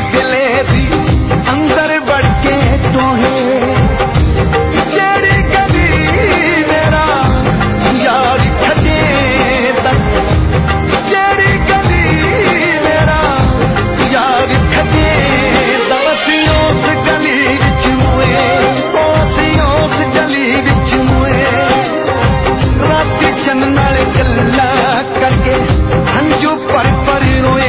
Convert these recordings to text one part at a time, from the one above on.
दिले दी अंदर बढ़ के टोहे जेड़ी गली मेरा यार खजे तक जेड़ी गली मेरा यार खजे दसियों उस गली विच मुए ओसियों उस गली विच मुए राती चन नाल गल्ला करके हंजू पर रोए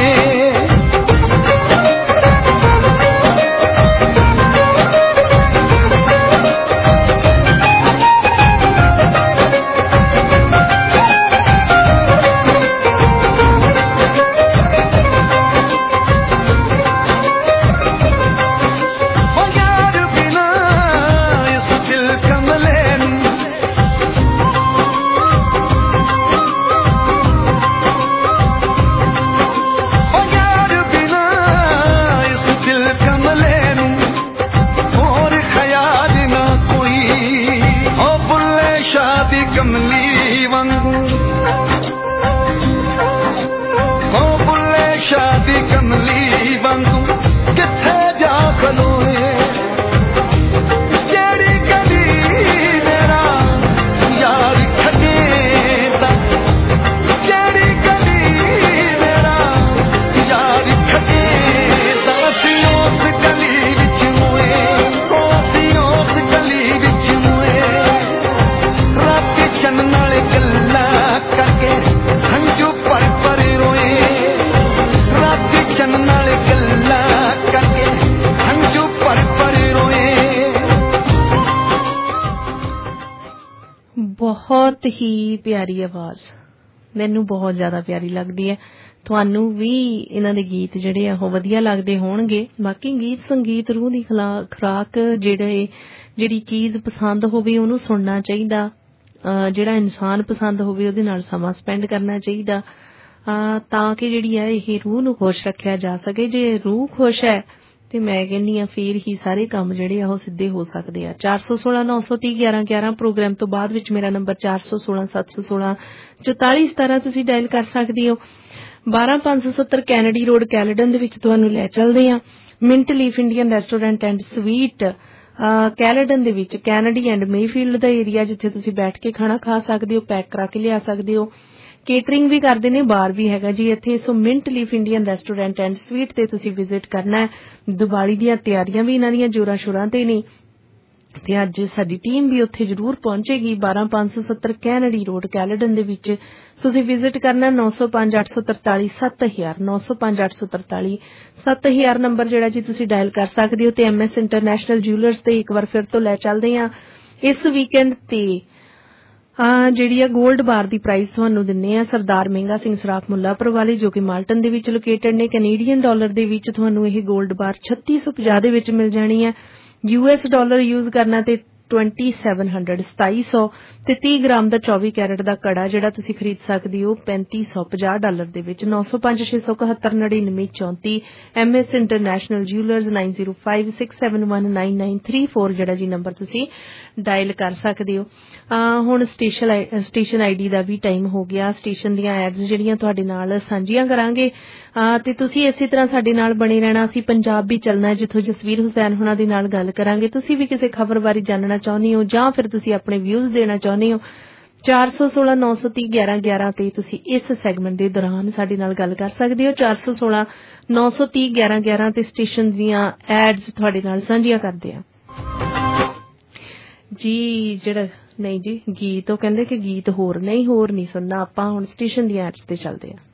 बहुत ही प्यारी आवाज़ मैनू बहुत ज़्यादा प्यारी लगती है ਤੁਹਾਨੂੰ ਵੀ ਇਹਨਾਂ ਦੇ ਗੀਤ ਜਿਹੜੇ ਆ ਉਹ ਵਧੀਆ ਲੱਗਦੇ ਹੋਣਗੇ ਬਾਕੀ ਗੀਤ ਸੰਗੀਤ ਰੂਹ ਦੀ ਖੁਰਾਕ ਜਿਹੜੀ ਚੀਜ਼ ਪਸੰਦ ਹੋਵੇ ਉਹਨੂੰ ਸੁਣਨਾ ਚਾਹੀਦਾ ਜਿਹੜਾ ਇਨਸਾਨ ਪਸੰਦ ਹੋਵੇ ਉਹਦੇ ਨਾਲ ਸਮਾਂ ਸਪੈਂਡ ਕਰਨਾ ਚਾਹੀਦਾ ਤਾਂ ਕਿ ਜਿਹੜੀ ਹੈ ਇਹ ਰੂਹ ਨੂੰ ਖੁਸ਼ ਰੱਖਿਆ ਜਾ ਸਕੇ ਜੇ ਰੂਹ ਖੁਸ਼ ਹੈ ਤੇ ਮੈਂ ਕਹਿੰਦੀ ਆ ਫੇਰ ਹੀ ਸਾਰੇ ਕੰਮ ਜਿਹੜੇ ਆ ਉਹ ਸਿੱਧੇ ਹੋ ਸਕਦੇ ਆ 416 930 1111 ਪ੍ਰੋਗਰਾਮ ਤੋਂ ਬਾਅਦ ਵਿੱਚ ਮੇਰਾ ਨੰਬਰ 416 716 4417 ਤੁਸੀਂ ਡਾਇਲ ਕਰ ਸਕਦੇ ਹੋ 12570 ਕੈਨੇਡੀ ਰੋਡ ਕੈਲਡਨ ਦੇ ਵਿੱਚ ਤੁਹਾਨੂੰ ਲੈ ਚੱਲਦੇ ਆ mint leaf Indian restaurant and sweet Caledon ਦੇ ਵਿੱਚ ਕੈਨੇਡੀ ਐਂਡ ਮੇਫੀਲਡ ਦਾ ਏਰੀਆ ਜਿੱਥੇ ਤੁਸੀਂ ਬੈਠ ਕੇ ਖਾਣਾ ਖਾ ਸਕਦੇ ਹੋ ਪੈਕ ਕਰਾ ਕੇ ਲਿਆ ਸਕਦੇ ਹੋ ਕੇਟਰਿੰਗ ਵੀ ਕਰਦੇ ਨੇ ਬਾਰ ਵੀ ਹੈਗਾ ਜੀ ਇੱਥੇ so mint leaf Indian restaurant and sweet ਤੇ ਤੁਸੀਂ ਵਿਜ਼ਿਟ ਕਰਨਾ ਹੈ ਦੀਵਾਲੀ ਦੀਆਂ ਤਿਆਰੀਆਂ ਵੀ ਇਹਨਾਂ ਦੀਆਂ ਜੋਰਾਂ ਸ਼ੋਰਾਂ ਤੇ ਨੇ ਤੇ ਅੱਜ ਸਾਡੀ ਟੀਮ ਵੀ ਉੱਥੇ ਜ਼ਰੂਰ ਪਹੁੰਚੇਗੀ 12570 ਕੈਨੇਡੀ ਰੋਡ ਕੈਲਡਨ ਦੇ ਵਿੱਚ ਤੁਸੀਂ ਵਿਜ਼ਿਟ ਕਰਨਾ 905 843 7000 905 843 7000 ਨੰਬਰ ਜਿਹੜਾ ਜੀ ਤੁਸੀਂ ਡਾਇਲ ਕਰ ਸਕਦੇ ਹੋ ਤੇ MS ਇੰਟਰਨੈਸ਼ਨਲ ਜਿਊਲਰਸ ਤੇ ਇੱਕ ਵਾਰ ਫਿਰ ਤੋਂ ਲੈ ਚੱਲਦੇ ਆ ਇਸ ਵੀਕਐਂਡ ਤੇ ਜਿਹੜੀ ਆ 골ਡ ਬਾਰ ਦੀ ਪ੍ਰਾਈਸ ਤੁਹਾਨੂੰ ਦਿੰਨੇ ਆ ਸਰਦਾਰ ਮਹਿੰਗਾ ਸਿੰਘ ਸਰਾਫ ਮੁੱਲਾਪੁਰ ਵਾਲੇ ਜੋ ਕਿ ਮਾਲਟਨ ਦੇ ਵਿੱਚ ਲੋਕੇਟਡ ਨੇ ਕੈਨੇਡੀਅਨ ਡਾਲਰ ਦੇ ਵਿੱਚ ਤੁਹਾਨੂੰ ਇਹ 골ਡ ਬਾਰ 3650 ਦੇ ਵਿੱਚ ਮਿਲ ਜਾਣੀ ਹੈ US ਡਾਲਰ ਯੂਜ਼ ਕਰਨਾ ਤੇ 2700 ਤੇ 30 ਗ੍ਰਾਮ ਦਾ 24 ਕੈਰਟ ਦਾ ਕੜਾ ਜਿਹੜਾ ਤੁਸੀਂ ਖਰੀਦ ਸਕਦੇ ਹੋ $3550 ਦੇ ਵਿੱਚ 905 671 9934 MS ਇੰਟਰਨੈਸ਼ਨਲ ਜਿਊਲਰਸ 9056719934 ਜਿਹੜਾ ਜੀ ਨੰਬਰ ਤੁਸੀਂ ਡਾਇਲ ਕਰ ਸਕਦੇ ਹੋ ਹੁਣ ਸਟੇਸ਼ਨ ਆਈਡੀ ਦਾ ਵੀ ਟਾਈਮ ਹੋ ਗਿਆ ਸਟੇਸ਼ਨ ਦੀਆਂ ਐਡਸ ਜਿਹੜੀਆਂ ਤੁਹਾਡੇ ਨਾਲ ਸਾਂਝੀਆਂ ਕਰਾਂਗੇ ਤੇ ਤੁਸੀਂ ਇਸੇ ਤਰ੍ਹਾਂ ਸਾਡੇ ਨਾਲ ਬਣੇ ਰਹਿਣਾ ਅਸੀਂ ਪੰਜਾਬ ਵੀ ਚੱਲਣਾ ਜਿੱਥੋਂ ਜਸਵੀਰ ਹੁਸੈਨ ਹੁਣਾਂ ਦੇ ਨਾਲ ਗੱਲ ਕਰਾਂਗੇ ਤੁਸੀਂ ਵੀ ਕਿਸੇ ਖਬਰ ਬਾਰੇ ਜਾਣਨਾ ਚਾਹੁੰਦੇ ਹੋ ਜਾਂ ਫਿਰ ਤੁਸੀਂ ਆਪਣੇ ਵਿਊਜ਼ ਦੇਣਾ ਚਾਹੁੰਦੇ ਹੋ 416 930 1111 ਤੇ ਤੁਸੀਂ ਇਸ ਸੈਗਮੈਂਟ ਦੇ ਦੌਰਾਨ ਸਾਡੇ ਨਾਲ ਗੱਲ ਕਰ ਸਕਦੇ ਹੋ 416 930 1111 ਤੇ ਸਟੇਸ਼ਨ ਦੀਆਂ ਐਡਸ ਤੁਹਾਡੇ ਨਾਲ ਸਾਂਝੀਆਂ ਕਰਦੇ ਆ ਜੀ ਜਿਹੜਾ ਨਹੀਂ ਜੀ ਗੀਤ ਉਹ ਕਹਿੰਦੇ ਕਿ ਗੀਤ ਹੋਰ ਨਹੀਂ ਸੁਣਨਾ ਆਪਾਂ ਹੁਣ ਸਟੇਸ਼ਨ ਦੀਆਂ ਐਡਸ ਤੇ ਚੱਲਦੇ ਆ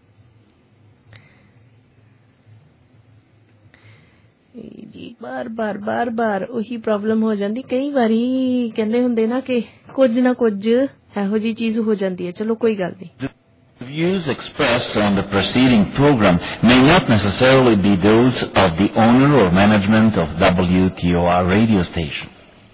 ਜੀ ਬਾਰ ਉਹੀ ਪ੍ਰੋਬਲਮ ਹੋ ਜਾਂਦੀ ਕਈ ਵਾਰੀ ਕਹਿੰਦੇ ਹੁੰਦੇ ਨਾ ਕਿ ਕੁਝ ਨਾ ਕੁਝ ਇਹੋ ਜਿਹੀ ਚੀਜ਼ ਹੋ ਜਾਂਦੀ ਹੈ ਚਲੋ ਕੋਈ ਗੱਲ ਨਹੀਂ The views expressed on the preceding program may not necessarily be those of the owner or management of WTOR radio station.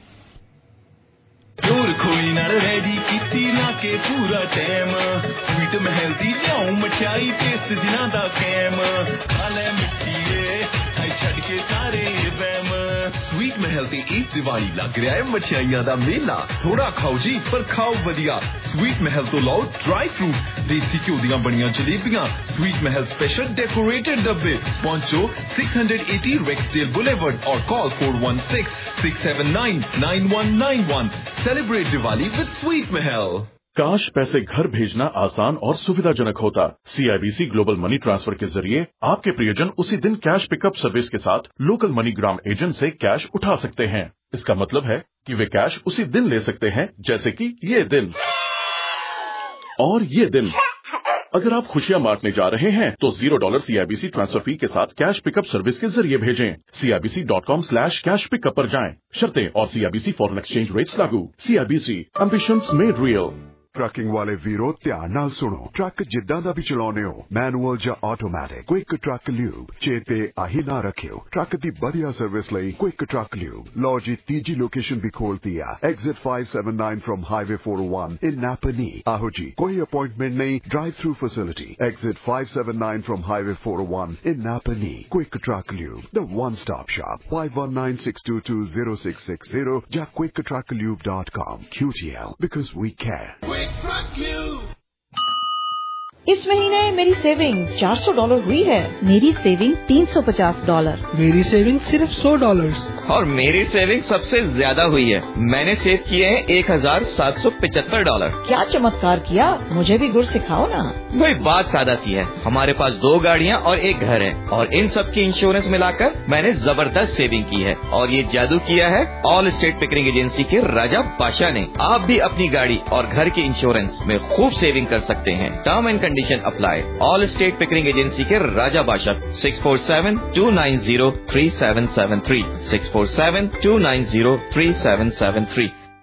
जोर खोई नाल रेडी कीती ना के पूरा टाइम स्वीट महल दी जाऊं मठाई टेस्ट जिना दा कैम खाले मिट्टी ਛੱਡ ਕੇ ਸਾਰੇ ਵਹਿਮ। ਸਵੀਟ ਮਹਿਲ ਤੇ ਇਸ ਦੀਵਾਲੀ ਲੱਗ ਰਿਹਾ ਹੈ ਮਠਿਆਈਆਂ ਦਾ ਮੇਲਾ। ਥੋੜਾ ਖਾਓ ਜੀ ਪਰ ਖਾਓ ਵਧੀਆ। ਸਵੀਟ ਮਹਿਲ ਤੋਂ ਲਓ ਡਰਾਈ ਫਰੂਟ, ਦੇਸੀ ਘਿਓ ਦੀਆਂ ਬਣੀਆਂ ਜਲੇਬੀਆਂ, ਸਵੀਟ ਮਹਿਲ ਸਪੈਸ਼ਲ ਡੈਕੋਰੇਟਡ ਡੱਬੇ। पहुंचो 680 Rexdale Boulevard और call 416-679-9191. Celebrate Diwali with Sweet Mahal. काश पैसे घर भेजना आसान और सुविधाजनक होता। CIBC ग्लोबल मनी ट्रांसफर के जरिए आपके प्रियजन उसी दिन कैश पिकअप सर्विस के साथ लोकल मनीग्राम एजेंट से कैश उठा सकते हैं। इसका मतलब है कि वे कैश उसी दिन ले सकते हैं, जैसे कि ये दिन और ये दिन। अगर आप खुशियां बांटने जा रहे हैं तो $0 CIBC ट्रांसफर फी के साथ कैश पिकअप सर्विस के जरिए भेजें। CIBC.com/cash pickup पर जाएं। शर्तें और CIBC फॉरेन एक्सचेंज रेट्स लागू। CIBC ambitions made real. Trucking वाले वीरो ध्यान नाल सुनो। ट्रक जिद्दां दा भी चलाउने हो, मैनुअल या ऑटोमैटिक, क्विक ट्रक ल्यूब चेते आही ना रखियो। ट्रक दी बढ़िया सर्विस लई क्विक ट्रक ल्यूब। लो जी तीजी लोकेशन भी खोलती है, exit 579 from highway 401 in Napanee. आहो जी कोई अपॉइंटमेंट नहीं, drive through facility. Exit 579 from highway 401 in Napanee. Quick truck lube, the one stop shop. 5196220660 या quicktrucklube.com। QTL because we care। इस महीने मेरी सेविंग $400 हुई है। मेरी सेविंग $350। मेरी सेविंग सिर्फ $100। और मेरी सेविंग सबसे ज्यादा हुई है। मैंने सेव किए हैं $1775। क्या चमत्कार किया, मुझे भी गुर सिखाओ ना। भाई बात सादा सी है, हमारे पास 2 गाड़ियाँ और 1 घर है और इन सब की इंश्योरेंस मिलाकर मैंने जबरदस्त सेविंग की है। और ये जादू किया है ऑल स्टेट पिकरिंग एजेंसी के राजा बादशाह ने। आप भी अपनी गाड़ी और घर की इंश्योरेंस में खूब सेविंग कर सकते हैं। Term and condition apply. Allstate Pickering agency के राजा बादशाह। 647-290-3773 647-290-3773।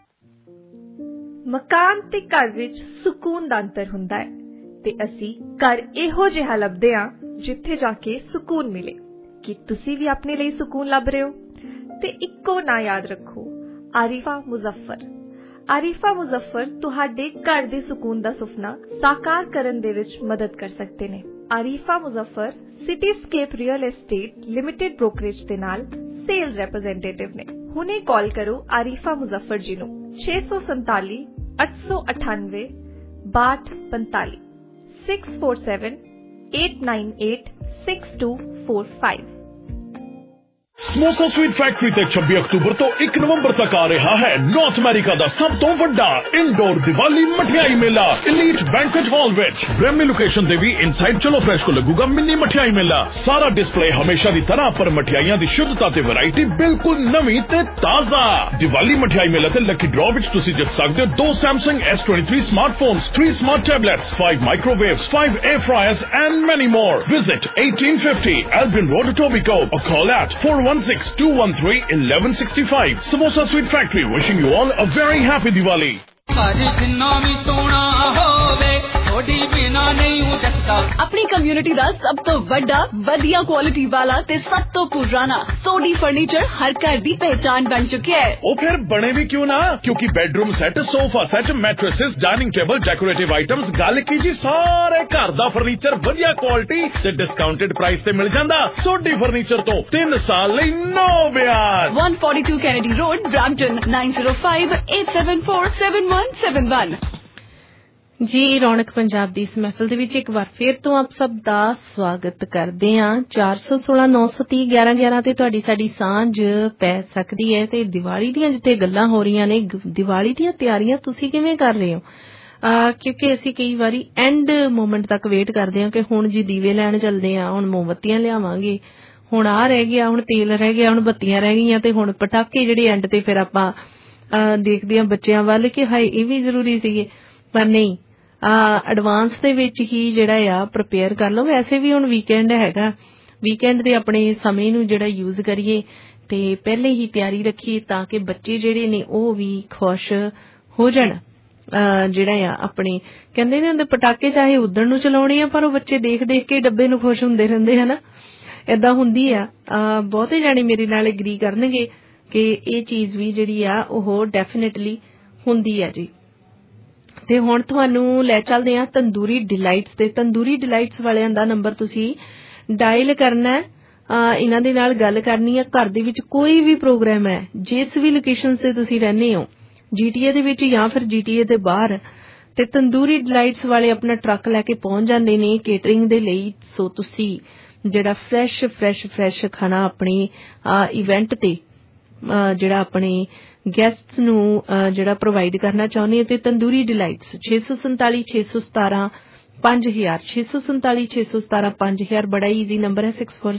ਮਕਾਨ ਤੇ ਘਰ ਵਿੱਚ ਸਕੂਨ ਦਾ ਅੰਤਰ ਹੁੰਦਾ ਹੈ ਤੇ ਅਸੀਂ ਘਰ ਇਹੋ ਜਿਹਾ ਲੱਭਦੇ ਹਾਂ ਜਿੱਥੇ ਜਾ ਕੇ ਸਕੂਨ ਮਿਲੇ। ਕਿ ਤੁਸੀਂ ਵੀ ਆਪਣੇ ਲਈ ਸਕੂਨ ਲੱਭ ਰਹੇ ਹੋ ਤੇ ਇੱਕੋ ਨਾਂ ਯਾਦ ਰੱਖੋ, ਆਰਿਫਾ ਮੁਜ਼ੱਫਰ। ਆਰਿਫਾ ਮੁਜ਼ੱਫਰ ਤੁਹਾਡੇ ਘਰ ਦੇ ਸਕੂਨ ਦਾ ਸੁਪਨਾ ਸਾਕਾਰ ਕਰਨ ਦੇ ਵਿੱਚ ਮਦਦ ਕਰ ਸਕਦੇ ਨੇ। Arifa Muzaffar Cityscape real estate limited brokerage ਦੇ ਨਾਲ ਸੇਲਸ ਰਿਪਰੈਜ਼ੈਂਟੇਟਿਵ ਨੇ। ਹੁਣੇ ਕਾਲ ਕਰੋ ਆਰਿਫਾ ਮੁਜ਼ੱਫਰ ਜੀ ਨੂੰ 647 898 6245 647-898-6245। ਸਮੋਸਾ ਸਵੀਟ ਫੈਕਟਰੀ ਤੇ 26 ਅਕਤੂਬਰ ਤੋਂ 1 ਨਵੰਬਰ ਤੱਕ ਆ ਰਿਹਾ ਹੈ ਨਾਰਥ ਅਮਰੀਕਾ ਦਾ ਸਭ ਤੋਂ ਵੱਡਾ ਇਨਡੋਰ ਦੀਵਾਲੀ ਮਠਿਆਈ ਮੇਲਾ ਐਲੀਟ ਬੈਂਕੁਏਟ ਹਾਲ ਵਿੱਚ। ਬ੍ਰੈਮੀ ਲੋਕੇਸ਼ਨ ਤੇ ਵੀ ਇਨਸਾਈਡ ਚਲੋ ਫਰੈਸ਼ ਕੋ ਲੱਗੂਗਾ ਮਿੰਨੀ ਮਠਿਆਈ ਮੇਲਾ। ਸਾਰਾ ਡਿਸਪਲੇ ਹਮੇਸ਼ਾ ਦੀ ਤਰ੍ਹਾਂ, ਪਰ ਮਠਿਆਈਆਂ ਦੀ ਸ਼ੁੱਧਤਾ ਤੇ ਵੈਰਾਈਟੀ ਬਿਲਕੁਲ ਨਵੀਂ ਤੇ ਤਾਜ਼ਾ। ਦੀਵਾਲੀ ਮਠਿਆਈ ਮੇਲਾ ਤੇ ਲੱਕੀ ਡਰਾਅ ਵਿੱਚ ਤੁਸੀਂ ਜਿੱਤ ਸਕਦੇ ਹੋ 2 Samsung S23 smartphones, 3 smart tablets, 5 microwaves, 5 air fryers and many more. Visit 1850 Albion Road, Etobicoke or call at 416-213-1165. Samosa Sweet Factory wishing you all a very happy Diwali. अपनी कम्युनिटी दा सब तो बड़ा वधिया क्वालिटी वाला ते सब तो पुराना सोडी फर्नीचर हर घर दी पहचान बन चुके है। ओ फिर बने भी क्यों ना, क्योंकि bedroom set, sofa set, mattresses, dining table, decorative items, गल की जी सारे घर दा फर्नीचर वधिया क्वालिटी ते डिस्काउंटेड प्राइस ते मिल जांदा। सोडी फर्नीचर तो 3 साल लई नो ब्याज। 142 Kennedy Road, Brampton 9058747171। ਜੀ ਰੌਣਕ ਪੰਜਾਬ ਦੀ ਇਸ ਮਹਿਫਲ ਦੇ ਵਿੱਚ ਇੱਕ ਵਾਰ ਫੇਰ ਤੋਂ ਆਪ ਸਭ ਦਾ ਸਵਾਗਤ ਕਰਦੇ ਹਾਂ। 416-930-1111 ਤੇ ਤੁਹਾਡੀ ਸਾਡੀ ਸਾਂਝ ਪੈ ਸਕਦੀ ਹੈ। ਤੇ ਦੀਵਾਲੀ ਦੀਆਂ ਜਿੱਥੇ ਗੱਲਾਂ ਹੋ ਰਹੀਆਂ ਨੇ, ਦੀਵਾਲੀ ਦੀਆਂ ਤਿਆਰੀਆਂ ਤੁਸੀਂ ਕਿਵੇਂ ਕਰ ਰਹੇ ਹੋ? ਕਿਉਂਕਿ ਅਸੀਂ ਕਈ ਵਾਰੀ ਐਂਡ ਮੋਮੈਂਟ ਤੱਕ ਵੇਟ ਕਰਦੇ ਹਾਂ ਕਿ ਹੁਣ ਜੀ ਦੀਵੇ ਲੈਣ ਚੱਲਦੇ ਹਾਂ, ਹੁਣ ਮੋਮਬੱਤੀਆਂ ਲਿਆਵਾਂਗੇ, ਹੁਣ ਆਹ ਰਹਿ ਗਿਆ, ਹੁਣ ਤੇਲ ਰਹਿ ਗਿਆ, ਹੁਣ ਬੱਤੀਆਂ ਰਹਿ ਗਈਆਂ ਤੇ ਹੁਣ ਪਟਾਕੇ ਜਿਹੜੇ ਐਂਡ ਤੇ ਫਿਰ ਆਪਾਂ ਦੇਖਦੇ ਹਾਂ ਬੱਚਿਆਂ ਵੱਲ ਕਿ ਹਾਏ ਇਹ ਵੀ ਜ਼ਰੂਰੀ ਸੀਗੇ। ਪਰ ਨਹੀਂ, ਐਡਵਾਂਸ ਦੇ ਵਿੱਚ ਹੀ ਜਿਹੜਾ ਆ ਪ੍ਰਿਪੇਅਰ ਕਰ ਲਓ। ਵੈਸੇ ਵੀ ਹੁਣ ਵੀਕਐਂਡ ਹੈਗਾ, ਵੀਕਐਂਡ ਦੇ ਆਪਣੇ ਸਮੇਂ ਨੂੰ ਜਿਹੜਾ ਯੂਜ਼ ਕਰੀਏ ਤੇ ਪਹਿਲੇ ਹੀ ਤਿਆਰੀ ਰੱਖੀਏ ਤਾਂ ਕਿ ਬੱਚੇ ਜਿਹੜੇ ਨੇ ਉਹ ਵੀ ਖੁਸ਼ ਹੋ ਜਾਣ। ਜਿਹੜਾ ਆ ਆਪਣੇ ਕਹਿੰਦੇ ਨੇ ਹੁੰਦੇ ਪਟਾਕੇ ਚਾਹੇ ਉਦਣ ਨੂੰ ਚਲਾਉਣੇ ਆ, ਪਰ ਉਹ ਬੱਚੇ ਦੇਖ ਦੇਖ ਕੇ ਡੱਬੇ ਨੂੰ ਖੁਸ਼ ਹੁੰਦੇ ਰਹਿੰਦੇ ਹਨਾ। ਏਦਾਂ ਹੁੰਦੀ ਆ। ਬਹੁਤੇ ਜਾਣੇ ਮੇਰੇ ਨਾਲ ਐਗਰੀ ਕਰਨਗੇ ਕਿ ਇਹ ਚੀਜ਼ ਵੀ ਜਿਹੜੀ ਆ ਉਹ ਡੈਫੀਨੇਟਲੀ ਹੁੰਦੀ ਆ ਜੀ। ਤੇ ਹੁਣ ਤੁਹਾਨੂੰ ਲੈ ਚੱਲਦੇ ਆ ਤੰਦੂਰੀ ਡਿਲਾਈਟਸ ਤੇ। ਤੰਦੂਰੀ ਡਿਲਾਈਟਸ ਵਾਲਿਆਂ ਦਾ ਨੰਬਰ ਤੁਸੀਂ ਡਾਇਲ ਕਰਨਾ ਇਹਨਾਂ ਦੇ ਨਾਲ ਗੱਲ ਕਰਨੀ ਹੈ। ਘਰ ਦੇ ਵਿੱਚ ਕੋਈ ਵੀ ਪ੍ਰੋਗਰਾਮ ਹੈ, ਜਿਸ ਵੀ ਲੋਕੇਸ਼ਨ ਤੇ ਤੁਸੀਂ ਰਹਿੰਦੇ ਹੋ, GTA ਦੇ ਵਿੱਚ ਜਾਂ ਫਿਰ GTA ਦੇ ਬਾਹਰ, ਤੇ ਤੰਦੂਰੀ ਡਿਲਾਈਟਸ ਵਾਲੇ ਆਪਣਾ ਟਰੱਕ ਲੈ ਕੇ ਪਹੁੰਚ ਜਾਂਦੇ ਨੇ ਕੇਟਰਿੰਗ ਦੇ ਲਈ। ਸੋ ਤੁਸੀਂ ਜਿਹੜਾ ਫਰੈਸ਼ ਖਾਣਾ ਆਪਣੀ ਇਵੈਂਟ ਤੇ ਜਿਹੜਾ ਆਪਣੇ ਗੈਸਟਸ ਨੂੰ ਜਿਹੜਾ ਪ੍ਰੋਵਾਈਡ ਕਰਨਾ ਚਾਹੁੰਦੇ ਹੋ, ਤੇ ਤੰਦੂਰੀ ਡਿਲਾਈਟਸ 647 617 5000 647 617 5000 ਬੜਾ ਈਜ਼ੀ ਨੰਬਰ ਹੈ।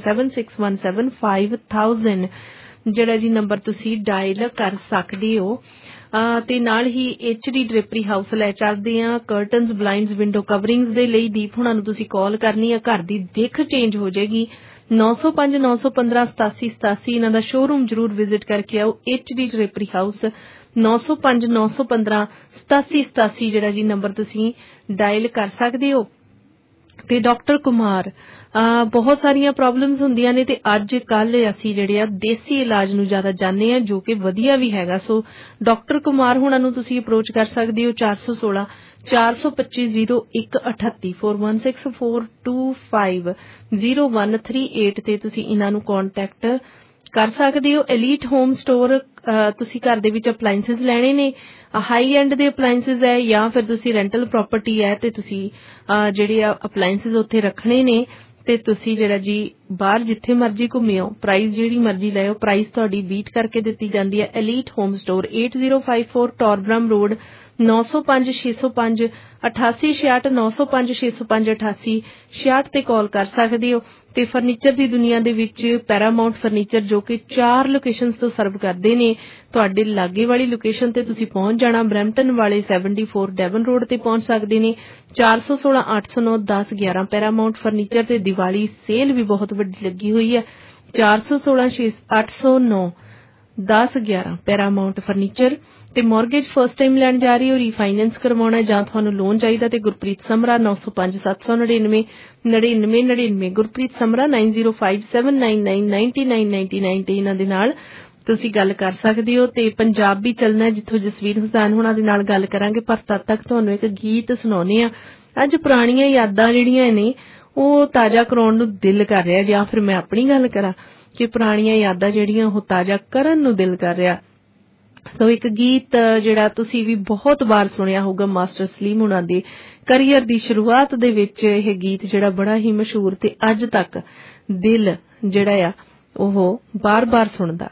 6476175000 ਜਿਹੜਾ ਜੀ ਨੰਬਰ ਤੁਸੀਂ ਡਾਇਲ ਕਰ ਸਕਦੇ ਹੋ। ਤੇ ਨਾਲ ਹੀ HD ਡ੍ਰੇਪਰੀ ਹਾਊਸ ਲੈ ਚੱਲਦੇ ਆ ਕਰਟਨਸ, ਬਲਾਈਂਡਸ, ਵਿੰਡੋ ਕਵਰਿੰਗਸ ਦੇ ਲਈ। ਦੀਪ ਹੁਣਾਂ ਨੂੰ ਤੁਸੀਂ ਕਾਲ ਕਰਨੀ ਆ, ਘਰ ਦੀ ਦਿੱਖ ਚੇਂਜ ਹੋ ਜਾਏਗੀ। 905 915 87 87 ਇਹਨਾਂ ਦਾ ਸ਼ੋਰੂਮ ਜ਼ਰੂਰ ਵਿਜ਼ਿਟ ਕਰਕੇ ਆਓ। HD ਡ੍ਰੇਪਰੀ ਹਾਊਸ 905 915 87 87 ਜਿਹੜਾ ਜੀ ਨੰਬਰ ਤੁਸੀਂ ਡਾਇਲ ਕਰ ਸਕਦੇ ਹੋ। ਤੇ ਡਾਕਟਰ ਕੁਮਾਰ, ਬਹੁਤ ਸਾਰੀਆਂ ਪ੍ਰੋਬਲਮਸ ਹੁੰਦੀਆਂ ਨੇ, ਤੇ ਅੱਜ ਕੱਲ ਅਸੀਂ ਜਿਹੜੇ ਆ ਦੇਸੀ ਇਲਾਜ ਨੂੰ ਜ਼ਿਆਦਾ ਜਾਣਦੇ ਆ, ਜੋ ਕਿ ਵਧੀਆ ਵੀ ਹੈਗਾ। ਸੋ ਡਾਕਟਰ ਕੁਮਾਰ ਹੁਣਾਂ ਨੂੰ ਤੁਸੀਂ ਅਪਰੋਚ ਕਰ ਸਕਦੇ ਹੋ 416 425 0138 416425 0138 ਤੇ ਤੁਸੀਂ ਇਹਨਾਂ ਨੂੰ ਕੰਟੈਕਟ ਕਰ ਸਕਦੇ ਹੋ। ਐਲੀਟ ਹੋਮ ਸਟੋਰ, ਤੁਸੀਂ ਘਰ ਦੇ ਵਿੱਚ ਅਪਲਾਇੰਸਿਸ ਲੈਣੇ ਨੇ, ਹਾਈ ਐਂਡ ਦੇ ਅਪਲਾਇੰਸਿਸ ਹੈ, ਜਾਂ ਫਿਰ ਤੁਸੀਂ ਰੈਂਟਲ ਪ੍ਰਾਪਰਟੀ ਹੈ ਤੇ ਤੁਸੀਂ ਜਿਹੜੇ ਅਪਲਾਇੰਸਿਸ ਉੱਥੇ ਰੱਖਣੇ ਨੇ, ਤੇ ਤੁਸੀਂ ਜਿਹੜਾ ਜੀ ਬਾਹਰ ਜਿੱਥੇ ਮਰਜ਼ੀ ਘੁੰਮਿਓ, ਪ੍ਰਾਈਸ ਜਿਹੜੀ ਮਰਜ਼ੀ ਲਿਓ, ਪ੍ਰਾਈਸ ਤੁਹਾਡੀ ਬੀਟ ਕਰਕੇ ਦਿੱਤੀ ਜਾਂਦੀ ਹੈ। Elite home store 8054 Torbram road 905 605 8866 905 605 8866 ਤੇ ਕਾਲ ਕਰ ਸਕਦੇ ਹੋ। ਤੇ ਫਰਨੀਚਰ ਦੀ ਦੁਨੀਆ ਦੇ ਵਿੱਚ ਪੈਰਾਮਾਉਂਟ ਫਰਨੀਚਰ, ਜੋ ਕਿ 4 ਲੋਕੇਸ਼ਨਸ ਤੋਂ ਸਰਵ ਕਰਦੇ ਨੇ, ਤੁਹਾਡੇ ਲਾਗੇ ਵਾਲੀ ਲੋਕੇਸ਼ਨ ਤੇ ਤੁਸੀਂ ਪਹੁੰਚ ਜਾਣਾ। ਬਰੈਂਪਟਨ ਵਾਲੇ 74 ਡੈਵਨ ਰੋਡ ਤੇ ਪਹੁੰਚ ਸਕਦੇ ਨੇ। 416 809 10 11 ਪੈਰਾਮਾਉਂਟ ਫਰਨੀਚਰ ਤੇ ਦੀਵਾਲੀ ਸੇਲ ਵੀ ਬਹੁਤ ਵੱਡੀ ਲੱਗੀ ਹੋਈ ਹੈ। 416 809 10 11 ਪੈਰਾਮਾਉਂਟ ਫਰਨੀਚਰ। ਤੇ ਮੌਰਗੇਜ ਫਸਟ ਟਾਈਮ ਲੈਣ ਜਾ ਰਹੀ ਹੋ, ਰੀਫਾਈਨੈਂਸ ਕਰਵਾਉਣਾ ਜਾਂ ਤੁਹਾਨੂੰ ਲੋਨ ਚਾਹੀਦਾ, ਤੇ ਗੁਰਪ੍ਰੀਤ ਸਮਰਾ 905 799 99 99 ਗੁਰਪ੍ਰੀਤ ਸਮਰਾ 9057999999 ਤੇ ਇਹਨਾਂ ਦੇ ਨਾਲ ਤੁਸੀਂ ਗੱਲ ਕਰ ਸਕਦੇ ਹੋ। ਤੇ ਪੰਜਾਬ ਵੀ ਚੱਲਣਾ, ਜਿੱਥੋਂ ਜਸਵੀਰ ਹੁਸੈਨ ਹੁਣਾਂ ਦੇ ਨਾਲ ਗੱਲ ਕਰਾਂਗੇ, ਪਰ ਤਦ ਤੱਕ ਤੁਹਾਨੂੰ ਇੱਕ ਗੀਤ ਸੁਣਾਉਣੇ ਆ। ਅੱਜ ਪੁਰਾਣੀਆਂ ਯਾਦਾਂ ਜਿਹੜੀਆਂ ਨੇ ਉਹ ਤਾਜ਼ਾ ਕਰਾਉਣ ਨੂੰ ਦਿਲ ਕਰ ਰਿਹਾ, ਜਾਂ ਫਿਰ ਮੈਂ ਆਪਣੀ ਗੱਲ ਕਰਾਂ ਕਿ ਪੁਰਾਣੀਆਂ ਯਾਦਾਂ ਜਿਹੜੀਆਂ ਉਹ ਤਾਜ਼ਾ ਕਰਨ ਨੂੰ ਦਿਲ ਕਰ ਰਿਹਾ। ਸੋ ਇੱਕ ਗੀਤ ਜਿਹੜਾ ਤੁਸੀਂ ਵੀ ਬਹੁਤ ਵਾਰ ਸੁਣਿਆ ਹੋਊਗਾ, ਮਾਸਟਰ ਸਲੀਮ ਹੁਣਾਂ ਦੇ ਕਰੀਅਰ ਦੀ ਸ਼ੁਰੂਆਤ ਦੇ ਵਿੱਚ ਇਹ ਗੀਤ ਜਿਹੜਾ ਬੜਾ ਹੀ ਮਸ਼ਹੂਰ, ਤੇ ਅੱਜ ਤੱਕ ਦਿਲ ਜਿਹੜਾ ਆ ਉਹ ਬਾਰ-ਬਾਰ ਸੁਣਦਾ।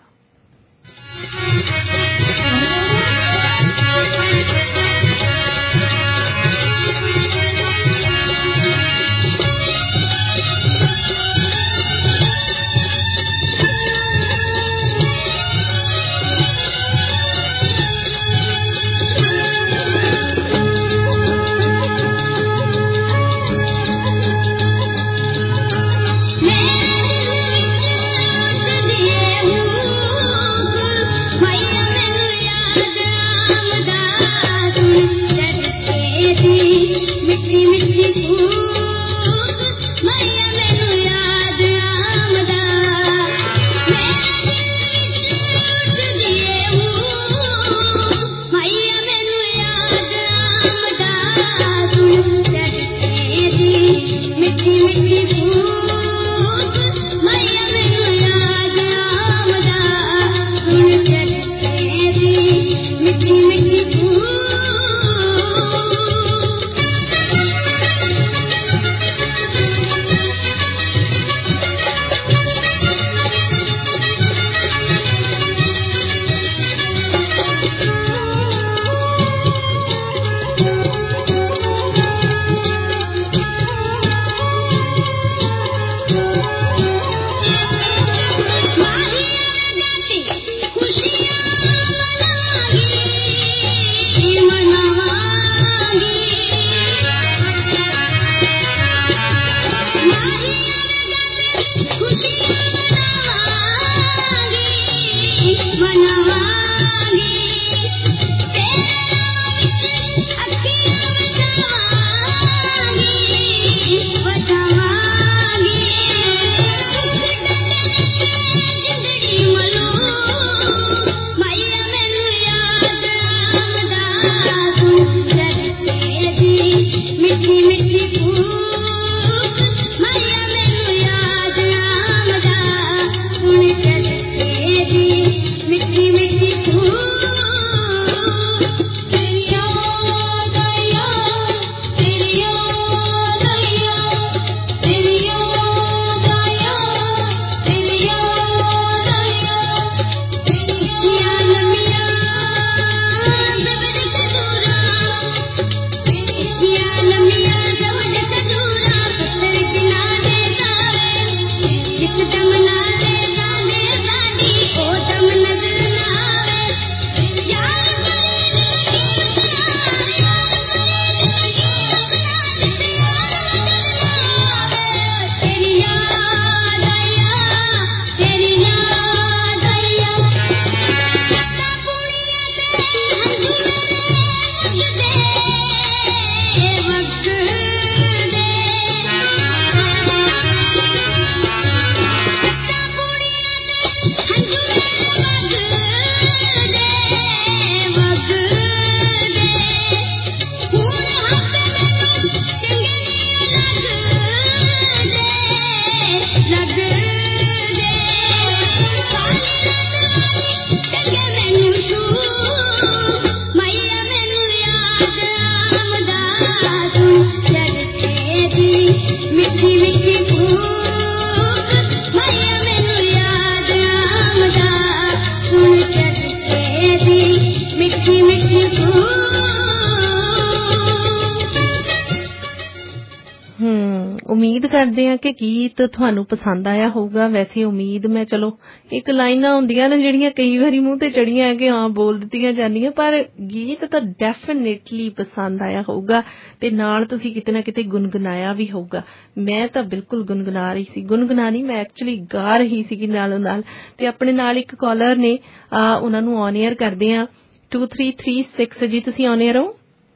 ਕਰਦੇ ਹਾਂ ਕਿ ਗੀਤ ਤੁਹਾਨੂੰ ਪਸੰਦ ਆਇਆ ਹੋਊਗਾ। ਵੈਸੇ ਉਮੀਦ ਮੈਂ ਚਲੋ ਇੱਕ ਲਾਈਨਾਂ ਹੁੰਦੀਆਂ ਨੇ ਜਿਹੜੀਆਂ ਕਈ ਵਾਰੀ ਮੂੰਹ ਤੇ ਚੜੀਆਂ ਕਿ ਹਾਂ ਬੋਲ ਦਿੱਤੀਆਂ ਜਾਂਦੀਆਂ, ਪਰ ਗੀਤ ਤਾਂ ਡੈਫੀਨੇਟਲੀ ਪਸੰਦ ਆਇਆ ਹੋਊਗਾ ਤੇ ਨਾਲ ਤੁਸੀਂ ਕਿਤੇ ਨਾ ਕਿਤੇ ਗੁਨਗੁਨਾਇਆ ਵੀ ਹੋਊਗਾ। ਮੈਂ ਤਾਂ ਬਿਲਕੁਲ ਗੁਨਗੁਨਾ ਰਹੀ ਸੀ, ਗੁਨਗੁਨਾ ਨਹੀਂ, ਮੈਂ ਐਕਚੁਅਲੀ ਗਾ ਰਹੀ ਸੀਗੀ ਨਾਲੋਂ ਨਾਲ। ਤੇ ਆਪਣੇ ਨਾਲ ਇੱਕ ਕਾਲਰ ਨੇ, ਉਹਨਾਂ ਨੂੰ ਔਨ ਏਅਰ ਕਰਦੇ ਆ। 2336 ਜੀ, ਤੁਸੀਂ ਔਨ ਏਅਰ ਹੋ।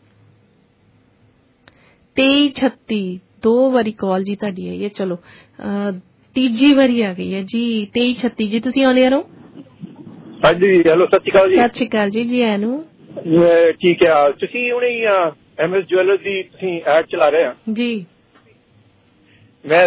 2336 2 ਵਾਰੀ ਕਾਲ ਜੀ ਤੁਹਾਡੀ ਆਈ ਹੈ, ਚਲੋ ਤੀਜੀ ਵਾਰੀ ਆ ਗਈ ਹੈ ਜੀ। 2336 ਜੀ, ਤੁਸੀਂ ਔਨ ਏਅਰ ਹੋ। ਹਾਂਜੀ, ਹੈਲੋ, ਸਤਿ ਸ਼੍ਰੀ ਅਕਾਲ ਜੀ। ਸਤਿ ਸ਼੍ਰੀ ਅਕਾਲ ਜੀ, ਜੀ ਆਇਆਂ ਨੂੰ। ਠੀਕ ਹੈ, ਤੁਸੀਂ ਹੁਣੇ MS ਜੁਐਲਰਸ ਦੀ ਤੁਸੀਂ ਐਡ ਚਲਾ ਰਹੇ ਆ ਜੀ। ਮੈਂ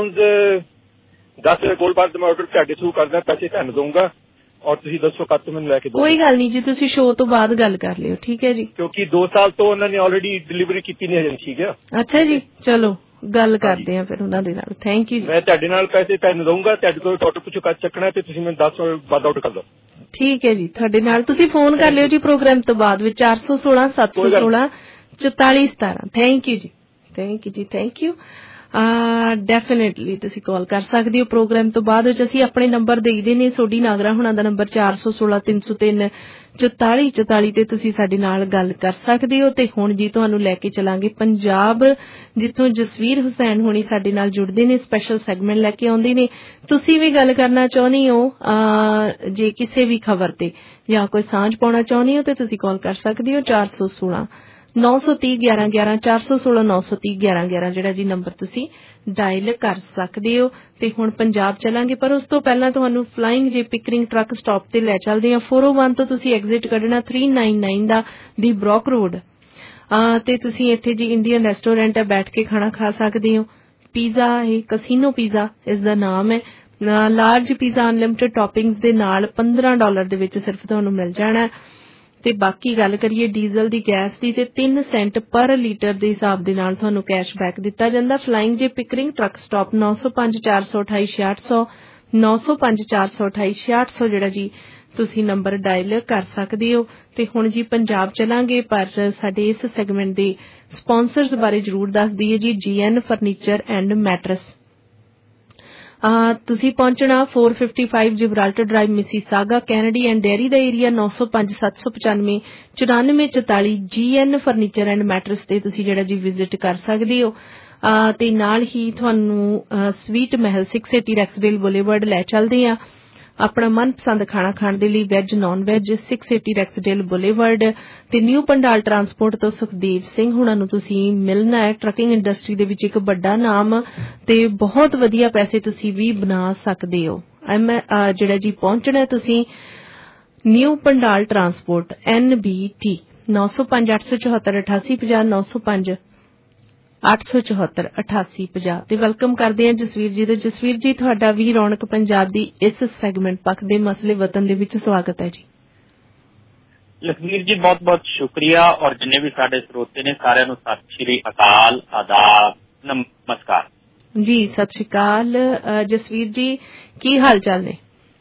10 ਗੋਲਡ ਬਾਰ ਦਾ ਮੈਂ ਆਰਡਰ ਤੁਹਾਡੇ ਥਰੂ ਕਰਦਾ, ਪੈਸੇ ਤੁਹਾਨੂੰ ਦਊਂਗਾ ਔਰ ਤੁਸੀਂ ਦੱਸੋ ਕਦ ਤੋਂ ਮੈਨੂੰ ਲੈ ਕੇ ਦੋ। ਕੋਈ ਗੱਲ ਨਹੀਂ ਜੀ, ਤੁਸੀਂ ਸ਼ੋਅ ਤੋਂ ਬਾਅਦ ਗੱਲ ਕਰ ਲਿਓ, ਠੀਕ ਹੈ ਜੀ। ਕਿਉਂਕਿ 2 ਸਾਲ ਤੋਂ ਉਹਨਾਂ ਨੇ ਆਲਰੇਡੀ ਡਿਲੀਵਰੀ ਕੀਤੀ ਨਹੀਂ ਹਜੇ, ਠੀਕ ਹੈ। ਅੱਛਾ ਜੀ, ਚਲੋ ਗੱਲ ਕਰਦੇ ਆ ਫਿਰ ਉਹਨਾਂ ਦੇ ਨਾਲ। Thank you. ਮੈਂ ਤੁਹਾਡੇ ਨਾਲ ਪੈਸੇ ਤੁਹਾਨੂੰ ਦਊਂਗਾ, ਤੁਹਾਡੇ ਕੋਲ ਆਰਡਰ ਪੁੱਛੋ ਕਦ ਚੱਕਣਾ ਤੇ ਤੁਸੀਂ ਮੈਨੂੰ 10 ਵਜੇ ਬਾਅਦ ਆਰਡਰ ਕਰ ਦਿਓ। ਠੀਕ ਹੈ ਜੀ, ਤੁਹਾਡੇ ਨਾਲ ਤੁਸੀਂ ਫੋਨ ਕਰ ਲਿਓ ਜੀ ਪ੍ਰੋਗਰਾਮ ਤੋਂ ਬਾਅਦ ਵਿੱਚ 416 716 44 17। ਥੈਂਕ ਯੂ ਜੀ, ਥੈਂਕ ਯੂ ਜੀ, ਥੈਂਕ ਯੂ। ਡੈਫੀਨੇਟਲੀ ਤੁਸੀਂ ਕਾਲ ਕਰ ਸਕਦੇ ਹੋ ਪ੍ਰੋਗਰਾਮ ਤੋਂ ਬਾਅਦ ਵਿੱਚ। ਅਸੀਂ ਆਪਣੇ ਨੰਬਰ ਦੇਈਦੇ ਨੇ, ਸੋਢੀ ਨਾਗਰਾ ਹੁਣਾਂ ਦਾ ਨੰਬਰ 416 303 44 44 ਤੇ ਤੁਸੀਂ ਸਾਡੇ ਨਾਲ ਗੱਲ ਕਰ ਸਕਦੇ ਹੋ। ਤੇ ਹੁਣ ਜੀ ਤੁਹਾਨੂੰ ਲੈ ਕੇ ਚਲਾਂਗੇ ਪੰਜਾਬ, ਜਿੱਥੋਂ ਜਸਵੀਰ ਹੁਸੈਨ ਹੁਣੀ ਸਾਡੇ ਨਾਲ ਜੁੜਦੇ ਨੇ, ਸਪੈਸ਼ਲ ਸੈਗਮੈਂਟ ਲੈ ਕੇ ਆਉਂਦੇ ਨੇ। ਤੁਸੀਂ ਵੀ ਗੱਲ ਕਰਨਾ ਚਾਹੁੰਦੇ ਹੋ ਜੇ ਕਿਸੇ ਵੀ ਖਬਰ ਤੇ ਜਾਂ ਕੋਈ ਸਾਂਝ ਪਾਉਣਾ ਚਾਹੁੰਦੇ ਹੋ ਤੇ ਤੁਸੀਂ ਕਾਲ ਕਰ ਸਕਦੇ ਹੋ 416 930 11 11 416 930 11 11 ਜਿਹੜਾ ਜੀ ਨੰਬਰ ਤੁਸੀਂ ਡਾਇਲ ਕਰ ਸਕਦੇ ਹੋ। ਤੇ ਹੁਣ ਪੰਜਾਬ ਚਲਾਂਗੇ, ਪਰ ਉਸ ਤੋਂ ਪਹਿਲਾਂ ਤੁਹਾਨੂੰ ਫਲਾਈਂਗ ਜੇ ਪਿਕਰਿੰਗ ਟਰੱਕ ਸਟਾਪ ਤੇ ਲੈ ਚੱਲਦੇ ਹਾਂ। 401 ਤੋਂ ਤੁਸੀਂ ਐਗਜ਼ਿਟ ਕੱਢਣਾ 399 ਦਾ ਦੀ ਬ੍ਰੌਕ ਰੋਡ ਤੇ ਤੁਸੀਂ ਇੱਥੇ ਜੀ ਇੰਡੀਅਨ ਰੈਸਟੋਰੈਂਟ ਹੈ, ਬੈਠ ਕੇ ਖਾਣਾ ਖਾ ਸਕਦੇ ਹੋ। ਪੀਜ਼ਾ, ਇਹ ਕਸੀਨੋ ਪੀਜ਼ਾ ਇਸ ਦਾ ਨਾਮ ਹੈ। ਲਾਰਜ ਪੀਜ਼ਾ ਅਨਲਿਮਟਿਡ ਟੌਪਿੰਗਸ ਦੇ ਨਾਲ $15 ਦੇ ਵਿੱਚ ਸਿਰਫ ਤੁਹਾਨੂੰ ਮਿਲ ਜਾਣਾ। ਤੇ ਬਾਕੀ ਗੱਲ ਕਰੀਏ ਡੀਜ਼ਲ ਦੀ, ਗੈਸ ਦੀ, ਤੇ 3 ਸੈਂਟ ਪਰ ਲੀਟਰ ਦੇ ਹਿਸਾਬ ਦੇ ਨਾਲ ਤੁਹਾਨੂੰ ਕੈਸ਼ਬੈਕ ਦਿੱਤਾ ਜਾਂਦਾ। ਫਲਾਈਂਗ ਜੇ ਪਿਕਰਿੰਗ ਟਰੱਕ ਸਟਾਪ 905 428 6600 905 428 6600 ਜਿਹੜਾ ਜੀ ਤੁਸੀਂ ਨੰਬਰ ਡਾਇਲ ਕਰ ਸਕਦੇ ਹੋ। ਤੇ ਹੁਣ ਜੀ ਪੰਜਾਬ ਚਲਾਂਗੇ, ਪਰ ਸਾਡੇ ਇਸ ਸੈਗਮੈਂਟ ਦੇ ਸਪਾਂਸਰਸ ਬਾਰੇ ਜ਼ਰੂਰ ਦੱਸ ਦਈਏ ਜੀ। GN ਫਰਨੀਚਰ ਐਂਡ ਮੈਟਰਸ ਤੁਸੀਂ ਪਹੁੰਚਣਾ 455 Gibraltar drive, Mississauga, Kennedy and Derry ਦਾ area. 905 795 9444 GN furniture and mattress ਤੇ ਤੁਸੀਂ ਜਿਹੜਾ ਜੀ ਵਿਜ਼ਿਟ ਕਰ ਸਕਦੇ ਹੋ। ਤੇ ਨਾਲ ਹੀ ਤੁਹਾਨੂੰ ਸਵੀਟ ਮਹਿਲ 680 ਰੈਕਸਡੇਲ ਬੁਲੇਵਰਡ ਲੈ ਚੱਲਦੇ ਆ ਆਪਣਾ ਮਨਪਸੰਦ ਖਾਣਾ ਖਾਣ ਦੇ ਲਈ, veg non veg. 680 Rexdale boulevard ਤੇ ਨਿਊ ਪੰਡਾਲ ਟਰਾਂਸਪੋਰਟ ਤੋਂ ਸੁਖਦੇਵ ਸਿੰਘ ਹੁਣਾਂ ਨੂੰ ਤੁਸੀਂ ਮਿਲਣਾ ਹੈ। ਟਰੱਕਿੰਗ ਇੰਡਸਟਰੀ ਦੇ ਵਿੱਚ ਇੱਕ ਵੱਡਾ ਨਾਮ ਤੇ ਬਹੁਤ ਵਧੀਆ ਪੈਸੇ ਤੁਸੀਂ ਵੀ ਬਣਾ ਸਕਦੇ ਹੋ। ਜਿਹੜਾ ਜੀ ਪਹੁੰਚਣਾ ਤੁਸੀਂ ਨਿਊ ਪੰਡਾਲ ਟਰਾਂਸਪੋਰਟ NBT 905 874 8850 905 874 8850 ਤੇ ਵੈਲਕਮ ਕਰਦੇ ਹਾਂ ਜਸਵੀਰ ਜੀ ਦੇ। ਜਸਵੀਰ ਜੀ, ਤੁਹਾਡਾ ਵੀ ਰੌਣਕ ਪੰਜਾਬ ਦੀ ਇਸ ਸੈਗਮੈਂਟ ਪੱਖ ਦੇ ਮਸਲੇ ਵਤਨ ਦੇ ਵਿੱਚ ਸਵਾਗਤ ਹੈ ਜੀ। ਲਖਵੀਰ ਜੀ, ਬਹੁਤ ਬਹੁਤ ਸ਼ੁਕਰੀਆ ਔਰ ਜਿੰਨੇ ਵੀ ਸਾਡੇ ਸਰੋਤੇ ਨੇ ਸਾਰਿਆਂ ਨੂੰ ਸਤਿ ਸ਼੍ਰੀ ਅਕਾਲ, ਆਦਾਬ, ਨਮਸਕਾਰ ਜੀ। ਸਤਿ ਸ਼੍ਰੀ ਅਕਾਲ ਜਸਵੀਰ ਜੀ, ਕੀ ਹਾਲ ਚਾਲ ਨੇ?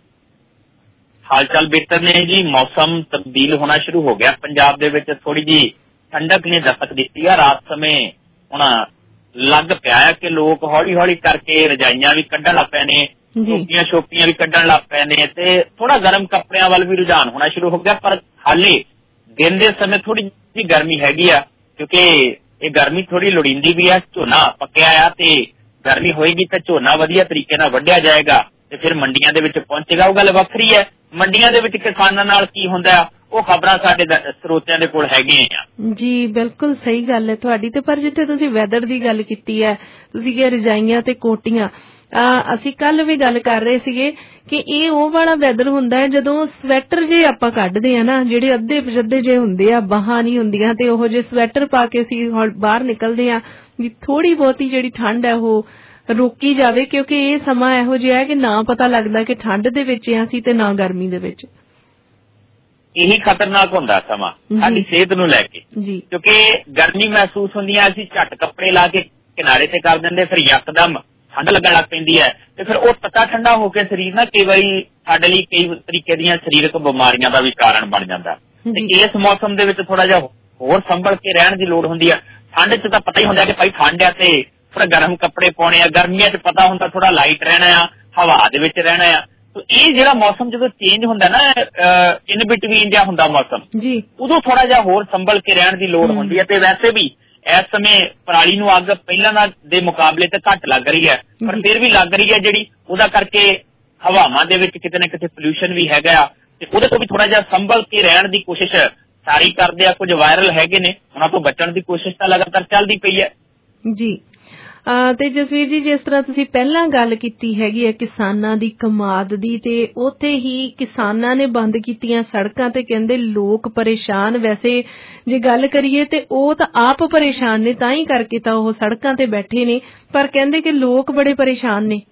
ਹਾਲ ਚਾਲ ਬਿਹਤਰ ਨੇ ਜੀ। ਮੌਸਮ ਤਬਦੀਲ ਹੋਣਾ ਸ਼ੁਰੂ ਹੋ ਗਿਆ ਪੰਜਾਬ ਦੇ ਵਿੱਚ, ਥੋੜੀ ਜੀ ਠੰਡਕ ਨੇ ਦਸਤਕ ਦਿੱਤੀ ਆ। ਰਾਤ ਸਮੇਂ ਹੁਣ ਲੱਗ ਪਿਆ ਹੈ ਕਿ ਲੋਕ ਹੌਲੀ ਹੌਲੀ ਕਰਕੇ ਰਜਾਈਆਂ ਵੀ ਕੱਢਣ ਲੱਗ ਪਏ ਨੇ, ਛੋਪੀਆਂ ਵੀ ਕੱਢਣ ਲੱਗ ਪਏ ਨੇ ਤੇ ਥੋੜਾ ਗਰਮ ਕੱਪੜਿਆਂ ਵੱਲ ਵੀ ਰੁਝਾਨ ਹੋਣਾ ਸ਼ੁਰੂ ਹੋ ਗਿਆ। ਪਰ ਹਾਲੇ ਦਿਨ ਦੇ ਸਮੇਂ ਥੋੜੀ ਜਿਹੀ ਗਰਮੀ ਹੈਗੀ ਆ, ਕਿਉਂਕਿ ਇਹ ਗਰਮੀ ਥੋੜੀ ਲੋੜੀਂਦੀ ਵੀ ਆ। ਝੋਨਾ ਪੱਕਿਆ ਆ ਤੇ ਗਰਮੀ ਹੋਏਗੀ ਤਾਂ ਝੋਨਾ ਵਧੀਆ ਤਰੀਕੇ ਨਾਲ ਵੱਢਿਆ ਜਾਏਗਾ ਤੇ ਫਿਰ ਮੰਡੀਆਂ ਦੇ ਵਿੱਚ ਪਹੁੰਚੇਗਾ। ਉਹ ਗੱਲ ਵੱਖਰੀ ਹੈ, ਮੰਡੀਆਂ ਦੇ ਵਿੱਚ ਕਿਸਾਨਾਂ ਨਾਲ ਕੀ ਹੁੰਦਾ ਉਹ ਖਬਰਾਂ ਸਾਡੇ ਸਰੋਤਿਆਂ ਦੇ ਕੋਲ ਹੈਗੀਆਂ ਆ ਜੀ। ਬਿਲਕੁਲ ਸਹੀ ਗੱਲ ਹੈ ਤੁਹਾਡੀ। ਤੇ ਪਰ ਜਿੱਥੇ ਤੁਸੀਂ ਵੈਦਰ ਦੀ ਗੱਲ ਕੀਤੀ ਹੈ, ਤੁਸੀਂ ਕਿਹਾ ਰਜਾਈਆਂ ਤੇ ਕੋਟੀਆਂ, ਅਸੀਂ ਕੱਲ ਵੀ ਗੱਲ ਕਰ ਰਹੇ ਸੀਗੇ ਕਿ ਇਹ ਉਹ ਵਾਲਾ ਵੈਦਰ ਹੁੰਦਾ ਹੈ ਜਦੋਂ ਸਵੈਟਰ ਜੇ ਆਪਾਂ ਕੱਢਦੇ ਆ ਨਾ, ਜਿਹੜੇ ਅੱਧੇ ਪਜੱਦੇ ਜੇ ਹੁੰਦੇ ਆ, ਬਾਹਾਂ ਨਹੀਂ ਹੁੰਦੀਆਂ, ਤੇ ਉਹ ਜੇ ਸਵੈਟਰ ਪਾ ਕੇ ਅਸੀਂ ਬਾਹਰ ਨਿਕਲਦੇ ਆ ਵੀ ਥੋੜੀ ਬਹੁਤੀ ਜਿਹੜੀ ਠੰਡ ਹੈ ਉਹ ਰੋਕੀ ਜਾਵੇ, ਕਿਉਂਕਿ ਇਹ ਸਮਾਂ ਇਹੋ ਜਿਹਾ ਹੈ ਕਿ ਨਾ ਪਤਾ ਲੱਗਦਾ ਕਿ ਠੰਡ ਦੇ ਵਿੱਚ ਆ ਅਸੀਂ ਤੇ ਨਾ ਗਰਮੀ ਦੇ ਵਿੱਚ। ਇਹੀ ਖਤਰਨਾਕ ਹੁੰਦਾ ਸਮਾਂ ਸਾਡੀ ਸਿਹਤ ਨੂੰ ਲੈ ਕੇ, ਕਿਉਂਕਿ ਗਰਮੀ ਮਹਿਸੂਸ ਹੁੰਦੀ ਹੈ, ਅਸੀਂ ਝੱਟ ਕੱਪੜੇ ਲਾ ਕੇ ਕਿਨਾਰੇ ਤੇ ਕਰ ਦਿੰਦੇ, ਫਿਰ ਯਕਦਮ ਠੰਡ ਲੱਗਣ ਲੱਗ ਪੈਂਦੀ ਹੈ ਤੇ ਫਿਰ ਉਹ ਤੱਤਾ ਠੰਡਾ ਹੋ ਕੇ ਸਰੀਰ ਨਾ ਕਈ ਵਾਰੀ ਸਾਡੇ ਲਈ ਕਈ ਤਰੀਕੇ ਦੀਆਂ ਸਰੀਰਕ ਬਿਮਾਰੀਆਂ ਦਾ ਵੀ ਕਾਰਨ ਬਣ ਜਾਂਦਾ। ਤੇ ਇਸ ਮੌਸਮ ਦੇ ਵਿੱਚ ਥੋੜਾ ਜਿਹਾ ਹੋਰ ਸੰਭਲ ਕੇ ਰਹਿਣ ਦੀ ਲੋੜ ਹੁੰਦੀ ਹੈ। ਠੰਡ 'ਚ ਤਾਂ ਪਤਾ ਹੀ ਹੁੰਦਾ ਕਿ ਭਾਈ ਠੰਡ ਆ ਤੇ ਥੋੜਾ ਗਰਮ ਕੱਪੜੇ ਪਾਉਣੇ ਆ, ਗਰਮੀਆਂ 'ਚ ਪਤਾ ਹੁੰਦਾ ਥੋੜਾ ਲਾਈਟ ਰਹਿਣਾ ਆ, ਹਵਾ ਦੇ ਵਿੱਚ ਰਹਿਣਾ ਆ। ਇਹ ਜਿਹੜਾ ਮੌਸਮ ਜਦੋਂ ਚੇਂਜ ਹੁੰਦਾ ਨਾ, ਇਨ ਬਿਟਵੀਨ ਜਿਹਾ ਹੁੰਦਾ ਮੌਸਮ, ਉਦੋਂ ਥੋੜਾ ਜਿਹਾ ਹੋਰ ਸੰਭਲ ਕੇ ਰਹਿਣ ਦੀ ਲੋੜ ਹੁੰਦੀ ਹੈ। ਤੇ ਵੈਸੇ ਵੀ ਇਸ ਸਮੇਂ ਪਰਾਲੀ ਨੂੰ ਅੱਗ ਪਹਿਲਾਂ ਦੇ ਮੁਕਾਬਲੇ ਤੇ ਘੱਟ ਲੱਗ ਰਹੀ ਹੈ, ਪਰ ਫਿਰ ਵੀ ਲੱਗ ਰਹੀ ਹੈ ਜਿਹੜੀ, ਉਹਦਾ ਕਰਕੇ ਹਵਾਵਾਂ ਦੇ ਵਿੱਚ ਕਿਤੇ ਨਾ ਕਿਤੇ ਪੋਲਿਊਸ਼ਨ ਵੀ ਹੈਗਾ ਆ, ਤੇ ਉਹਦੇ ਤੋਂ ਵੀ ਥੋੜਾ ਜਿਹਾ ਸੰਭਲ ਕੇ ਰਹਿਣ ਦੀ ਕੋਸ਼ਿਸ਼ ਸਾਰੀ ਕਰਦੇ ਆ। ਕੁਝ ਵਾਇਰਲ ਹੈਗੇ ਨੇ, ਉਹਨਾਂ ਤੋਂ ਬਚਣ ਦੀ ਕੋਸ਼ਿਸ਼ ਤਾਂ ਲਗਾਤਾਰ ਚੱਲਦੀ ਪਈ ਹੈ ਜੀ। ਤੇ ਜਸਵੀਰ ਜੀ, ਜਿਸ ਤਰ੍ਹਾਂ ਤੁਸੀਂ ਪਹਿਲਾਂ ਗੱਲ ਕੀਤੀ ਹੈਗੀ ਹੈ ਕਿਸਾਨਾਂ ਦੀ ਕਮਾਦ ਦੀ, ਤੇ ਉੱਥੇ ਹੀ ਕਿਸਾਨਾਂ ਨੇ ਬੰਦ ਕੀਤੀਆਂ ਸੜਕਾਂ ਤੇ ਕਹਿੰਦੇ ਲੋਕ ਪਰੇਸ਼ਾਨ। ਵੈਸੇ ਜੇ ਗੱਲ ਕਰੀਏ ਤੇ ਉਹ ਤਾਂ ਆਪ ਪਰੇਸ਼ਾਨ ਨੇ, ਤਾਂ ਹੀ ਕਰਕੇ ਤਾਂ ਉਹ ਸੜਕਾਂ ਤੇ ਬੈਠੇ ਨੇ, ਪਰ ਕਹਿੰਦੇ ਕਿ ਲੋਕ ਬੜੇ ਪਰੇਸ਼ਾਨ ਨੇ।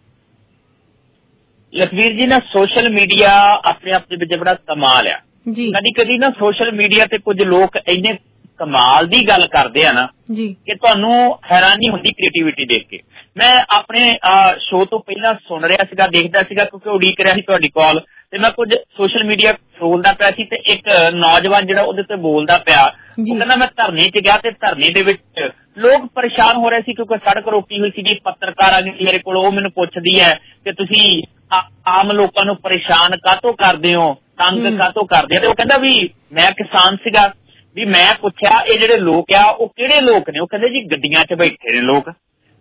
ਲਖਵੀਰ ਜੀ, ਨਾ ਸੋਸ਼ਲ ਮੀਡੀਆ ਆਪਣੇ ਆਪ ਦੇ ਵਿੱਚ ਬੜਾ ਕਮਾਲ ਆ ਜੀ। ਕਦੀ ਨਾ ਸੋਸ਼ਲ ਮੀਡੀਆ ਤੇ ਕੁਝ ਲੋਕ ਇੰਨੇ ਕਮਾਲ ਦੀ ਗੱਲ ਕਰਦੇ ਆ ਨਾ ਕਿ ਤੁਹਾਨੂੰ ਹੈਰਾਨੀ ਹੁੰਦੀ ਕ੍ਰੀਏਟੀਵਿਟੀ ਦੇਖ ਕੇ। ਮੈਂ ਆਪਣੇ ਸ਼ੋਅ ਤੋਂ ਪਹਿਲਾਂ ਸੁਣ ਰਿਹਾ ਸੀਗਾ, ਦੇਖਦਾ ਸੀਗਾ, ਕਿਉਂਕਿ ਉਡੀਕ ਰਿਹਾ ਸੀ ਤੁਹਾਡੀ ਕਾਲ, ਤੇ ਮੈਂ ਕੁਝ ਸੋਸ਼ਲ ਮੀਡੀਆ ਫਰੋਲਦਾ ਪਿਆ ਸੀ, ਤੇ ਇੱਕ ਨੌਜਵਾਨ ਜਿਹੜਾ ਉਹਦੇ ਤੇ ਬੋਲਦਾ ਪਿਆ, ਉਹ ਕਹਿੰਦਾ ਮੈਂ ਧਰਨੇ 'ਚ ਗਿਆ ਤੇ ਧਰਨੇ ਦੇ ਵਿੱਚ ਲੋਕ ਪਰੇਸ਼ਾਨ ਹੋ ਰਹੇ ਸੀ ਕਿਉਂਕਿ ਸੜਕ ਰੋਕੀ ਹੋਈ ਸੀਗੀ। ਪੱਤਰਕਾਰ ਆ ਗਈ ਮੇਰੇ ਕੋਲ, ਉਹ ਮੈਨੂੰ ਪੁੱਛਦੀ ਹੈ ਕਿ ਤੁਸੀਂ ਆਮ ਲੋਕਾਂ ਨੂੰ ਪਰੇਸ਼ਾਨ ਕਾਹਤੋਂ ਕਰਦੇ ਹੋ, ਤੰਗ ਕਾਹਤੋਂ ਕਰਦੇ ਹੋ। ਤੇ ਉਹ ਕਹਿੰਦਾ ਵੀ ਮੈਂ ਕਿਸਾਨ ਸੀਗਾ, ਵੀ ਮੈਂ ਪੁੱਛਿਆ ਇਹ ਜਿਹੜੇ ਲੋਕ ਆ ਉਹ ਕਿਹੜੇ ਲੋਕ ਨੇ। ਉਹ ਕਹਿੰਦੇ ਜੀ ਗੱਡੀਆਂ 'ਚ ਬੈਠੇ ਨੇ ਲੋਕ,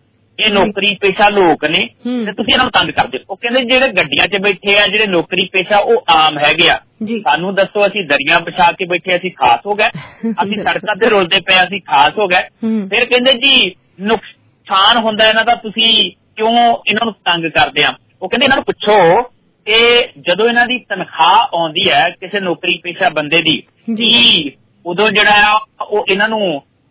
ਇਹ ਨੌਕਰੀ ਪੇਸ਼ਾ ਲੋਕ ਨੇ, ਤੇ ਤੁਸੀਂ ਇਹਨਾਂ ਨੂੰ ਤੰਗ ਕਰਦੇ ਹੋ। ਉਹ ਕਹਿੰਦੇ ਜਿਹੜੇ ਗੱਡੀਆਂ 'ਚ ਬੈਠੇ ਆ, ਜਿਹੜੇ ਨੌਕਰੀ ਪੇਸ਼ਾ, ਉਹ ਆਮ ਹੈਗੇ ਆ। ਸਾਨੂੰ ਦੱਸੋ, ਅਸੀਂ ਦਰੀਆਂ ਵਿਛਾ ਕੇ ਬੈਠੇ, ਅਸੀਂ ਖਾਸ ਹੋ ਗਏ? ਅਸੀਂ ਸੜਕਾਂ ਤੇ ਰੁਲਦੇ ਪਏ, ਅਸੀਂ ਖਾਸ ਹੋ ਗਏ? ਫਿਰ ਕਹਿੰਦੇ ਜੀ ਨੁਕਸਾਨ ਹੁੰਦਾ ਇਹਨਾਂ ਦਾ, ਤੁਸੀਂ ਕਿਉਂ ਇਹਨਾਂ ਨੂੰ ਤੰਗ ਕਰਦੇ ਆ? ਉਹ ਕਹਿੰਦੇ ਇਹਨਾਂ ਨੂੰ ਪੁੱਛੋ ਕਿ ਜਦੋਂ ਇਹਨਾਂ ਦੀ ਤਨਖਾਹ ਆਉਂਦੀ ਹੈ ਕਿਸੇ ਨੌਕਰੀ ਪੇਸ਼ਾ ਬੰਦੇ ਦੀ, ਕੀ ਉਦੋਂ ਜਿਹੜਾ ਆ ਉਹ ਇਹਨਾਂ ਨੂੰ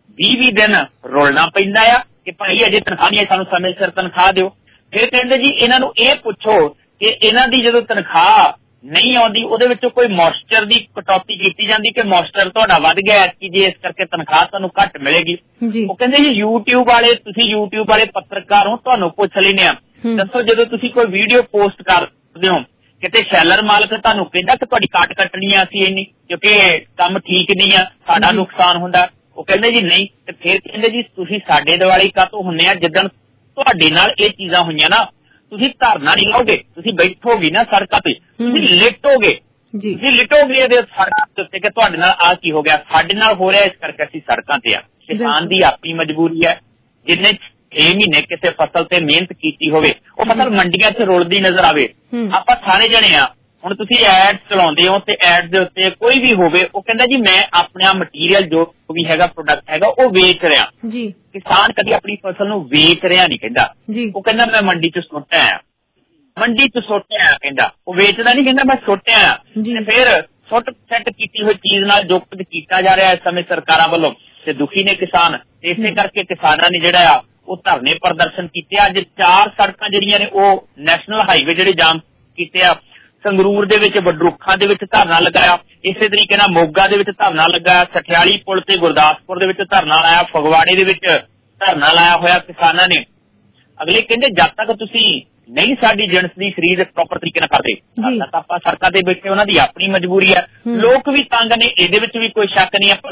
20 ਦਿਨ ਰੁਲਣਾ ਪੈਂਦਾ ਆ ਕਿ ਭਾਈ ਅਜੇ ਤਨਖਾਹ ਨਹੀਂ ਆਈ, ਸਾਨੂੰ ਸਮੇਂ ਸਿਰ ਤਨਖਾਹ ਦਿਓ? ਫਿਰ ਕਹਿੰਦੇ ਜੀ ਇਹਨਾਂ ਨੂੰ ਇਹ ਪੁੱਛੋ ਕਿ ਇਹਨਾਂ ਦੀ ਜਦੋਂ ਤਨਖਾਹ ਨਹੀਂ ਆਉਂਦੀ ਉਹਦੇ ਵਿੱਚੋਂ ਕੋਈ ਮੋਇਸਚਰ ਦੀ ਕਟੌਤੀ ਕੀਤੀ ਜਾਂਦੀ ਕਿ ਮੋਇਸਚਰ ਤੁਹਾਡਾ ਵੱਧ ਗਿਆ ਕਿ ਜੇ ਇਸ ਕਰਕੇ ਤਨਖਾਹ ਤੁਹਾਨੂੰ ਘੱਟ ਮਿਲੇਗੀ? ਉਹ ਕਹਿੰਦੇ ਜੀ YouTube ਵਾਲੇ, ਤੁਸੀਂ YouTube ਵਾਲੇ ਪੱਤਰਕਾਰ ਹੋ, ਤੁਹਾਨੂੰ ਪੁੱਛ ਲੈਂਦੇ ਆ, ਦੱਸੋ ਜਦੋਂ ਤੁਸੀਂ ਕੋਈ ਵੀਡੀਓ ਪੋਸਟ ਕਰਦੇ ਹੋ, ਕਿਤੇ ਸ਼ੈਲਰ ਮਾਲਕ ਤੁਹਾਨੂੰ ਕਹਿੰਦਾ ਕਿ ਤੁਹਾਡੀ ਕਾਟ ਕੱਟਣੀ ਆ ਅਸੀਂ ਇੰਨੀ ਕਿਉਂਕਿ ਕੰਮ ਠੀਕ ਨਹੀਂ ਆ, ਸਾਡਾ ਨੁਕਸਾਨ ਹੁੰਦਾ? ਉਹ ਕਹਿੰਦੇ ਜੀ ਨਹੀਂ। ਤੇ ਫਿਰ ਕਹਿੰਦੇ ਜੀ ਤੁਸੀਂ ਸਾਡੇ ਦਿਵਾਲੀ ਕਾਹਤੋਂ ਹੁੰਨੇ ਆ? ਜਿੱਦਣ ਤੁਹਾਡੇ ਨਾਲ ਇਹ ਚੀਜ਼ਾਂ ਹੋਈਆਂ ਨਾ, ਤੁਸੀਂ ਧਰਨਾ ਨਹੀਂ ਲਾਓਗੇ, ਤੁਸੀਂ ਬੈਠੋਗੇ ਨਾ ਸੜਕਾਂ ਤੇ, ਤੁਸੀਂ ਲਿਟੋਗੇ, ਤੁਸੀਂ ਲਿਟੋਗੇ ਇਹਦੇ ਸੜਕਾਂ ਦੇ ਉੱਤੇ ਕਿ ਤੁਹਾਡੇ ਨਾਲ ਆਹ ਕੀ ਹੋ ਗਿਆ, ਸਾਡੇ ਨਾਲ ਹੋ ਰਿਹਾ ਇਸ ਕਰਕੇ ਅਸੀਂ ਸੜਕਾਂ ਤੇ ਆ। ਕਿਸਾਨ ਦੀ ਆਪਣੀ ਮਜਬੂਰੀ ਹੈ, ਜਿੰਨੇ 6 ਮਹੀਨੇ ਕਿਸੇ ਫਸਲ ਤੇ ਮਿਹਨਤ ਕੀਤੀ ਹੋਵੇ, ਉਹ ਫਸਲ ਮੰਡੀਆਂ 'ਚ ਰੁਲਦੀ ਨਜ਼ਰ ਆਵੇ। ਆਪਾਂ ਸਾਰੇ ਜਣੇ ਆ, ਹੁਣ ਤੁਸੀਂ ਐਡ ਚਲਾਉਂਦੇ ਹੋ ਤੇ ਐਡ ਦੇ ਉੱਤੇ ਕੋਈ ਵੀ ਹੋਵੇ, ਉਹ ਕਹਿੰਦਾ ਜੀ ਮੈਂ ਆਪਣਾ ਮਟੀਰੀਅਲ ਜੋ ਵੀ ਹੈਗਾ, ਪ੍ਰੋਡਕਟ ਹੈਗਾ, ਉਹ ਵੇਚ ਰਿਹਾ। ਕਿਸਾਨ ਕਦੀ ਆਪਣੀ ਫਸਲ ਨੂੰ ਵੇਚ ਰਿਹਾ ਨਹੀਂ ਕਹਿੰਦਾ, ਉਹ ਕਹਿੰਦਾ ਮੈਂ ਮੰਡੀ 'ਚ ਸੁੱਟ ਆਇਆ, ਮੰਡੀ 'ਚ ਸੁੱਟ ਆਇਆ ਕਹਿੰਦਾ, ਉਹ ਵੇਚਦਾ ਨਹੀਂ, ਕਹਿੰਦਾ ਮੈਂ ਸੁੱਟ ਆਇਆ। ਤੇ ਫਿਰ ਸੁੱਟ ਸੈੱਟ ਕੀਤੀ ਹੋਈ ਚੀਜ਼ ਨਾਲ ਜੋ ਕੁਝ ਕੀਤਾ ਜਾ ਰਿਹਾ ਇਸ ਸਮੇਂ ਸਰਕਾਰਾਂ ਵੱਲੋਂ, ਤੇ ਦੁਖੀ ਨੇ ਕਿਸਾਨ। ਇਸੇ ਕਰਕੇ ਕਿਸਾਨਾਂ ਨੇ ਜਿਹੜਾ ਆ ਉਹ ਧਰਨੇ ਪ੍ਰਦਰਸ਼ਨ ਕੀਤੇ। ਅੱਜ 4 ਸੜਕਾਂ ਜਿਹੜੀਆਂ ਨੇ ਉਹ ਨੈਸ਼ਨਲ ਹਾਈਵੇ ਜਿਹੜੇ ਜਾਮ ਕੀਤੇ ਆ। ਸੰਗਰੂਰ ਦੇ ਵਿੱਚ ਬਡਰੁੱਖਾਂ ਦੇ ਵਿੱਚ ਧਰਨਾ ਲਗਾਇਆ, ਇਸੇ ਤਰੀਕੇ ਨਾਲ ਮੋਗਾ ਦੇ ਵਿੱਚ ਧਰਨਾ ਲਗਾਇਆ, ਸਠਿਆਲੀ ਪੁਲ ਤੇ ਗੁਰਦਾਸਪੁਰ ਦੇ ਵਿੱਚ ਧਰਨਾ ਲਾਇਆ, ਫਗਵਾੜੇ ਦੇ ਵਿੱਚ ਧਰਨਾ ਲਾਇਆ ਹੋਇਆ ਕਿਸਾਨਾਂ ਨੇ। ਅਗਲੇ ਕਹਿੰਦੇ ਜਦ ਤੱਕ ਤੁਸੀਂ ਨਹੀਂ ਸਾਡੀ ਜਿਣਸ ਦੀ ਖਰੀਦ ਪ੍ਰੋਪਰ ਤਰੀਕੇ ਨਾਲ ਕਰਦੇ, ਤਦ ਤੱਕ ਆਪਾਂ ਸੜਕਾਂ ਤੇ ਬੈਠੇ, ਉਹਨਾਂ ਦੀ ਆਪਣੀ ਮਜਬੂਰੀ ਹੈ। ਲੋਕ ਵੀ ਤੰਗ ਨੇ, ਇਹਦੇ ਵਿੱਚ ਵੀ ਕੋਈ ਸ਼ੱਕ ਨਹੀਂ ਹੈ, ਪਰ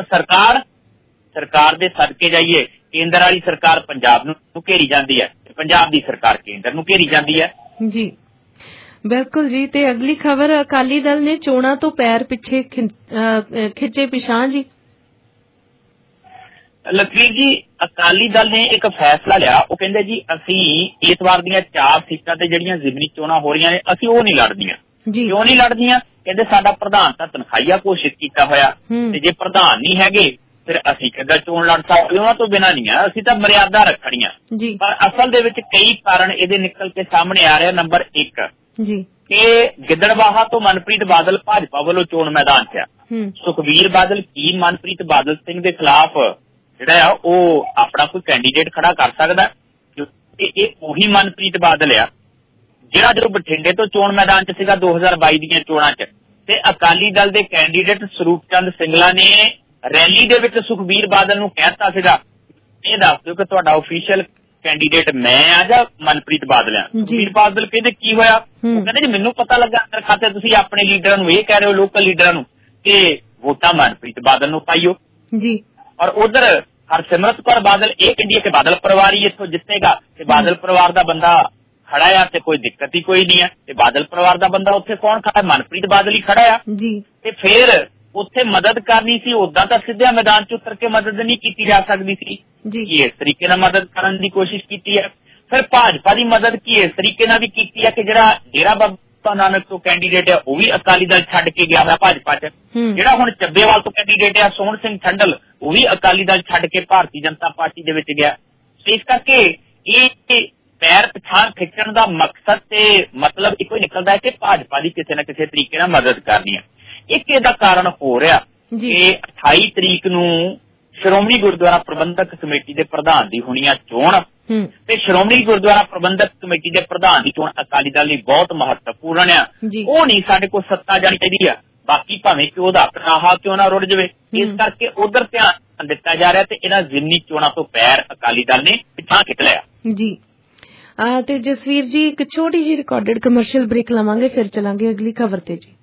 ਸਰਕਾਰ ਦੇ ਸਦਕੇ ਜਾਈਏ। ਕੇਂਦਰ ਵਾਲੀ ਸਰਕਾਰ ਪੰਜਾਬ ਨੂੰ ਘੇਰੀ ਜਾਂਦੀ ਹੈ, ਪੰਜਾਬ ਦੀ ਸਰਕਾਰ ਕੇਂਦਰ ਨੂੰ ਘੇਰੀ ਜਾਂਦੀ ਹੈ। ਜੀ ਬਿਲਕੁਲ ਜੀ। ਤੇ ਅਗਲੀ ਖਬਰ, ਅਕਾਲੀ ਦਲ ਨੇ ਚੋਣਾਂ ਤੋਂ ਪੈਰ ਪਿੱਛੇ ਖਿੱਚੇ ਪਿਛਾਂ ਜੀ। ਲਖਵੀਰ ਜੀ, ਅਕਾਲੀ ਦਲ ਨੇ ਇੱਕ ਫੈਸਲਾ ਲਿਆ, ਉਹ ਕਹਿੰਦੇ ਜੀ ਅਸੀਂ ਇਸ ਵਾਰ ਦੀਆਂ 4 ਸੀਟਾਂ ਤੇ ਜਿਹੜੀਆਂ ਜ਼ਿਮਨੀ ਚੋਣਾਂ ਹੋ ਰਹੀਆਂ ਨੇ ਅਸੀਂ ਉਹ ਨਹੀਂ ਲੜਦੀਆਂ। ਕਿਉਂ ਨਹੀਂ ਲੜਦੀਆਂ? ਕਹਿੰਦੇ ਸਾਡਾ ਪ੍ਰਧਾਨ ਤਾਂ ਤਨਖਾਹੀਆ ਘੋਸ਼ਿਤ ਕੀਤਾ ਹੋਇਆ, ਤੇ ਜੇ ਪ੍ਰਧਾਨ ਨਹੀਂ ਹੈਗੇ ਫਿਰ ਅਸੀਂ ਕਿੱਦਾਂ ਚੋਣ ਲੜ ਸਕਦੇ? ਉਹਨਾਂ ਤੋਂ ਬਿਨਾਂ ਨਹੀਂ ਆ, ਅਸੀਂ ਤਾਂ ਮਰਿਆਦਾ ਰੱਖਣੀਆਂ। ਪਰ ਅਸਲ ਦੇ ਵਿੱਚ ਕਈ ਕਾਰਨ ਇਹਦੇ ਨਿਕਲ ਕੇ ਸਾਹਮਣੇ ਆ ਰਿਹਾ। ਨੰਬਰ 1 ਕਿ ਗਿੱਦੜਬਾਹਾ ਤੋਂ ਮਨਪ੍ਰੀਤ ਬਾਦਲ ਭਾਜਪਾ ਵੱਲੋਂ ਚੋਣ ਮੈਦਾਨ 'ਚ ਆ। ਸੁਖਬੀਰ ਬਾਦਲ ਕੀ ਮਨਪ੍ਰੀਤ ਬਾਦਲ ਸਿੰਘ ਦੇ ਖਿਲਾਫ ਜਿਹੜਾ ਆ ਉਹ ਆਪਣਾ ਕੋਈ ਕੈਂਡੀਡੇਟ ਖੜਾ ਕਰ ਸਕਦਾ? ਕਿਉਂਕਿ ਇਹ ਉਹੀ ਮਨਪ੍ਰੀਤ ਬਾਦਲ ਆ ਜਿਹੜਾ ਜਦੋਂ ਬਠਿੰਡੇ ਤੋਂ ਚੋਣ ਮੈਦਾਨ 'ਚ ਸੀਗਾ 2022 ਦੀਆਂ ਚੋਣਾਂ 'ਚ, ਤੇ ਅਕਾਲੀ ਦਲ ਦੇ ਕੈਂਡੀਡੇਟ ਸਰੂਪ ਚੰਦ ਸਿੰਗਲਾ ਨੇ ਰੈਲੀ ਦੇ ਵਿੱਚ ਸੁਖਬੀਰ ਬਾਦਲ ਨੂੰ ਕਹਿਤਾ ਸੀਗਾ ਇਹ ਦੱਸ ਦਿਓ ਕਿ ਤੁਹਾਡਾ ਆਫੀਸ਼ੀਅਲ ਕੈਂਡੀਡੇਟ ਮੈਂ ਆ ਜਾਂ ਮਨਪ੍ਰੀਤ ਬਾਦਲ ਆ। ਸੁਖਬੀਰ ਬਾਦਲ ਕਹਿੰਦੇ ਕੀ ਹੋਇਆ? ਉਹ ਕਹਿੰਦੇ ਜੀ ਮੈਨੂੰ ਪਤਾ ਲੱਗਾ ਅੰਦਰ ਖਾਤੇ ਤੁਸੀਂ ਆਪਣੇ ਲੀਡਰਾਂ ਨੂੰ ਇਹ ਕਹਿ ਰਹੇ ਹੋ, ਲੋਕਲ ਲੀਡਰਾਂ ਨੂੰ, ਕਿ ਵੋਟਾਂ ਮਨਪ੍ਰੀਤ ਬਾਦਲ ਨੂੰ ਪਾਈਓ। ਔਰ ਉਧਰ ਹਰਸਿਮਰਤ ਕੌਰ ਬਾਦਲ ਇਹ ਕਹਿੰਦੀ ਹੈ ਕਿ ਬਾਦਲ ਪਰਿਵਾਰ ਹੀ ਇੱਥੋਂ ਜਿੱਤੇਗਾ ਤੇ ਬਾਦਲ ਪਰਿਵਾਰ ਦਾ ਬੰਦਾ ਖੜਾ ਆ ਤੇ ਕੋਈ ਦਿੱਕਤ ਹੀ ਕੋਈ ਨਹੀਂ ਹੈ। ਤੇ ਬਾਦਲ ਪਰਿਵਾਰ ਦਾ ਬੰਦਾ ਉੱਥੇ ਕੌਣ ਖੜਾ? ਮਨਪ੍ਰੀਤ ਬਾਦਲ ਹੀ ਖੜਾ ਆ ਜੀ। ਤੇ ਫਿਰ ਉੱਥੇ ਮਦਦ ਕਰਨੀ ਸੀ, ਉਦਾਂ ਤਾਂ ਸਿੱਧਾ ਮੈਦਾਨ ਚ ਉਤਰ ਕੇ ਮਦਦ ਨਹੀਂ ਕੀਤੀ ਜਾ ਸਕਦੀ ਸੀ ਜੀ। ਇਸ ਤਰੀਕੇ ਨਾਲ ਮਦਦ ਕਰਨ ਦੀ ਕੋਸ਼ਿਸ਼ ਕੀਤੀ ਹੈ। ਫਿਰ ਭਾਜਪਾ ਦੀ ਮਦਦ ਕੀ ਇਸ ਤਰੀਕੇ ਨਾਲ ਵੀ ਕੀਤੀ ਹੈ ਕਿ ਜਿਹੜਾ ਡੇਰਾ ਬਾਬਾ ਨਾਨਕ ਤੋਂ ਕੈਂਡੀਡੇਟ ਹੈ ਉਹ ਵੀ ਅਕਾਲੀ ਦਲ ਛੱਡ ਕੇ ਗਿਆ ਹੈ ਭਾਜਪਾ ਚ। ਜਿਹੜਾ ਹੁਣ ਚੱਬੇਵਾਲ ਤੋਂ ਕੈਂਡੀਡੇਟ ਹੈ ਸੋਹਣ ਸਿੰਘ ਠੰਡਲ ਉਹ ਵੀ ਅਕਾਲੀ ਦਲ ਛੱਡ ਕੇ ਭਾਰਤੀ ਜਨਤਾ ਪਾਰਟੀ ਦੇ ਵਿੱਚ ਗਿਆ। ਇਸ ਕਰਕੇ ਇਹ ਪੈਰ ਪਛਾਣ ਖਿੱਚਣ ਦਾ ਮਕਸਦ ਤੇ ਮਤਲਬ ਇੱਕੋ ਹੀ ਨਿਕਲਦਾ ਹੈ ਕਿ ਭਾਜਪਾ ਦੀ ਕਿਸੇ ਨਾ ਕਿਸੇ ਤਰੀਕੇ ਨਾਲ ਮਦਦ ਕਰਨੀ ਹੈ। ਇੱਕ ਇਹਦਾ ਕਾਰਨ ਹੋ ਰਿਹਾ ਕਿ 28 ਤਰੀਕ ਨੂੰ ਸ਼੍ਰੋਮਣੀ ਗੁਰਦੁਆਰਾ ਪ੍ਰਬੰਧਕ ਕਮੇਟੀ ਦੇ ਪ੍ਰਧਾਨ ਦੀ ਹੋਣੀ ਆ ਚੋਣ ਤੇ ਸ਼੍ਰੋਮਣੀ ਗੁਰਦੁਆਰਾ ਪ੍ਰਬੰਧਕ ਕਮੇਟੀ ਦੇ ਪ੍ਰਧਾਨ ਦੀ ਚੋਣ ਅਕਾਲੀ ਦਲ ਲਈ ਬਹੁਤ ਮਹੱਤਵਪੂਰਨ ਆ। ਉਹ ਨਹੀਂ ਸਾਡੇ ਕੋਲ ਸੱਤਾ ਜਾਣੀ ਚਾਹੀਦੀ ਆ, ਬਾਕੀ ਭਾਵੇਂ ਕਿ ਉਹਦਾ ਕਰਾਹਾ ਕਿਉਂ ਨਾ ਰੁੜ ਜਾਵੇ। ਇਸ ਕਰਕੇ ਉਧਰ ਧਿਆਨ ਦਿੱਤਾ ਜਾ ਰਿਹਾ ਤੇ ਇਹਨਾਂ ਜ਼ਿਮਨੀ ਚੋਣਾਂ ਤੋਂ ਪੈਰ ਅਕਾਲੀ ਦਲ ਨੇ ਪਿੱਛਾ ਖਿੱਚ ਲਿਆ ਜੀ। ਤੇ ਜਸਵੀਰ ਜੀ ਇੱਕ ਛੋਟੀ ਜਿਹੀ ਰਿਕਾਰਡਡ ਕਮਰਸ਼ੀਅਲ ਬ੍ਰੇਕ ਲਵਾਂਗੇ, ਫਿਰ ਚਲਾਂਗੇ ਅਗਲੀ ਖਬਰ ਤੇ ਜੀ।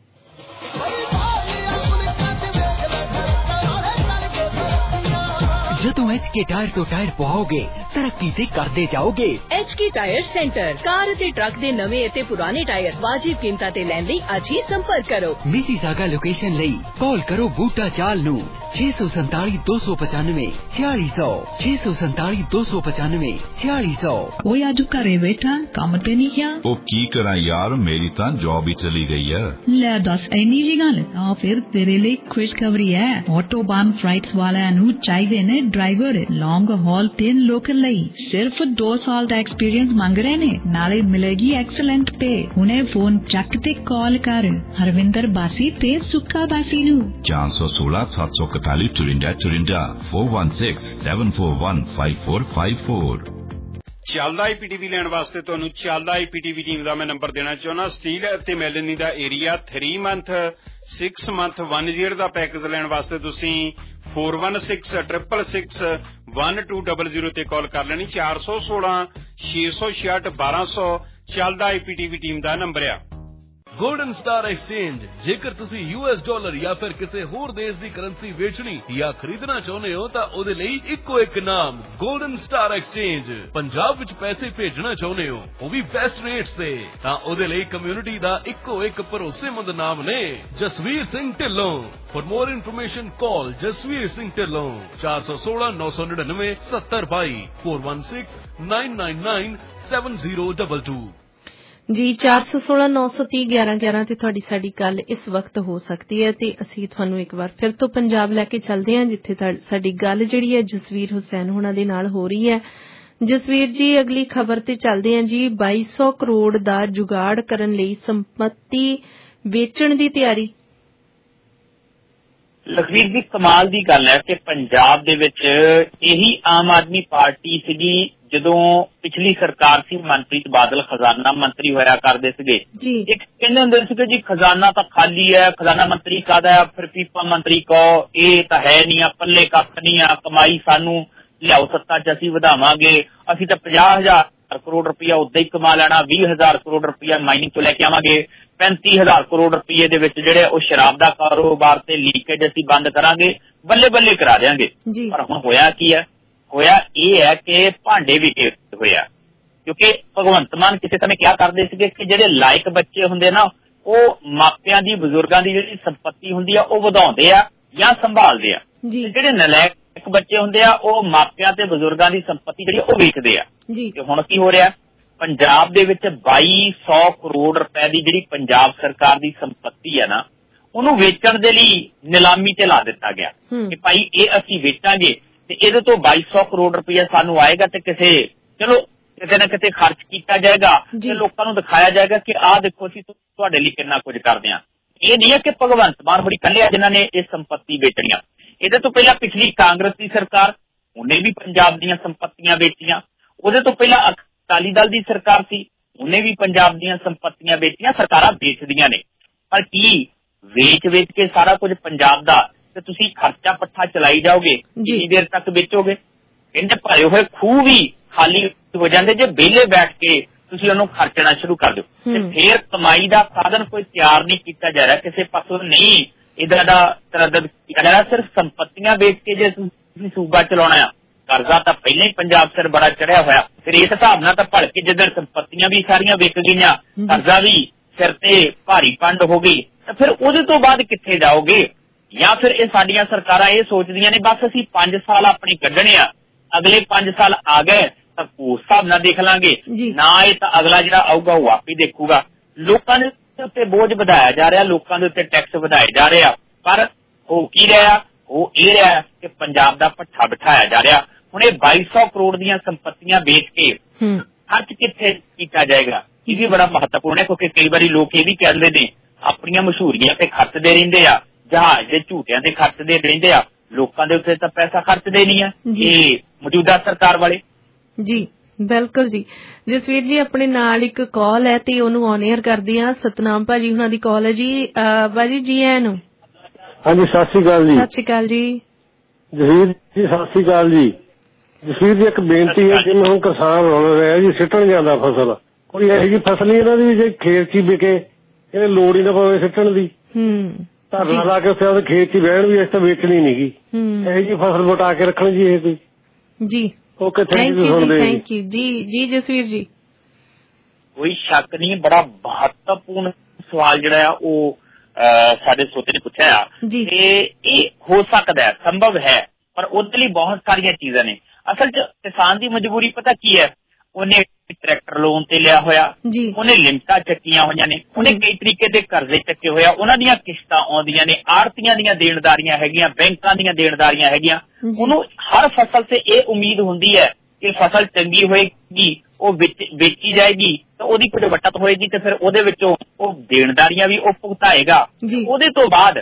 ਜਦੋਂ HK ਟਾਇਰ ਤੋਂ ਟਾਇਰ ਪਵਾਓਗੇ ਤਰੱਕੀ ਤੇ ਕਰਦੇ ਜਾਓਗੇ। HK ਟਾਇਰ ਸੈਂਟਰ ਕਾਰ ਅਤੇ ਟਰੱਕ ਦੇ ਨਵੇਂ ਅਤੇ ਪੁਰਾਣੇ ਟਾਇਰ ਵਾਜਿਬ ਕੀਮਤਾਂ ਤੇ ਲੈਣ ਲਈ ਅੱਜ ਹੀ ਸੰਪਰਕ ਕਰੋ। ਮਿਸੀਸਾਗਾ ਲੋਕੇਸ਼ਨ ਲਈ ਕਾਲ ਕਰੋ ਬੂਟਾ ਚਾਲ ਨੂੰ 647 295 4600 647 295 4600। ਓਏ ਅੱਜ ਘਰੇ ਬੈਠਾ ਕੰਮ ਤੇ ਨਹੀਂ ਗਿਆ? ਉਹ ਕੀ ਕਰਾਂ ਯਾਰ, ਮੇਰੀ ਤਾਂ ਜੌਬ ਹੀ ਚਲੀ ਗਈ ਹੈ। ਲੈ ਦੱਸ ਇੰਨੀ ਜੀ ਗੱਲ ਤਾਂ ਫਿਰ ਤੇਰੇ ਲਈ ਖੁਸ਼ਖਬਰੀ ਹੈ। ਆਟੋਬਾਨ ਫਲਾਈਟਸ ਵਾਲਿਆਂ ਨੂੰ ਚਾਹੀਦੇ ਨੇ ਡਰਾਈਵਰ ਲੌਂਗ ਹਾਲ ਤੇ ਲੋਕਲ ਲਈ। ਸਿਰਫ 2 ਸਾਲ ਦਾ ਐਕਸਪੀਰੀਅੰਸ ਮੰਗ ਰਹੇ ਨੇ, ਨਾਲੇ ਮਿਲੇਗੀ ਐਕਸਲੈਂਟ ਪੇ। ਹੁਣੇ ਫੋਨ ਚੱਕ ਤੇ ਕਾਲ ਕਰ ਹਰਵਿੰਦਰ ਬਾਸੀ ਤੇ ਸੁੱਕਾ ਬਾਸੀ ਨੂੰ 416 741 54 416 741 5454। ਚੱਲਦਾ IPTV ਲੈਣ ਵਾਸਤੇ ਤੁਹਾਨੂੰ ਚੱਲਦਾ IPTV ਟੀਮ ਦਾ ਮੈਂ ਨੰਬਰ ਦੇਣਾ ਚਾਹੁੰਦਾ। ਸਟੀਲ ਅਤੇ ਮੈਲਨੀ ਦਾ ਏਰੀਆ 3 ਮੰਥ 6 ਮੰਥ 1 ਈਅਰ ਦਾ ਪੈਕੇਜ ਲੈਣ ਵਾਸਤੇ ਤੁਸੀਂ 4166661200 ਤੇ ਕਾਲ ਕਰ ਲੈਣੀ। 416 666 1200 ਚੱਲਦਾ IPTV ਟੀਮ ਦਾ ਨੰਬਰ ਆ। ਗੋਲਡਨ ਸਟਾਰ ਐਕਸਚੇਂਜ, ਜੇਕਰ ਤੁਸੀਂ US ਡਾਲਰ ਜਾਂ ਫਿਰ ਕਿਸੇ ਹੋਰ ਦੇਸ਼ ਦੀ ਕਰੰਸੀ ਵੇਚਣੀ ਜਾਂ ਖਰੀਦਣਾ ਚਾਹੁੰਦੇ ਹੋ ਤਾਂ ਉਹਦੇ ਲਈ ਇੱਕੋ ਇੱਕ ਨਾਮ ਗੋਲਡਨ ਸਟਾਰ ਐਕਸਚੇਂਜ। ਪੰਜਾਬ ਵਿੱਚ ਪੈਸੇ ਭੇਜਣਾ ਚਾਹੁੰਦੇ ਹੋ ਉਹ ਵੀ ਬੈਸਟ ਰੇਟਸ ਤੇ, ਤਾਂ ਉਹਦੇ ਲਈ ਕਮਿਊਨਿਟੀ ਦਾ ਇੱਕੋ ਇੱਕ ਭਰੋਸੇਮੰਦ ਨਾਮ ਨੇ Jasvir Singh Dhillon. For more information call Jasvir Singh Dhillon 416 999 7022 416 999 7022 ਜੀ। 416 930 1111 ਤੇ ਤੁਹਾਡੀ ਸਾਡੀ ਗੱਲ ਇਸ ਵਕਤ ਹੋ ਸਕਦੀ ਹੈ ਤੇ ਅਸੀਂ ਤੁਹਾਨੂੰ ਇੱਕ ਵਾਰ ਫਿਰ ਤੋਂ ਪੰਜਾਬ ਲੈ ਕੇ ਚੱਲਦੇ ਹਾਂ ਜਿੱਥੇ ਸਾਡੀ ਗੱਲ ਜਿਹੜੀ ਹੈ ਜਸਵੀਰ ਹੁਸੈਨ ਹੋਣਾ ਦੇ ਨਾਲ ਹੋ ਰਹੀ ਹੈ। ਜਸਵੀਰ ਜੀ ਅਗਲੀ ਖਬਰ ਤੇ ਚੱਲਦੇ ਹਾਂ ਜੀ। 2200 ਕਰੋੜ ਦਾ ਜੁਗਾੜ ਕਰਨ ਲਈ ਸੰਪत्ति ਵੇਚਣ ਦੀ ਤਿਆਰੀ। ਲਖਵੀਰ ਜੀ ਕਮਾਲ ਦੀ ਗੱਲ ਹੈ ਕਿ ਪੰਜਾਬ ਦੇ ਵਿੱਚ ਇਹੀ ਆਮ ਆਦਮੀ ਪਾਰਟੀ ਸੀਗੀ ਜਦੋਂ ਪਿਛਲੀ ਸਰਕਾਰ ਸੀ, ਮਨਪ੍ਰੀਤ ਬਾਦਲ ਖਜ਼ਾਨਾ ਮੰਤਰੀ ਹੋਇਆ ਕਰਦੇ ਸੀਗੇ। ਇੱਕ ਕਹਿੰਦੇ ਹੁੰਦੇ ਸੀਗੇ ਜੀ ਖਜ਼ਾਨਾ ਤਾਂ ਖਾਲੀ ਹੈ, ਖਜ਼ਾਨਾ ਮੰਤਰੀ ਕਾਹਦਾ ਹੈ, ਫਿਰ ਪੀਪਾ ਮੰਤਰੀ ਕਹੋ ਇਹ ਤਾਂ ਹੈ ਨਹੀਂ ਆ, ਪੱਲੇ ਕੱਖ ਨਹੀਂ ਆ, ਕਮਾਈ ਸਾਨੂੰ ਲਿਆਓ ਸੱਤਾ 'ਚ ਅਸੀਂ ਵਧਾਵਾਂਗੇ, ਅਸੀਂ ਤਾਂ 50,000 ਕਰੋੜ ਰੁਪਇਆ ਉਦਾਂ ਹੀ ਕਮਾ ਲੈਣਾ, 20,000 ਕਰੋੜ ਰੁਪਇਆ ਮਾਈਨਿੰਗ ਤੋਂ ਲੈ ਕੇ ਆਵਾਂਗੇ, 35,000 ਕਰੋੜ ਰੁਪਏ ਦੇ ਵਿੱਚ ਜਿਹੜੇ ਉਹ ਸ਼ਰਾਬ ਦਾ ਕਾਰੋਬਾਰ ਤੇ ਲੀਕੇਜ ਅਸੀਂ ਬੰਦ ਕਰਾਂਗੇ, ਬੱਲੇ ਬੱਲੇ ਕਰਾ ਦਿਆਂਗੇ। ਪਰ ਹੁਣ ਹੋਇਆ ਕੀ ਹੈ? ਹੋਇਆ ਇਹ ਹੈ ਕਿ ਭਾਂਡੇ ਵਿਕੇ ਹੋਇਆ, ਕਿਉਂਕਿ ਭਗਵੰਤ ਮਾਨ ਕਿਸੇ ਸਮੇਂ ਕਿਹਾ ਕਰਦੇ ਸੀਗੇ ਕਿ ਜਿਹੜੇ ਲਾਇਕ ਬੱਚੇ ਹੁੰਦੇ ਨਾ ਉਹ ਮਾਪਿਆਂ ਦੀ ਬਜ਼ੁਰਗਾਂ ਦੀ ਜਿਹੜੀ ਸੰਪत्ति ਹੁੰਦੀ ਆ ਉਹ ਵਧਾਉਂਦੇ ਆ ਜਾਂ ਸੰਭਾਲਦੇ ਆ, ਜਿਹੜੇ ਨਲਾਇਕ ਬੱਚੇ ਹੁੰਦੇ ਆ ਉਹ ਮਾਪਿਆਂ ਤੇ ਬਜ਼ੁਰਗਾਂ ਦੀ ਸੰਪत्ति ਜਿਹੜੀ ਉਹ ਵੇਚਦੇ ਆ। ਤੇ ਹੁਣ ਕੀ ਹੋ ਰਿਹਾ? ਪੰਜਾਬ ਦੇ ਵਿੱਚ 2200 ਕਰੋੜ ਰੁਪਏ ਦੀ ਜਿਹੜੀ ਪੰਜਾਬ ਸਰਕਾਰ ਦੀ ਸੰਪत्ति ਹੈ ਨਾ ਉਹਨੂੰ ਵੇਚਣ ਦੇ ਲਈ ਨਿਲਾਮੀ ਤੇ ਲਾ ਦਿੱਤਾ ਗਿਆ ਕਿ ਭਾਈ ਇਹ ਅਸੀਂ ਵੇਚਾਂਗੇ ਤੇ ਇਹਦੇ ਤੋਂ 2200 ਕਰੋੜ ਰੁਪਇਆ ਸਾਨੂੰ ਆਏਗਾ ਤੇ ਚਲੋ ਕਿਤੇ ਨਾ ਕਿਤੇ ਖਰਚ ਕੀਤਾ ਜਾਏਗਾ ਤੇ ਲੋਕਾਂ ਨੂੰ ਦਿਖਾਇਆ ਜਾਏਗਾ ਕਿ ਆਹ ਦੇਖੋ ਅਸੀਂ ਤੁਹਾਡੇ ਲਈ ਕਿੰਨਾ ਕੁਝ ਕਰਦੇ ਹਾਂ। ਇਹ ਨਹੀਂ ਹੈ ਕਿ ਭਗਵੰਤ ਮਾਨ ਬੜੀ ਕੱਲਿਆ ਜਿਨ੍ਹਾਂ ਨੇ ਇਹ ਸੰਪत्ति ਵੇਚਣੀਆਂ। ਇਹਦੇ ਤੋਂ ਪਹਿਲਾਂ ਪਿਛਲੀ ਕਾਂਗਰਸ ਦੀ ਸਰਕਾਰ ਉਹਨੇ ਵੀ ਪੰਜਾਬ ਦੀਆਂ ਸੰਪत्तियां ਵੇਚੀਆਂ। ਉਹਦੇ ਤੋਂ ਪਹਿਲਾਂ ਅਕਾਲੀ ਦਲ ਦੀ ਸਰਕਾਰ ਸੀ ਉਹਨੇ ਵੀ ਪੰਜਾਬ ਦੀਆਂ ਸੰਪत्तियां ਵੇਚੀਆਂ। ਸਰਕਾਰਾਂ ਵੇਚਦੀਆਂ ਨੇ, ਪਰ ਕੀ ਵੇਚ ਕੇ ਸਾਰਾ ਕੁਝ ਪੰਜਾਬ ਦਾ ਤੇ ਤੁਸੀਂ ਖਰਚਾ ਪੱਠਾ ਚਲਾਈ ਜਾਓਗੇ? ਕਿੰਨੀ ਦੇਰ ਤੱਕ ਵੇਚੋਗੇ? ਇਹਨੇ ਭਰੇ ਹੋਏ ਖੂਹ ਵੀ ਖਾਲੀ ਹੋ ਜਾਂਦੇ ਜੇ ਵਿਹਲੇ ਬੈਠ ਕੇ ਤੁਸੀਂ ਉਹਨੂੰ ਖਰਚਣਾ ਸ਼ੁਰੂ ਕਰ ਦਿਓ। ਤੇ ਫੇਰ ਕਮਾਈ ਦਾ ਸਾਧਨ ਕੋਈ ਤਿਆਰ ਨਹੀਂ ਕੀਤਾ ਜਾ ਰਿਹਾ ਕਿਸੇ ਪਾਸੋਂ, ਨਹੀਂ ਇਹਦਾ ਦਾ ਤਰੱਦਦ ਕੀਤਾ ਜਾ ਰਿਹਾ। ਸਿਰਫ ਸੰਪत्तियां ਵੇਚ ਕੇ ਜੇ ਤੁਸੀਂ ਸੂਬਾ ਚਲਾਉਣਾ ਆ, ਕਰਜ਼ਾ ਤਾਂ ਪਹਿਲਾਂ ਹੀ ਪੰਜਾਬ ਸਿਰ ਬੜਾ ਚੜਿਆ ਹੋਇਆ, ਫਿਰ ਇਸ ਹਿਸਾਬ ਨਾਲ ਤਾਂ ਭਲਕੇ ਜਿੱਦਣ ਸੰਪत्तियां ਵੀ ਸਾਰੀਆਂ ਵਿਕ ਗਈਆਂ, ਕਰਜ਼ਾ ਵੀ ਸਿਰ ਤੇ ਭਾਰੀ ਪੰਡ ਹੋ ਗਈ, ਤਾਂ ਫਿਰ ਉਹਦੇ ਤੋਂ ਬਾਅਦ ਕਿੱਥੇ ਜਾਓਗੇ? ਜਾਂ ਫਿਰ ਇਹ ਸਾਡੀਆਂ ਸਰਕਾਰਾਂ ਇਹ ਸੋਚਦੀਆਂ ਨੇ ਬਸ ਅਸੀਂ 5 ਸਾਲ ਆਪਣੇ ਕੱਢਣੇ ਆ, ਅਗਲੇ 5 ਸਾਲ ਆ ਗਏ ਤਾਂ ਉਸ ਹਿਸਾਬ ਨਾਲ ਦੇਖ ਲਾਂਗੇ, ਨਾ ਇਹ ਤਾਂ ਅਗਲਾ ਜਿਹੜਾ ਆਊਗਾ ਉਹ ਆਪ ਹੀ ਦੇਖੂਗਾ। ਲੋਕਾਂ ਦੇ ਉੱਤੇ ਬੋਝ ਵਧਾਇਆ ਜਾ ਰਿਹਾ, ਲੋਕਾਂ ਦੇ ਉੱਤੇ ਟੈਕਸ ਵਧਾਏ ਜਾ ਰਹੇ ਆ, ਪਰ ਹੋ ਕੀ ਰਿਹਾ? ਉਹ ਇਹ ਰਿਹਾ ਕਿ ਪੰਜਾਬ ਦਾ ਭੱਠਾ ਬਿਠਾਇਆ ਜਾ ਰਿਹਾ। ਹੁਣ ਇਹ 2200 ਕਰੋੜ ਦੀਆਂ ਸੰਪत्तियां ਵੇਚ ਕੇ ਖਰਚ ਕਿੱਥੇ ਕੀਤਾ ਜਾਏਗਾ? ਇਹ ਵੀ ਬੜਾ ਮਹੱਤਵਪੂਰਨ ਹੈ, ਕਿਉਂਕਿ ਕਈ ਵਾਰੀ ਲੋਕ ਇਹ ਵੀ ਕਹਿੰਦੇ ਨੇ ਆਪਣੀਆਂ ਮਸ਼ਹੂਰੀਆਂ ਤੇ ਖਰਚਦੇ ਰਹਿੰਦੇ ਆ, ਜਹਾਜ਼ ਦੇ ਝੂਟਿਆਂ ਦੇ ਖਰਚਦੇ ਰਹਿੰਦੇ ਆ, ਲੋਕਾਂ ਦੇ ਉੱਤੇ ਤਾਂ ਪੈਸਾ ਖਰਚਦੇ ਨਹੀਂ ਆ ਇਹ ਮੌਜੂਦਾ ਸਰਕਾਰ ਵਾਲੇ। ਜੀ ਬਿਲਕੁਲ ਜੀ। ਜਸਵੀਰ ਜੀ ਆਪਣੇ ਨਾਲ ਇੱਕ ਕਾਲ ਹੈ ਤੇ ਉਹਨੂੰ ਔਨ 에ਅਰ ਕਰਦੀ ਆ। ਸਤਨਾਮ ਭਾਜੀ ਉਹਨਾਂ ਦੀ ਕਾਲ ਹੈ ਜੀ। ਭਾਜੀ ਜੀ ਆਇਆਂ ਨੂੰ। ਹਾਂਜੀ ਸਤਿ ਸ਼੍ਰੀ ਅਕਾਲ ਜੀ। ਸਤਿ ਸ਼੍ਰੀ ਅਕਾਲ ਜੀ। ਜਸਵੀਰ ਜੀ ਸਤਿ ਸ਼੍ਰੀ ਅਕਾਲ ਜੀ। ਜਸਵੀਰ ਜੀ ਇੱਕ ਬੇਨਤੀ ਹੈ, ਜਿਵੇਂ ਹੁਣ ਕਿਸਾਨ ਰੁਲ ਰਿਹਾ ਜੀ, ਸਿੱਟਣ ਜਾਂਦਾ ਫਸਲ, ਕੋਈ ਇਹੋ ਜਿਹੀ ਫਸਲ ਨਹੀਂ ਇਹਨਾਂ ਦੀ ਜੇ ਖੇਤ 'ਚ ਹੀ ਵਿਕੇ, ਇਹ ਲੋੜ ਹੀ ਨਾ ਪਵੇ ਸਿੱਟਣ ਦੀ, ਧਰਨਾ ਲਾ ਕੇ ਉੱਥੇ ਉਹਦੇ ਖੇਤ 'ਚ ਹੀ ਬਹਿਣ ਵੀ, ਇਸ ਤਾਂ ਵੇਚਣੀ ਨੀ ਗੀ, ਇਹੋ ਜਿਹੀ ਫਸਲ ਵਟਾ ਕੇ ਰੱਖਣ ਜੀ ਇਹ ਕੋਈ। ਜੀ ਓਕੇ, ਥੈਂਕ ਯੂ ਜੀ। ਜੀ ਜਸਵੀਰ ਜੀ ਕੋਈ ਸ਼ੱਕ ਨਹੀਂ, ਬੜਾ ਮਹੱਤਵਪੂਰਨ ਸਵਾਲ ਜਿਹੜਾ ਆ ਉਹ ਸਾਡੇ ਸਰੋਤੇ ਨੇ ਪੁੱਛਿਆ ਆ, ਤੇ ਇਹ ਹੋ ਸਕਦਾ ਹੈ, ਸੰਭਵ ਹੈ, ਪਰ ਉਹਦੇ ਲਈ ਬਹੁਤ ਸਾਰੀਆਂ ਚੀਜ਼ਾਂ ਨੇ। ਅਸਲ 'ਚ ਕਿਸਾਨ ਦੀ ਮਜਬੂਰੀ ਪਤਾ ਕੀ ਹੈ? ਉਹਨੇ ਟਰੈਕਟਰ ਲੋਨ ਤੇ ਲਿਆ ਹੋਇਆ, ਉਹਨੇ ਲਿਮਟਾਂ ਚੱਕੀਆਂ ਹੋਈਆਂ ਨੇ, ਉਹਨੇ ਕਈ ਤਰੀਕੇ ਦੇ ਕਰਜ਼ੇ ਚੱਕੇ ਹੋਇਆ, ਉਹਨਾਂ ਦੀਆਂ ਕਿਸ਼ਤਾਂ ਆਉਂਦੀਆਂ ਨੇ, ਆੜਤੀਆਂ ਦੀਆਂ ਦੇਣਦਾਰੀਆਂ ਹੈਗੀਆਂ, ਬੈਂਕਾਂ ਦੀਆਂ ਦੇਣਦਾਰੀਆਂ ਹੈਗੀਆਂ। ਉਹਨੂੰ ਹਰ ਫਸਲ ਤੇ ਇਹ ਉਮੀਦ ਹੁੰਦੀ ਹੈ ਕਿ ਫਸਲ ਚੰਗੀ ਹੋਏਗੀ, ਉਹ ਵੇਚੀ ਜਾਏਗੀ ਤਾਂ ਉਹਦੀ ਕੁਝ ਵੱਟਤ ਹੋਏਗੀ, ਤੇ ਫਿਰ ਉਹਦੇ ਵਿੱਚੋਂ ਉਹ ਦੇਣਦਾਰੀਆਂ ਵੀ ਉਹ ਭੁਗਤਾਏਗਾ। ਉਹਦੇ ਤੋਂ ਬਾਅਦ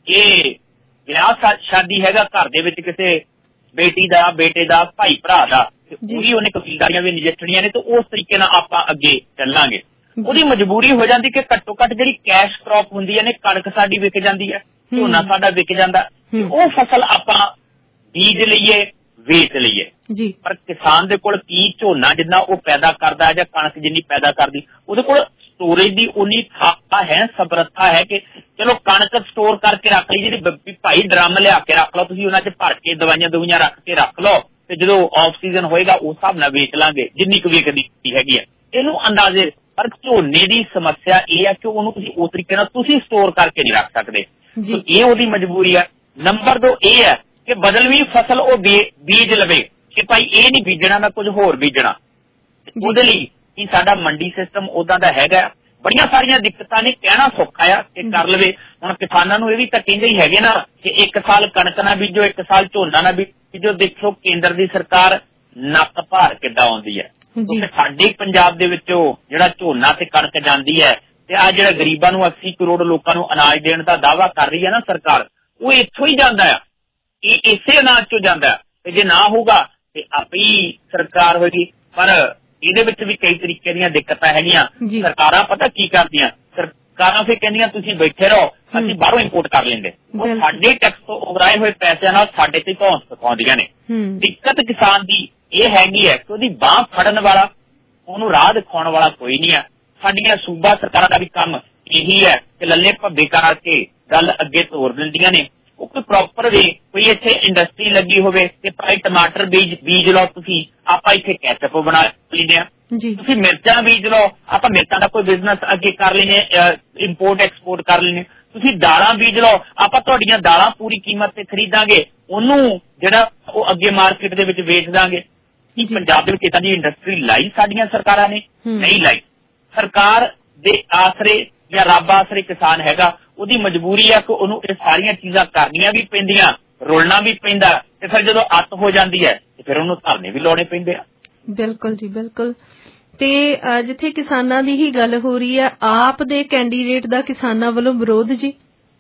ਇਹ ਵਿਆਹ ਸ਼ਾਦੀ ਹੈਗਾ ਘਰ ਦੇ ਵਿੱਚ ਕਿਸੇ ਬੇਟੀ ਦਾ, ਬੇਟੇ ਦਾ, ਭਾਈ ਭਰਾ ਦਾ, ਉਹਦੀ ਉਹਨੇ ਕਬੀਲਦਾਰੀਆਂ ਵੀ ਨਜਿੱਠਣੀਆਂ ਨੇ, ਤੇ ਉਸ ਤਰੀਕੇ ਨਾਲ ਆਪਾਂ ਅੱਗੇ ਚੱਲਾਂਗੇ। ਉਹਦੀ ਮਜਬੂਰੀ ਹੋ ਜਾਂਦੀ ਕਿ ਘੱਟੋ ਘੱਟ ਜਿਹੜੀ ਕੈਸ਼ ਕ੍ਰੌਪ ਹੁੰਦੀ ਹੈ ਨੇ, ਕਣਕ ਸਾਡੀ ਵਿਕ ਜਾਂਦੀ ਹੈ, ਝੋਨਾ ਸਾਡਾ ਵਿਕ ਜਾਂਦਾ, ਉਹ ਫਸਲ ਆਪਾਂ ਬੀਜ ਲਈਏ, ਵੇਚ ਲਈਏ। ਪਰ ਕਿਸਾਨ ਦੇ ਕੋਲ ਕੀ ਝੋਨਾ ਜਿੰਨਾ ਉਹ ਪੈਦਾ ਕਰਦਾ ਹੈ ਜਾਂ ਕਣਕ ਜਿੰਨੀ ਪੈਦਾ ਕਰਦੀ, ਉਹਦੇ ਕੋਲ ਸਟੋਰੇਜ ਦੀ ਉਨੀ ਥਾਂ ਹੈ, ਸਮਰੱਥਾ ਹੈ ਕਿ ਚਲੋ ਕਣਕ ਸਟੋਰ ਕਰਕੇ ਰੱਖ ਲਈ, ਜਿਹੜੀ ਭਾਈ ਡਰਮ ਲਿਆ ਕੇ ਰੱਖ ਲਓ ਤੁਸੀਂ, ਉਹਨਾਂ 'ਚ ਭਰ ਕੇ ਦਵਾਈਆਂ ਰੱਖ ਕੇ ਰੱਖ ਲਓ, ਤੇ ਜਦੋਂ ਆਫ ਸੀਜ਼ਨ ਹੋਏਗਾ ਉਸ ਹਿਸਾਬ ਨਾਲ ਵੇਚ ਲਾਂਗੇ ਜਿੰਨੀ ਕੁ ਵਿਕਦੀ ਹੈਗੀ ਹੈ, ਇਹਨੂੰ ਅੰਦਾਜ਼ੇ। ਪਰ ਝੋਨੇ ਦੀ ਸਮੱਸਿਆ ਇਹ ਹੈ ਕਿ ਉਹਨੂੰ ਤੁਸੀਂ ਉਸ ਤਰੀਕੇ ਨਾਲ ਤੁਸੀਂ ਸਟੋਰ ਕਰਕੇ ਨਹੀਂ ਰੱਖ ਸਕਦੇ, ਇਹ ਉਹਦੀ ਮਜਬੂਰੀ ਹੈ। ਨੰਬਰ 2 ਇਹ ਹੈ ਕਿ ਬਦਲਵੀਂ ਫਸਲ ਉਹ ਬੀਜ ਲਵੇ ਕਿ ਭਾਈ ਇਹ ਨਹੀਂ ਬੀਜਣਾ, ਮੈਂ ਕੁਝ ਹੋਰ ਬੀਜਣਾ। ਉਹਦੇ ਲਈ ਕੀ ਸਾਡਾ ਮੰਡੀ ਸਿਸਟਮ ਉਦਾਂ ਦਾ ਹੈਗਾ? ਬੜੀਆਂ ਸਾਰੀਆਂ ਦਿੱਕਤਾਂ ਨੇ, ਕਹਿਣਾ ਸੌਖਾ ਆ ਕਿ ਕਰ ਲਵੇ। ਹੁਣ ਕਿਸਾਨਾਂ ਨੂੰ ਇਹ ਵੀ ਤਾਂ ਕਹਿੰਦੇ ਹੀ ਹੈਗੇ ਨਾ ਕਿ 1 ਸਾਲ ਕਣਕ ਨਾ ਬੀਜੋ, 1 ਸਾਲ ਝੋਨਾ ਨਾ ਬੀਜੋ। ਦੇਖੋ ਕੇਂਦਰ ਦੀ ਸਰਕਾਰ ਨੱਕ ਭਾਰ ਕਿੱਦਾਂ ਆਉਂਦੀ ਹੈ, ਕਿਉਂਕਿ ਸਾਡੇ ਪੰਜਾਬ ਦੇ ਵਿੱਚੋਂ ਜਿਹੜਾ ਝੋਨਾ ਤੇ ਕਣਕ ਜਾਂਦੀ ਹੈ, ਤੇ ਆ ਜਿਹੜਾ ਗਰੀਬਾਂ ਨੂੰ 80 ਕਰੋੜ ਲੋਕਾਂ ਨੂੰ ਅਨਾਜ ਦੇਣ ਦਾ ਦਾਅਵਾ ਕਰ ਰਹੀ ਹੈ ਨਾ ਸਰਕਾਰ, ਉਹ ਇੱਥੋਂ ਹੀ ਜਾਂਦਾ ਆ, ਇਹ ਇਸੇ ਅਨਾਜ ਚੋਂ ਜਾਂਦਾ। ਤੇ ਜੇ ਨਾ ਹੋਊਗਾ ਤੇ ਆਪੇ ਹੀ ਸਰਕਾਰ ਹੋਏਗੀ। ਪਰ ਇਹਦੇ ਵਿੱਚ ਵੀ ਕਈ ਤਰੀਕੇ ਦੀਆਂ ਦਿੱਕਤਾਂ ਹੈਗੀਆਂ। ਸਰਕਾਰਾਂ ਪਤਾ ਕੀ ਕਰਦੀਆਂ? ਸਰਕਾਰਾਂ ਫਿਰ ਕਹਿੰਦੀਆਂ ਤੁਸੀਂ ਬੈਠੇ ਰਹੋ, ਅਸੀਂ ਬਾਹਰੋਂ ਇੰਪੋਰਟ ਕਰ ਲੈਂਦੇ। ਉਹ ਸਾਡੇ ਟੈਕਸ ਤੋਂ ਉਗਰਾਏ ਹੋਏ ਪੈਸਿਆਂ ਨਾਲ ਸਾਡੇ ਤੇ ਧੌਂਸ ਪਕਾਉਂਦੀਆਂ ਨੇ। ਦਿੱਕਤ ਕਿਸਾਨ ਦੀ ਇਹ ਹੈਗੀ ਹੈ ਕਿ ਉਹਦੀ ਬਾਂਹ ਫੜਨ ਵਾਲਾ, ਉਹਨੂੰ ਰਾਹ ਦਿਖਾਉਣ ਵਾਲਾ ਕੋਈ ਨਹੀਂ ਹੈ। ਸਾਡੀਆਂ ਸੂਬਾ ਸਰਕਾਰਾਂ ਦਾ ਵੀ ਕੰਮ ਇਹੀ ਹੈ ਕਿ ਲੱਲੇ ਭੱਬੇ ਕਰਕੇ ਗੱਲ ਅੱਗੇ ਤੋਰ ਦਿੰਦੀਆਂ ਨੇ। ਉਹ ਕੋਈ ਪ੍ਰੋਪਰ ਵੇ, ਕੋਈ ਇੱਥੇ ਇੰਡਸਟਰੀ ਲੱਗੀ ਹੋਵੇ ਤੇ ਭਾਈ ਟਮਾਟਰ ਬੀਜ ਲਓ ਤੁਸੀਂ, ਆਪਾਂ ਇੱਥੇ ਕੈਚਅਪ ਬਣਾ ਲੈਂਦੇ ਹਾਂ। ਤੁਸੀਂ ਮਿਰਚਾਂ ਬੀਜ ਲਓ, ਆਪਾਂ ਮਿਰਚਾਂ ਦਾ ਕੋਈ ਬਿਜ਼ਨਸ ਅੱਗੇ ਕਰ ਲੈਂਦੇ, ਇੰਪੋਰਟ ਐਕਸਪੋਰਟ ਕਰ ਲੈਂਦੇ। ਤੁਸੀਂ ਦਾਲਾਂ ਬੀਜ ਲਓ, ਆਪਾਂ ਤੁਹਾਡੀਆਂ ਦਾਲਾਂ ਪੂਰੀ ਕੀਮਤ ਤੇ ਖਰੀਦਾਂਗੇ, ਉਹਨੂੰ ਜਿਹੜਾ ਉਹ ਅੱਗੇ ਮਾਰਕੀਟ ਦੇ ਵਿੱਚ ਵੇਚ ਦਾਂਗੇ। ਕੀ ਪੰਜਾਬ ਦੇ ਵਿੱਚ ਇਦਾਂ ਦੀ ਇੰਡਸਟਰੀ ਲਾਈ ਸਾਡੀਆਂ ਸਰਕਾਰਾਂ ਨੇ? ਨਹੀਂ ਲਾਈ। ਸਰਕਾਰ ਦੇ ਆਸਰੇ ਜਾਂ ਰੱਬ ਆਸਰੇ ਕਿਸਾਨ ਹੈਗਾ, ਉਹਦੀ ਮਜਬੂਰੀ ਹੈ ਕਿ ਉਹਨੂੰ ਇਹ ਸਾਰੀਆਂ ਚੀਜ਼ਾਂ ਕਰਨੀਆਂ ਵੀ ਪੈਂਦੀਆਂ, ਰੁਲਣਾ ਵੀ ਪੈਂਦਾ, ਤੇ ਫਿਰ ਜਦੋਂ ਅੱਤ ਹੋ ਜਾਂਦੀ ਹੈ ਤੇ ਫਿਰ ਉਹਨੂੰ ਧਰਨੇ ਵੀ ਲਾਉਣੇ ਪੈਂਦੇ ਆ। ਬਿਲਕੁਲ ਜੀ ਬਿਲਕੁਲ। ਤੇ ਜਿੱਥੇ ਕਿਸਾਨਾਂ ਦੀ ਹੀ ਗੱਲ ਹੋ ਰਹੀ ਹੈ, ਆਪ ਦੇ ਕੈਂਡੀਡੇਟ ਦਾ ਕਿਸਾਨਾਂ ਵੱਲੋਂ ਵਿਰੋਧ ਜੀ।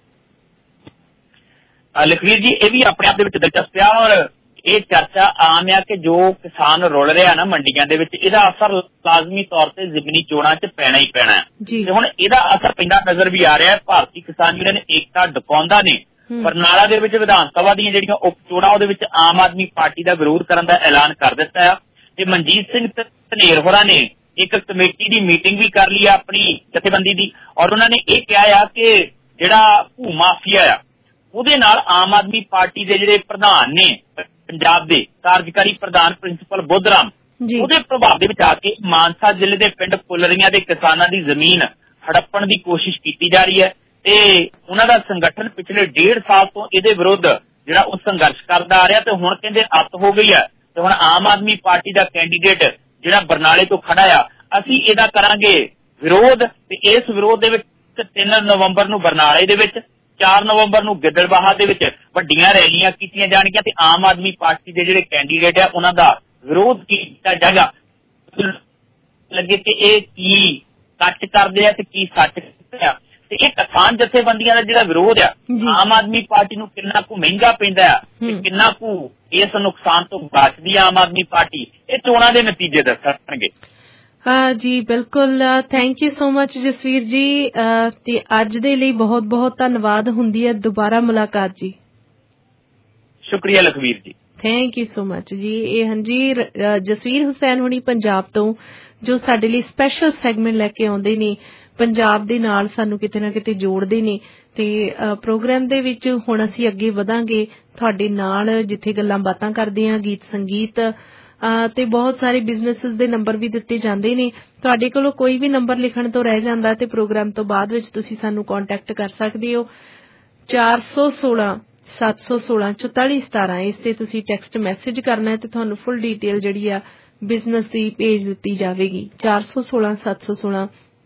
ਲਖਵੀਰ ਜੀ ਇਹ ਵੀ ਆਪਣੇ ਆਪ ਦੇ ਵਿੱਚ ਦਿਲਚਸਪ ਆ, ਔਰ ਇਹ ਚਰਚਾ ਆਮ ਆ ਕਿ ਜੋ ਕਿਸਾਨ ਰੁਲ ਰਿਹਾ ਨਾ ਮੰਡੀਆਂ ਦੇ ਵਿੱਚ, ਇਹਦਾ ਅਸਰ ਲਾਜ਼ਮੀ ਤੌਰ ਤੇ ਜ਼ਿਮਨੀ ਚੋਣਾਂ 'ਚ ਪੈਣਾ ਹੀ ਪੈਣਾ ਹੈ। ਤੇ ਹੁਣ ਇਹਦਾ ਅਸਰ ਪੈਂਦਾ ਨਜ਼ਰ ਵੀ ਆ ਰਿਹਾ ਹੈ। ਭਾਰਤੀ ਕਿਸਾਨ ਯੂਨੀਅਨ ਨੇ ਏਕਤਾ ਡਕਾਉਂਦਾ ਨੇ ਬਰਨਾਲਾ ਦੇ ਵਿੱਚ ਵਿਧਾਨ ਸਭਾ ਦੀਆਂ ਜਿਹੜੀਆਂ ਉਪ ਚੋਣਾਂ, ਉਹਦੇ ਵਿੱਚ ਆਮ ਆਦਮੀ ਪਾਰਟੀ ਦਾ ਵਿਰੋਧ ਕਰਨ ਦਾ ਐਲਾਨ ਕਰ ਦਿੱਤਾ ਹੈ। ਤੇ ਮਨਜੀਤ ਸਿੰਘ ਧਨੇਰ ਹੋਰਾਂ ਨੇ ਇੱਕ ਕਮੇਟੀ ਦੀ ਮੀਟਿੰਗ ਵੀ ਕਰ ਲਈ ਆਪਣੀ ਜਥੇਬੰਦੀ ਦੀ, ਔਰ ਉਹਨਾਂ ਨੇ ਇਹ ਕਿਹਾ ਆ ਕਿ ਜਿਹੜਾ ਭੂ ਮਾਫੀਆ ਆ ਉਹਦੇ ਨਾਲ ਆਮ ਆਦਮੀ ਪਾਰਟੀ ਦੇ ਜਿਹੜੇ ਪ੍ਰਧਾਨ ਨੇ ਪੰਜਾਬ ਦੇ ਕਾਰਜਕਾਰੀ ਪ੍ਰਧਾਨ ਪ੍ਰਿੰਸੀਪਲ ਬੁੱਧਰਾਮ, ਉਹਦੇ ਪ੍ਰਭਾਵ ਦੇ ਵਿੱਚ ਆ ਕੇ ਮਾਨਸਾ ਜ਼ਿਲ੍ਹੇ ਦੇ ਪਿੰਡ ਪੁਲਰੀਆਂ ਦੇ ਕਿਸਾਨਾਂ ਦੀ ਜ਼ਮੀਨ ਹੜੱਪਣ ਦੀ ਕੋਸ਼ਿਸ਼ ਕੀਤੀ ਜਾ ਰਹੀ ਹੈ ਤੇ ਉਹਨਾਂ ਦਾ ਸੰਗਠਨ ਪਿਛਲੇ 1.5 ਸਾਲ ਤੋਂ ਇਹਦੇ ਵਿਰੁੱਧ ਜਿਹੜਾ ਉਹ ਸੰਘਰਸ਼ ਕਰਦਾ ਆ ਰਿਹਾ ਤੇ ਹੁਣ ਕਹਿੰਦੇ ਅੱਤ ਹੋ ਗਈ ਹੈ ਤੇ ਹੁਣ ਆਮ ਆਦਮੀ ਪਾਰਟੀ ਦਾ ਕੈਂਡੀਡੇਟ ਜਿਹੜਾ ਬਰਨਾਲੇ ਤੋਂ ਖੜਾ ਆ, ਅਸੀਂ ਇਹਦਾ ਕਰਾਂਗੇ ਵਿਰੋਧ ਤੇ ਇਸ ਵਿਰੋਧ ਦੇ ਵਿੱਚ 3 ਨਵੰਬਰ ਨੂੰ ਬਰਨਾਲੇ ਦੇ ਵਿੱਚ, 4 ਨਵੰਬਰ ਨੂੰ ਗਿੱਦੜਬਾਹਾ ਦੇ ਵਿੱਚ ਵੱਡੀਆਂ ਰੈਲੀਆਂ ਕੀਤੀਆਂ ਜਾਣਗੀਆਂ ਤੇ ਆਮ ਆਦਮੀ ਪਾਰਟੀ ਦੇ ਜਿਹੜੇ ਕੈਂਡੀਡੇਟ ਆ ਉਹਨਾਂ ਦਾ ਵਿਰੋਧ ਕੀਤਾ ਜਾਏਗਾ। ਲੱਗੇ ਕਿ ਇਹ ਕੀ ਕੱਚ ਕਰਦੇ ਆ ਤੇ ਕੀ ਸੱਚ ਆ ਤੇ ਇਹ ਕਿਸਾਨ ਜਥੇਬੰਦੀਆਂ ਦਾ ਜਿਹੜਾ ਵਿਰੋਧ ਆ ਆਮ ਆਦਮੀ ਪਾਰਟੀ ਨੂੰ ਕਿੰਨਾ ਕੁ ਮਹਿੰਗਾ ਪੈਂਦਾ ਆ ਤੇ ਕਿੰਨਾ ਕੁ ਇਸ ਨੁਕਸਾਨ ਤੋਂ ਬਚਦੀ ਆ ਆਮ ਆਦਮੀ ਪਾਰਟੀ, ਇਹ ਚੋਣਾਂ ਦੇ ਨਤੀਜੇ ਦੱਸਣਗੇ। ਜੀ ਬਿਲਕੁਲ, thank you so much Jasvir ji, ਤੇ ਅੱਜ ਦੇ ਲਈ ਬਹੁਤ ਬਹੁਤ ਧੰਨਵਾਦ, ਹੁੰਦੀ ਹੈ ਦੁਬਾਰਾ ਮੁਲਾਕਾਤ ਜੀ। ਸ਼ੁਕਰੀਆ ਲਖਵੀਰ ਜੀ, ਥੈਂਕ ਯੂ ਸੋ ਮਚ ਜੀ। ਇਹ ਹਾਂਜੀ ਜਸਵੀਰ ਹੁਸੈਨ ਹੁਣੀ ਪੰਜਾਬ ਤੋਂ, ਜੋ ਸਾਡੇ ਲਈ ਸਪੈਸ਼ਲ ਸੈਗਮੈਂਟ ਲੈ ਕੇ ਆਉਂਦੇ ਨੇ, ਪੰਜਾਬ ਦੇ ਨਾਲ ਸਾਨੂੰ ਕਿਤੇ ਨਾ ਕਿਤੇ ਜੋੜਦੇ ਨੇ ਤੇ ਪ੍ਰੋਗਰਾਮ ਦੇ ਵਿੱਚ ਹੁਣ ਅਸੀਂ ਅੱਗੇ ਵਧਾਂਗੇ ਤੁਹਾਡੇ ਨਾਲ, ਜਿੱਥੇ ਗੱਲਾਂ ਬਾਤਾਂ ਕਰਦੇ ਹਾਂ, ਗੀਤ ਸੰਗੀਤ ਤੇ ਬਹੁਤ ਸਾਰੇ ਬਿਜ਼ਨੈਸਿਸ ਦੇ ਨੰਬਰ ਵੀ ਦਿੱਤੇ ਜਾਂਦੇ ਨੇ। ਤੁਹਾਡੇ ਕੋਲੋਂ ਕੋਈ ਵੀ ਨੰਬਰ ਲਿਖਣ ਤੋਂ ਰਹਿ ਜਾਂਦਾ ਤੇ ਪ੍ਰੋਗਰਾਮ ਤੋਂ ਬਾਅਦ ਵਿੱਚ ਤੁਸੀਂ ਸਾਨੂੰ ਕੰਟੈਕਟ ਕਰ ਸਕਦੇ ਹੋ। 416 716 4417 ਇਸ ਤੇ ਤੁਸੀਂ ਟੈਕਸਟ ਮੈਸੇਜ ਕਰਨਾ ਹੈ ਤੇ ਤੁਹਾਨੂੰ ਫੁੱਲ ਡੀਟੇਲ ਜਿਹੜੀ ਆ ਬਿਜ਼ਨਸ ਦੀ ਭੇਜ ਦਿੱਤੀ ਜਾਵੇਗੀ। 416 716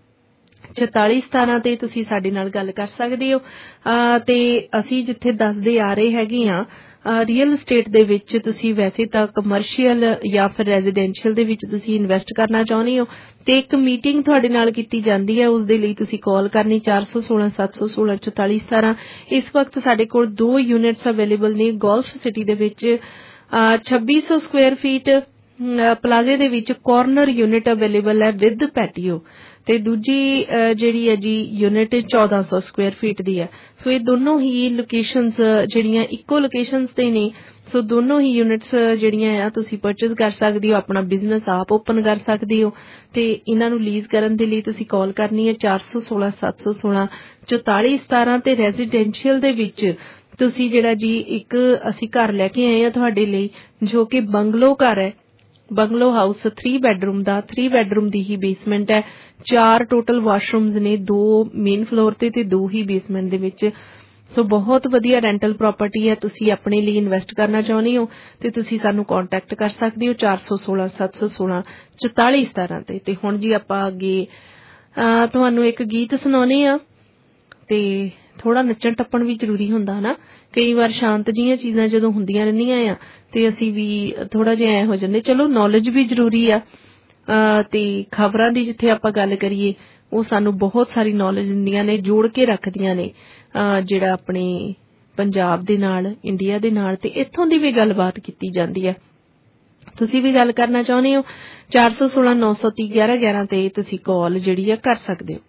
4417 ਤੇ ਤੁਸੀਂ ਸਾਡੇ ਨਾਲ ਗੱਲ ਕਰ ਸਕਦੇ ਹੋ। ਤੇ ਅਸੀਂ ਜਿੱਥੇ ਦੱਸਦੇ ਆ ਰਹੇ ਹੈਗੇ ਆ ਰੀਅਲ estate ਦੇ ਵਿੱਚ ਤੁਸੀਂ ਵੈਸੇ ਤਾਂ ਕਮਰਸ਼ੀਅਲ ਜਾਂ ਫਿਰ ਰੈਜ਼ੀਡੈਂਸ਼ੀਅਲ ਦੇ ਵਿੱਚ ਤੁਸੀਂ ਇਨਵੈਸਟ ਕਰਨਾ ਚਾਹੁੰਦੇ ਹੋ ਤੇ ਇੱਕ ਮੀਟਿੰਗ ਤੁਹਾਡੇ ਨਾਲ ਕੀਤੀ ਜਾਂਦੀ ਹੈ, ਉਸ ਦੇ ਲਈ ਤੁਸੀਂ ਕਾਲ ਕਰਨੀ 416 716 4417। ਇਸ ਵਕਤ ਸਾਡੇ ਕੋਲ 2 ਯੂਨਿਟਸ ਅਵੇਲੇਬਲ ਨੇ ਗੋਲਫ ਸਿਟੀ ਦੇ ਵਿੱਚ, 2600 ਸਕੁਆਇਰ ਫੀਟ ਪਲਾਜ਼ੇ ਦੇ ਵਿੱਚ ਕਾਰਨਰ ਯੂਨਿਟ ਅਵੇਲੇਬਲ ਹੈ ਵਿਦ ਪੈਟੀਓ ਤੇ ਦੂਜੀ ਜਿਹੜੀ ਹੈ ਜੀ ਯੂਨਿਟ 1400 ਸਕੁਆਇਰ ਫੀਟ ਦੀ ਹੈ। ਸੋ ਇਹ ਦੋਨੋਂ ਹੀ ਲੋਕੇਸ਼ਨਸ ਜਿਹੜੀਆਂ ਇੱਕੋ ਲੋਕੇਸ਼ਨਸ ਤੇ ਨੇ, ਸੋ ਦੋਨੋਂ ਹੀ ਯੂਨਿਟਸ ਜਿਹੜੀਆਂ ਆ ਤੁਸੀਂ ਪਰਚੇਜ਼ ਕਰ ਸਕਦੇ ਹੋ, ਆਪਣਾ ਬਿਜ਼ਨਸ ਆਪ ਓਪਨ ਕਰ ਸਕਦੇ ਹੋ ਤੇ ਇਹਨਾਂ ਨੂੰ ਲੀਜ਼ ਕਰਨ ਦੇ ਲਈ ਤੁਸੀਂ ਕਾਲ ਕਰਨੀ ਹੈ 416 716 4417 ਤੇ ਰੈਜ਼ੀਡੈਂਸ਼ੀਅਲ ਦੇ ਵਿੱਚ ਤੁਸੀਂ ਜਿਹੜਾ ਜੀ ਇੱਕ ਅਸੀਂ ਘਰ ਲੈ ਕੇ ਆਏ ਆ ਤੁਹਾਡੇ ਲਈ ਜੋ ਕਿ ਬੰਗਲੋ ਘਰ ਹੈ, ਬੰਗਲੋ ਹਾਊਸ 3 ਬੈਡਰੂਮ ਦਾ, 3 ਬੈਡਰੂਮ ਦੀ ਹੀ ਬੇਸਮੈਂਟ ਹੈ, 4 ਟੋਟਲ ਵਾਸ਼ਰੂਮਸ ਨੇ, 2 ਮੇਨ ਫਲੋਰ ਤੇ 2 ਹੀ ਬੇਸਮੈਂਟ ਦੇ ਵਿੱਚ। ਸੋ ਬਹੁਤ ਵਧੀਆ ਰੈਂਟਲ ਪ੍ਰਾਪਰਟੀ ਹੈ, ਤੁਸੀਂ ਆਪਣੇ ਲਈ ਇਨਵੈਸਟ ਕਰਨਾ ਚਾਹੁੰਦੇ ਹੋ ਤੇ ਤੁਸੀਂ ਸਾਨੂੰ ਕੰਟੈਕਟ ਕਰ ਸਕਦੇ ਹੋ 416 716 4417 ਤੇ ਹੁਣ ਜੀ ਆਪਾਂ ਅੱਗੇ ਤੁਹਾਨੂੰ ਇੱਕ ਗੀਤ ਸੁਣਾਉਣੇ ਆ ਤੇ ਥੋੜਾ ਨੱਚਣ ਟੱਪਣ ਵੀ ਜ਼ਰੂਰੀ ਹੁੰਦਾ ਨਾ, ਕਈ ਵਾਰ ਸ਼ਾਂਤ ਜਿਹੀਆਂ ਚੀਜ਼ਾਂ ਜਦੋਂ ਹੁੰਦੀਆਂ ਰਹਿੰਦੀਆਂ ਆ ਤੇ ਅਸੀਂ ਵੀ ਥੋੜਾ ਜਿਹਾ ਐ ਹੋ ਜਾਂਦੇ। ਚਲੋ ਨੌਲੇਜ ਵੀ ਜ਼ਰੂਰੀ ਆ ਤੇ ਖਬਰਾਂ ਦੀ ਜਿੱਥੇ ਆਪਾਂ ਗੱਲ ਕਰੀਏ ਉਹ ਸਾਨੂੰ ਬਹੁਤ ਸਾਰੀ ਨੌਲੇਜ ਦਿੰਦੀਆਂ ਨੇ, ਜੋੜ ਕੇ ਰੱਖਦੀਆਂ ਨੇ ਜਿਹੜਾ ਆਪਣੇ ਪੰਜਾਬ ਦੇ ਨਾਲ, ਇੰਡੀਆ ਦੇ ਨਾਲ, ਤੇ ਇੱਥੋਂ ਦੀ ਵੀ ਗੱਲਬਾਤ ਕੀਤੀ ਜਾਂਦੀ ਹੈ। ਤੁਸੀਂ ਵੀ ਗੱਲ ਕਰਨਾ ਚਾਹੁੰਦੇ ਹੋ 416 930 1111 ਤੇ ਤੁਸੀਂ ਕਾਲ ਜਿਹੜੀ ਆ ਕਰ ਸਕਦੇ ਹੋ।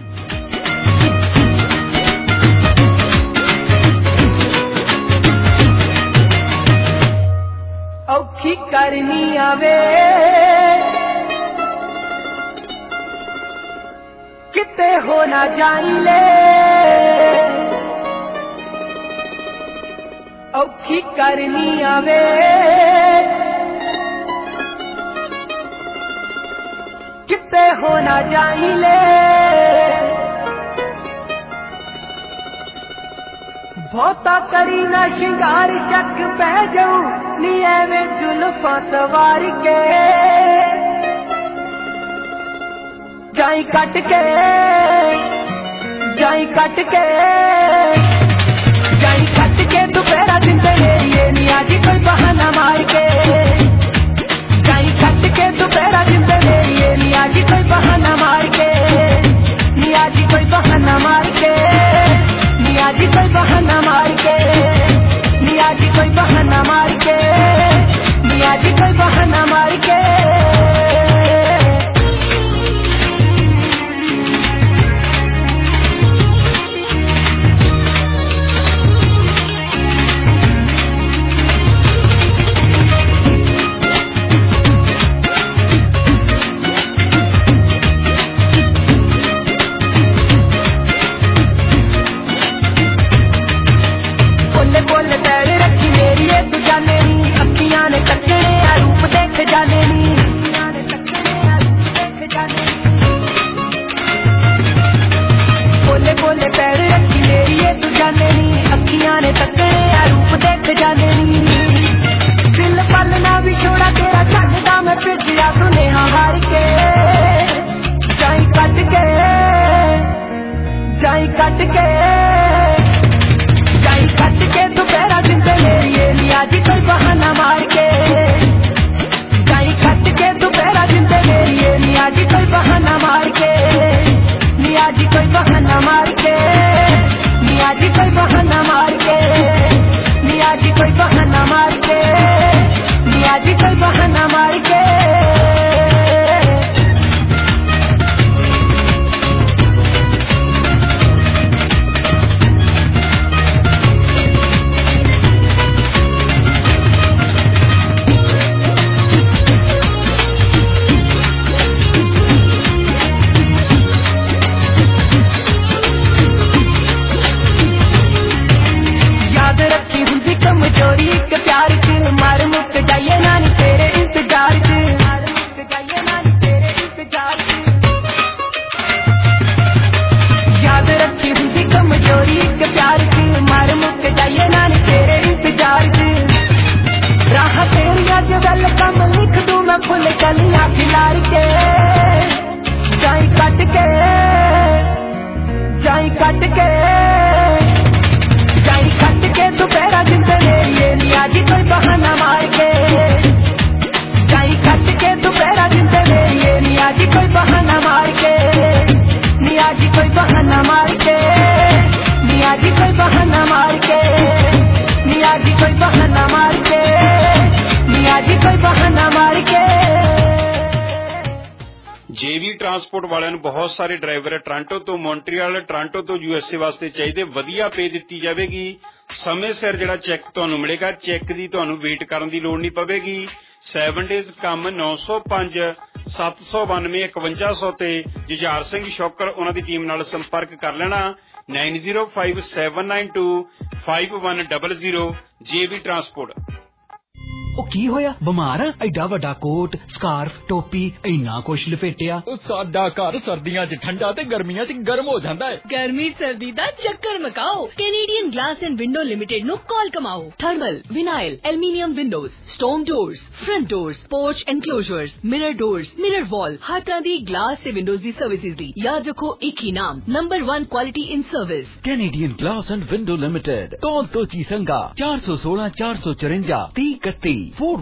ਔਖੀ ਕਰਨੀ ਆਵੇ ਕਿਤੇ ਹੋ ਨਾ ਜਾਈ ਲੈ, ਔਖੀ ਕਰਨੀ ਆਵੇ ਕਿਤੇ ਹੋ ਨਾ ਜਾਈ ਲੈ, ਬਹੁਤਾ ਕਰੀ ਨਾ ਸ਼ਿੰਗਾਰ ਸ਼ੱਕ ਪੈ ਜਾਊ ਨੀ ਐਵੇਂ ਜ਼ੁਲਫਾਂ ਸਵਾਰ ਕੇ, ਜਾਈ ਕੱਟ ਕੇ ਜਾਈ ਕੱਟ ਕੇ ਜਾਈ ਕੱਟ ਕੇ ਦੁਪਹਿਰਾ ਦਿੰਦੇ ਏਰੀਏ ਨੀ ਅੱਜ ਕੋਈ ਬਹਾਨਾ ਮਾਰ ਕੇ, ਜਾਈ ਕੱਟ ਕੇ ਦੁਪਹਿਰਾ ਦਿੰਦੇ ਏਰੀਏ ਨੀ ਅੱਜ ਕੋਈ ਬਹਾਨਾ ਮਾਰ ਕੇ, ਨੀ ਅੱਜ ਕੋਈ ਬਹਾਨਾ ਮਾਰ ਕੇ, ਨੀ ਅੱਜ ਕੋਈ ਬਹਾਨਾ ਮਾਰ ਕੇ, ਨੀ ਅੱਜ ਕੋਈ ਬਹਾਨਾ ਮਾਰ ਕੇ, ਨੀ ਅੱਜ ਕੋਈ ਬਹਾਨਾ ਮਾਰ ਕੇ। ਕੱਟ ਕੇ ਜਾਈ ਕੱਟ ਕੇ ਦੁਪਹਿਰਾ ਜਿੰਦੇ ਮੇਰੀਏ ਨੀ ਅੱਜ ਕੋਈ ਬਹਾਨਾ ਮਾਰ ਕੇ ਜਾਈ ਕੱਟ ਕੇ ਦੁਪਹਿਰਾ ਜਿੰਦੇ ਮੇਰੀਏ ਨੀ ਅੱਜ ਕੋਈ ਬਹਾਨਾ ਮਾਰ ਕੇ ਨੀ ਅੱਜ ਕੋਈ ਬਹਾਨਾ ਮਾਰ ਕੇ ਨੀ ਅੱਜ ਕੋਈ ਬਹਾਨਾ ਮਾਰ ਕੇ ਨੀ ਅੱਜ ਕੋਈ ਬਹਾਨਾ ਮਾਰ ਕੇ ਨੀ ਅੱਜ ਕੋਈ ਬਹਾਨਾ ਮਾਰ ਕੇ कमजोरी के प्यार च मर मुक जाइए नानी तेरे इंतजार च मर मुक जाइए नानी तेरे इंतजार च याद रखी हुई कमजोरी के प्यार च मर मुक जाइए नानी तेरे इंतजार च राह तेरी अज वेलकम लिख दूं मैं फुल कलियां खिलार के जाई कट के जाई कट के जाई कट के दोपहरा जिंदे मेरिए नी आज कोई बहाना मार के जाई कट के दोपहरा जिंदे मेरिए नी आज कोई बहाना मार के नी आज कोई बहाना मार के नी आज कोई बहाना मार के नी आज कोई बहाना मार के नी आज कोई बहाना मार के जेवी ट्रांसपोर्ट वालिਆਂ ਨੂੰ ਬਹੁਤ ਸਾਰੇ ਡਰਾਈਵਰ ਟੋਰਾਂਟੋ ਤੋਂ ਮੌਂਟਰੀਅਲ ਟੋਰਾਂਟੋ ਤੋਂ ਯੂਐਸਏ ਵਾਸਤੇ ਚਾਹੀਦੇ ਵਧੀਆ ਪੇ ਦਿੱਤੀ ਜਾਵੇਗੀ ਸਮੇਂ ਸਿਰ ਜਿਹੜਾ ਚੈੱਕ ਤੁਹਾਨੂੰ ਮਿਲੇਗਾ ਚੈੱਕ ਦੀ ਤੁਹਾਨੂੰ ਵੇਟ ਕਰਨ ਦੀ ਲੋੜ ਨਹੀਂ ਪਵੇਗੀ 7 ਡੇਜ਼ ਕੰਮ 905 792 5100 ਤੇ ਜੁਝਾਰ ਸਿੰਘ ਸ਼ੌਕਰ ਉਹਨਾਂ ਦੀ ਟੀਮ ਨਾਲ ਸੰਪਰਕ ਕਰ ਲੈਣਾ 9057925100 जेवी ट्रांसपोर्ट ਉਹ ਕੀ ਹੋਇਆ ਬਿਮਾਰ ਆ ਐਡਾ ਵੱਡਾ ਕੋਟ ਸਕਾਰਫ ਟੋਪੀ ਇੰਨਾ ਕੁਛ ਲਪੇਟਿਆ ਉਹ ਸਾਡਾ ਘਰ ਸਰਦੀਆਂ 'ਚ ਠੰਡਾ ਤੇ ਗਰਮੀਆਂ 'ਚ ਗਰਮ ਹੋ ਜਾਂਦਾ ਹੈ ਗਰਮੀ ਸਰਦੀ ਦਾ ਚੱਕਰ ਮਕਾਓ Canadian glass and window limited ਨੂੰ ਕਾਲ ਕਮਾਓ thermal vinyl aluminium windows stone doors front doors porch enclosures mirror doors mirror wall ਹਰ ਤਰ੍ਹਾਂ ਦੀ ਗਲਾਸ ਤੇ ਵਿੰਡੋਜ਼ ਦੀ ਸਰਵਿਸਿਜ਼ ਲਈ ਯਾਦ ਰੱਖੋ ਇੱਕ ਹੀ ਨਾਮ number 1 quality in service Canadian glass and window limited ਟੋਂਟੋਚੀ ਸੰਗਾ 416 454 3031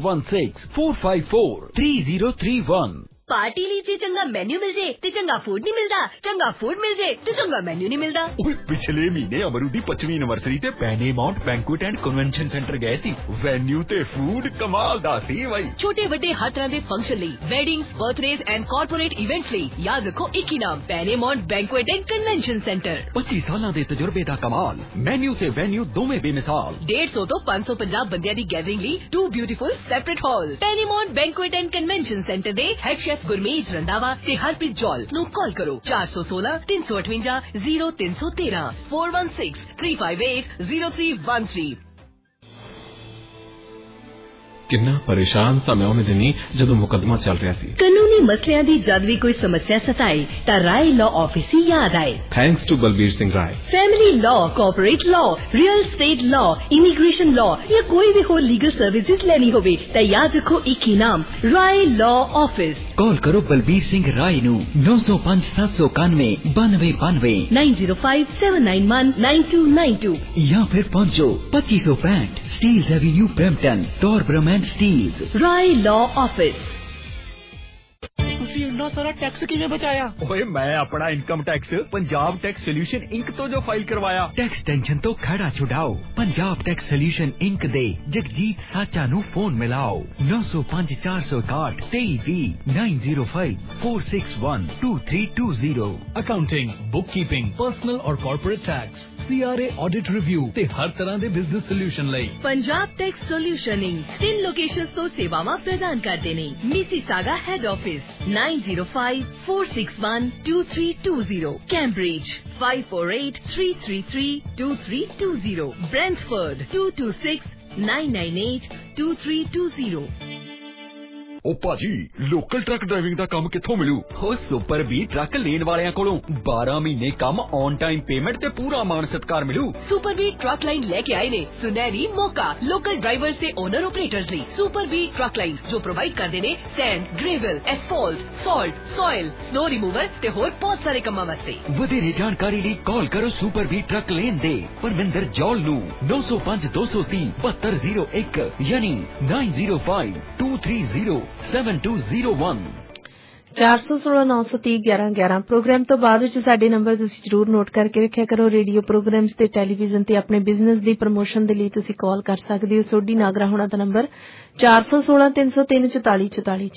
416-454-3031 ਪਾਰਟੀ ਲਈ ਜੇ ਚੰਗਾ ਮੈਨੂ ਮਿਲ ਜੇ ਤੇ ਚੰਗਾ ਫੂਡ ਨਹੀਂ ਮਿਲਦਾ ਚੰਗਾ ਫੂਡ ਮਿਲ ਜੇ ਤੇ ਚੰਗਾ ਮੈਨੂ ਨਹੀਂ ਮਿਲਦਾ ਓਏ ਪਿਛਲੇ ਮਹੀਨੇ ਅਮਰੂ ਦੀ 25ਵੀਂ ਐਨਵਰਸਰੀ ਤੇ Panamount banquet and convention centre ਗਏ ਸੀ ਵੈਨਿਊ ਤੇ ਫੂਡ ਕਮਾਲ ਦਾ ਸੀ ਬਾਈ ਛੋਟੇ ਵੱਡੇ ਹਰ ਤਰ੍ਹਾਂ ਦੇ ਫੰਕਸ਼ਨ ਲਈ weddings birthdays and corporate events ਲਈ ਯਾਦ ਰੱਖੋ ਇੱਕ ਹੀ ਨਾਮ Panamount banquet and convention centre 25 ਸਾਲਾਂ ਦੇ ਤਜਰਬੇ ਦਾ ਕਮਾਲ ਮੈਨੂ ਤੇ ਵੈਨਿਊ ਦੋਵੇਂ ਬੇਮਿਸਾਲ 150 ਤੋਂ 550 ਬੰਦਿਆਂ ਦੀ ਗੈਦਰਿੰਗ ਲਈ 2 beautiful separate hall Panamount banquet and convention centre ਦੇ ਹੈਡ ਸ਼ੈਫ ਗੁਰਮੀਤ ਰੰਧਾਵਾ ਤੇ ਹਰਪ੍ਰੀਤ ਜੌਲ ਨੂੰ ਕਾਲ ਕਰੋ 416 358 0313 416 358 0313 ਕਿੰਨਾ ਪਰੇਸ਼ਾਨ ਸਾਂ ਮੈਂ ਉਹਨੇ ਦਿਨੀ ਜਦੋਂ ਮੁਕੱਦਮਾ ਚੱਲ ਰਿਹਾ ਸੀ ਕਾਨੂੰਨੀ ਮਸਲਿਆਂ ਦੀ ਜਦ ਵੀ ਕੋਈ ਸਮੱਸਿਆ ਸਤਾਏ ਤਾਂ ਰਾਏ ਲਾਅ ਆਫਿਸ ਹੀ ਯਾਦ ਆਏ thanks to Balbir Singh Rai family law corporate law real estate law immigration law ਜਾਂ ਕੋਈ ਵੀ ਹੋਰ ਲੀਗਲ ਸਰਵਿਸਿਜ਼ ਲੈਣੀ ਹੋਵੇ ਤਾਂ ਯਾਦ ਰੱਖੋ ਇੱਕ ਹੀ ਨਾਮ ਰਾਏ ਲਾਅ ਆਫਿਸ ਕਾਲ ਕਰੋ ਬਲਬੀਰ ਸਿੰਘ ਰਾਏ ਨੂੰ 905-791 9292 9057919292 ਜਾਂ ਫਿਰ ਪਹੁੰਚੋ 2565 Steeles avenue Brampton Torbram Steeles Rai law office ਤੁਸੀਂ ਇੰਨਾ ਸਾਰਾ ਟੈਕਸ ਕਿਵੇਂ ਬਚਾਇਆ ਓਏ ਮੈਂ ਆਪਣਾ income tax Punjab tax solution inc ਤੋਂ ਜੋ ਫਾਈਲ ਕਰਵਾਇਆ ਟੈਕਸ ਟੈਂਸ਼ਨ ਤੋਂ ਖੜਾ ਛੁਡਾਓ ਪੰਜਾਬ ਟੈਕਸ ਸੋਲੂਸ਼ਨ ਇੰਕ ਦੇ ਜਗਜੀਤ ਸਾਚਾ ਨੂੰ ਫੋਨ ਮਿਲਾਓ 9054612320 9054612320 ਅਕਾਊਂਟਿੰਗ ਬੁੱਕਕੀਪਿੰਗ ਪਰਸਨਲ ਔਰ corporate tax CRA audit review ਤੇ ਹਰ ਤਰ੍ਹਾਂ ਦੇ ਬਿਜ਼ਨਸ ਸੋਲੂਸ਼ਨ ਲਈ Punjab tax solution inc 3 locations ਤੋਂ ਸੇਵਾਵਾਂ ਪ੍ਰਦਾਨ ਕਰਦੇ ਨੇ Mississauga head office 905-461-2320 Cambridge 548-333-2320 Brentford 226-998-2320 ਉਹ ਭਾਜੀ ਲੋਕਲ ਟਰੱਕ ਡਰਾਈਵਿੰਗ ਦਾ ਕੰਮ ਕਿੱਥੋਂ ਮਿਲੂ? ਉਹ ਸੁਪਰ ਵੀ ਟਰੱਕ ਲੈਣ ਵਾਲਿਆਂ ਕੋਲੋਂ 12 ਮਹੀਨੇ ਕੰਮ ਔਨ ਟਾਈਮ ਪੇਮੈਂਟ ਤੇ ਪੂਰਾ ਮਾਣ ਸਤਿਕਾਰ ਮਿਲੂ। सुपर बी ट्रक लाइन लेके आए ने सुनहरी मौका लोकल ड्राइवर से ओनर ऑपरेटर्स ਲਈ। सुपर बी ट्रक लाइन जो प्रोवाइड ਕਰਦੇ ਨੇ sand, gravel, asphalt, salt, soil, snow remover ਤੇ ਹੋਰ ਬਹੁਤ ਸਾਰੇ ਕੰਮਾਂ ਵਾਸਤੇ। ਵਧੇਰੇ ਜਾਣਕਾਰੀ ਲਈ ਕਾਲ ਕਰੋ ਸੁਪਰ ਬੀ ਟਰੱਕ ਲੇਨ ਦੇ ਪਰਮਿੰਦਰ ਜੌਲ ਨੂੰ 905 230 7201 ਯਾਨੀ 9052307201। 416-930-1111 ਪ੍ਰੋਗਰਾਮ ਤੋਂ ਬਾਅਦ ਵਿੱਚ ਸਾਡੇ ਨੰਬਰ ਤੁਸੀਂ ਜ਼ਰੂਰ ਨੋਟ ਕਰਕੇ ਰੱਖਿਆ ਕਰੋ। ਰੇਡੀਓ ਪ੍ਰੋਗਰਾਮਸ ਤੇ ਟੈਲੀਵਿਜ਼ਨ ਤੇ ਆਪਣੇ ਬਿਜ਼ਨਸ ਦੀ ਪ੍ਰਮੋਸ਼ਨ ਦੇ ਲਈ ਤੁਸੀਂ ਕਾਲ ਕਰ ਸਕਦੇ ਹੋ। ਸੋਢੀ ਨਾਗਰਾ ਹੋਣਾ ਦਾ ਨੰਬਰ 416-303-4444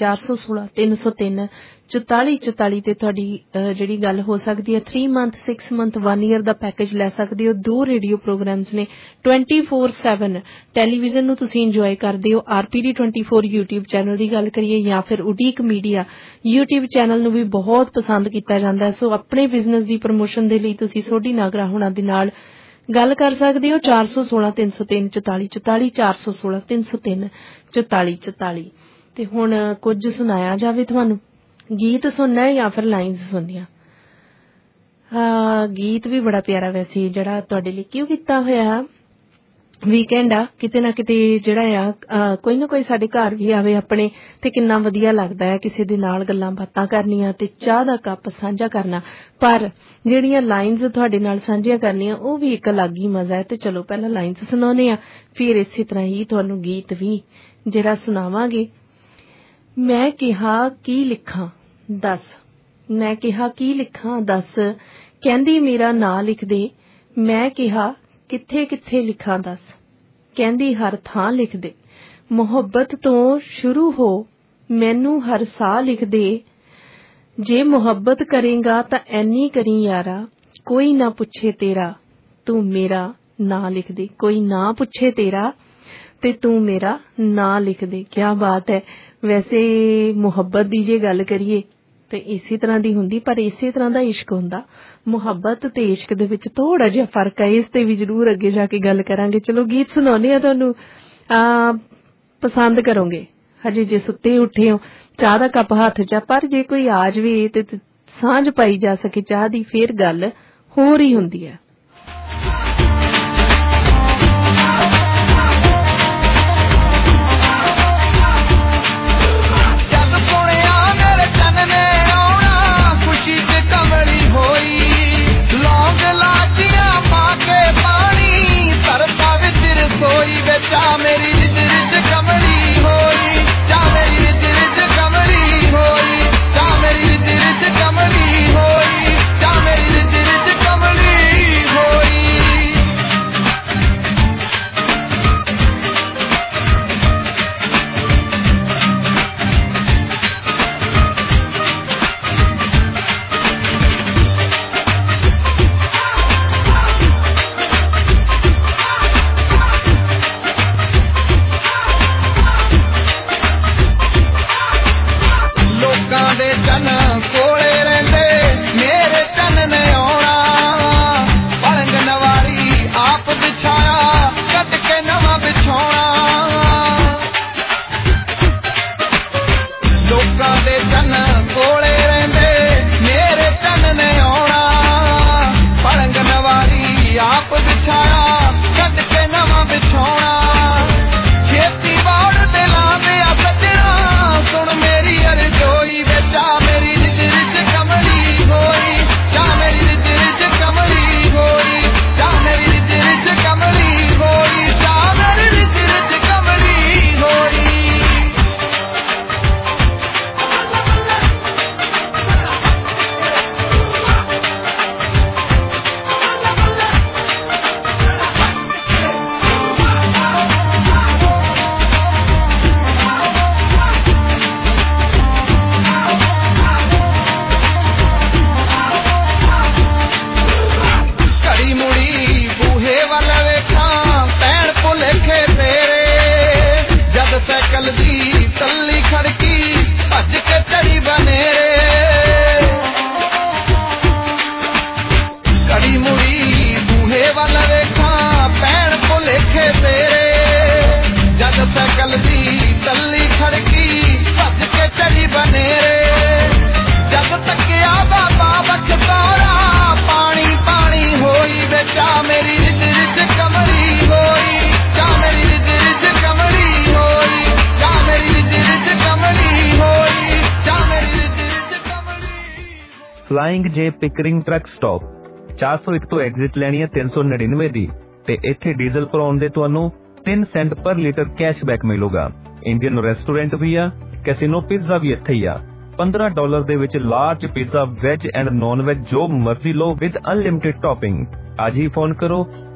416-303-4444 ਤੇ ਤੁਹਾਡੀ ਜਿਹੜੀ ਗੱਲ ਹੋ ਸਕਦੀ ਹੈ 3 ਮੰਥ 6 ਮੰਥ 1 ਈਅਰ ਦਾ ਪੈਕੇਜ ਲੈ ਸਕਦੇ ਹੋ। 2 ਰੇਡੀਓ ਪ੍ਰੋਗਰਾਮਸ ਨੇ 24/7 ਟੈਲੀਵਿਜ਼ਨ ਨੂੰ ਤੁਸੀਂ ਇੰਜੋਏ ਕਰਦੇ ਹੋ। RPD 24 YouTube ਚੈਨਲ ਦੀ ਗੱਲ ਕਰੀਏ ਜਾਂ ਫਿਰ ਉਡੀਕ ਮੀਡੀਆ YouTube ਚੈਨਲ ਨੂੰ ਵੀ ਬਹੁਤ ਪਸੰਦ ਕੀਤਾ ਜਾਂਦਾ ਹੈ। ਸੋ ਆਪਣੇ ਬਿਜ਼ਨਸ ਦੀ ਪ੍ਰਮੋਸ਼ਨ ਦੇ ਲਈ ਤੁਸੀਂ ਸੋਢੀ ਨਾਗਰਾ ਹੋਣਾ ਦੇ ਨਾਲ ਗੱਲ ਕਰ ਸਕਦੇ ਹੋ। 416-303-4444 416-303-4444 ਤੇ ਹੁਣ ਕੁਝ ਸੁਣਾਇਆ ਜਾਵੇ ਤੁਹਾਨੂੰ। ਗੀਤ ਸੁਣਨਾ ਹੈ ਜਾਂ ਫਿਰ ਲਾਈਨਸ ਸੁਣਨੀਆਂ? ਗੀਤ ਵੀ ਬੜਾ ਪਿਆਰਾ ਵੈਸੇ ਜਿਹੜਾ ਤੁਹਾਡੇ ਲਈ ਕਿਉਂ ਕੀਤਾ ਹੋਇਆ। ਵੀਕਐਂਡ ਆ, ਕਿਤੇ ਨਾ ਕਿਤੇ ਜਿਹੜਾ ਆ ਕੋਈ ਨਾ ਕੋਈ ਸਾਡੇ ਘਰ ਵੀ ਆਵੇ ਆਪਣੇ ਤੇ ਕਿੰਨਾ ਵਧੀਆ ਲੱਗਦਾ ਹੈ ਕਿਸੇ ਦੇ ਨਾਲ ਗੱਲਾਂ ਬਾਤਾਂ ਕਰਨੀਆਂ ਤੇ ਚਾਹ ਦਾ ਕੱਪ ਸਾਂਝਾ ਕਰਨਾ। ਪਰ ਜਿਹੜੀਆਂ ਲਾਈਨਸ ਤੁਹਾਡੇ ਨਾਲ ਸਾਂਝੀਆਂ ਕਰਨੀਆਂ ਉਹ ਵੀ ਇੱਕ ਅਲੱਗ ਹੀ ਮਜ਼ਾ ਹੈ। ਤੇ ਚਲੋ ਪਹਿਲਾਂ ਲਾਈਨਸ ਸੁਣਾਉਂਦੇ ਆ, ਫਿਰ ਇਸੇ ਤਰ੍ਹਾਂ ਹੀ ਤੁਹਾਨੂੰ ਗੀਤ ਵੀ ਜਿਹੜਾ ਸੁਣਾਵਾਂਗੇ। ਮੈਂ ਕਿਹਾ ਕੀ ਲਿਖਾਂ ਦੱਸ, ਮੈਂ ਕਿਹਾ ਕੀ ਲਿਖਾਂ ਦੱਸ, ਕਹਿੰਦੀ ਮੇਰਾ ਨਾਂ ਲਿਖ ਦੇ। ਮੈਂ ਕਿਹਾ ਕਿੱਥੇ ਕਿੱਥੇ ਲਿਖਾਂ ਦੱਸ, ਕਹਿੰਦੀ ਹਰ ਥਾਂ ਲਿਖ ਦੇ। ਮੁਹੱਬਤ ਤੋਂ ਸ਼ੁਰੂ ਹੋ ਮੈਨੂੰ ਹਰ ਸਾਹ ਲਿਖ ਦੇ। ਜੇ ਮੁਹੱਬਤ ਕਰੇਗਾ ਤਾਂ ਐਨੀ ਕਰੀ ਯਾਰਾ, ਕੋਈ ਨਾ ਪੁੱਛੇ ਤੇਰਾ ਤੂੰ ਮੇਰਾ ਨਾਂ ਲਿਖ ਦੇ। ਕੋਈ ਨਾ ਪੁੱਛੇ ਤੇਰਾ ਤੇ ਤੂੰ ਮੇਰਾ ਨਾਂ ਲਿਖ ਦੇ। ਕਿਆ ਬਾਤ ਹੈ। ਵੈਸੇ ਮੁਹੱਬਤ ਦੀ ਜੇ ਗੱਲ ਕਰੀਏ ਤੇ ਇਸੇ ਤਰ੍ਹਾਂ ਦੀ ਹੁੰਦੀ, ਪਰ ਇਸੇ ਤਰ੍ਹਾਂ ਦਾ ਇਸ਼ਕ ਹੁੰਦਾ। ਮੁਹੱਬਤ ਤੇ ਇਸ਼ਕ ਦੇ ਵਿੱਚ ਥੋੜਾ ਜਿਹਾ ਫਰਕ ਹੈ, ਇਸ ਤੇ ਵੀ ਜ਼ਰੂਰ ਅੱਗੇ ਜਾ ਕੇ ਗੱਲ ਕਰਾਂਗੇ। ਚਲੋ ਗੀਤ ਸੁਣਾਉਂਦੇ ਆ ਤੁਹਾਨੂੰ, ਪਸੰਦ ਕਰੋਗੇ। ਹਜੇ ਜੇ ਸੁੱਤੇ ਉੱਠੇ ਹੋ, ਚਾਹ ਦਾ ਕੱਪ ਹੱਥ 'ਚ, ਪਰ ਜੇ ਕੋਈ ਆ ਜਾਵੇ ਤੇ ਸਾਂਝ ਪਾਈ ਜਾ ਸਕੇ ਚਾਹ ਦੀ, ਫੇਰ ਗੱਲ ਹੋਰ ਹੀ ਹੁੰਦੀ ਹੈ। ਮੇਰੀ ਰਿਜ ਰਿਜ ਕਮਲੀ ਹੋਈ, ਜਾ ਮੇਰੀ ਰਿਜ ਰਿਜ ਕਮਲੀ ਹੋਈ, ਜਾ ਮੇਰੀ ਰਿਜ ਰਿਜ ਕਮਲੀ ਹੋਈ, ਜਾ ਮੇਰੀ ਰਿਜ ਰਿਜ ਕਮਲੀ ਹੋਈ। ਫਲਾਇੰਗ ਜੇ ਪਿਕਰਿੰਗ ਟਰੱਕ ਸਟਾਪ 401 ਤੋਂ ਐਗਜ਼ਿਟ ਲੈਣੀ ਹੈ 399 ਦੀ ਤੇ ਇੱਥੇ ਡੀਜ਼ਲ ਭਰਾਉਣ ਦੇ ਤੁਹਾਨੂੰ 3 ਸੈਂਟ ਪਰ ਲੀਟਰ ਕੈਸ਼ਬੈਕ ਮਿਲੂਗਾ। ਇੰਡੀਅਨ ਰੈਸਟੋਰੈਂਟ ਵੀ ਆ, ਕੈਸੀਨੋ ਪਿਜ਼ਾ ਵੀ ਇੱਥੇ ਹੀ ਆ। $15 ਦੇ ਵਿੱਚ large pizza veg and non veg ਜੋ ਮਰਜ਼ੀ ਲਓ ਵਿਦ ਅਨਲਿਮਿਟਿਡ ਟੌਪਿੰਗ। ਅੱਜ ਹੀ ਫੋਨ ਕਰੋ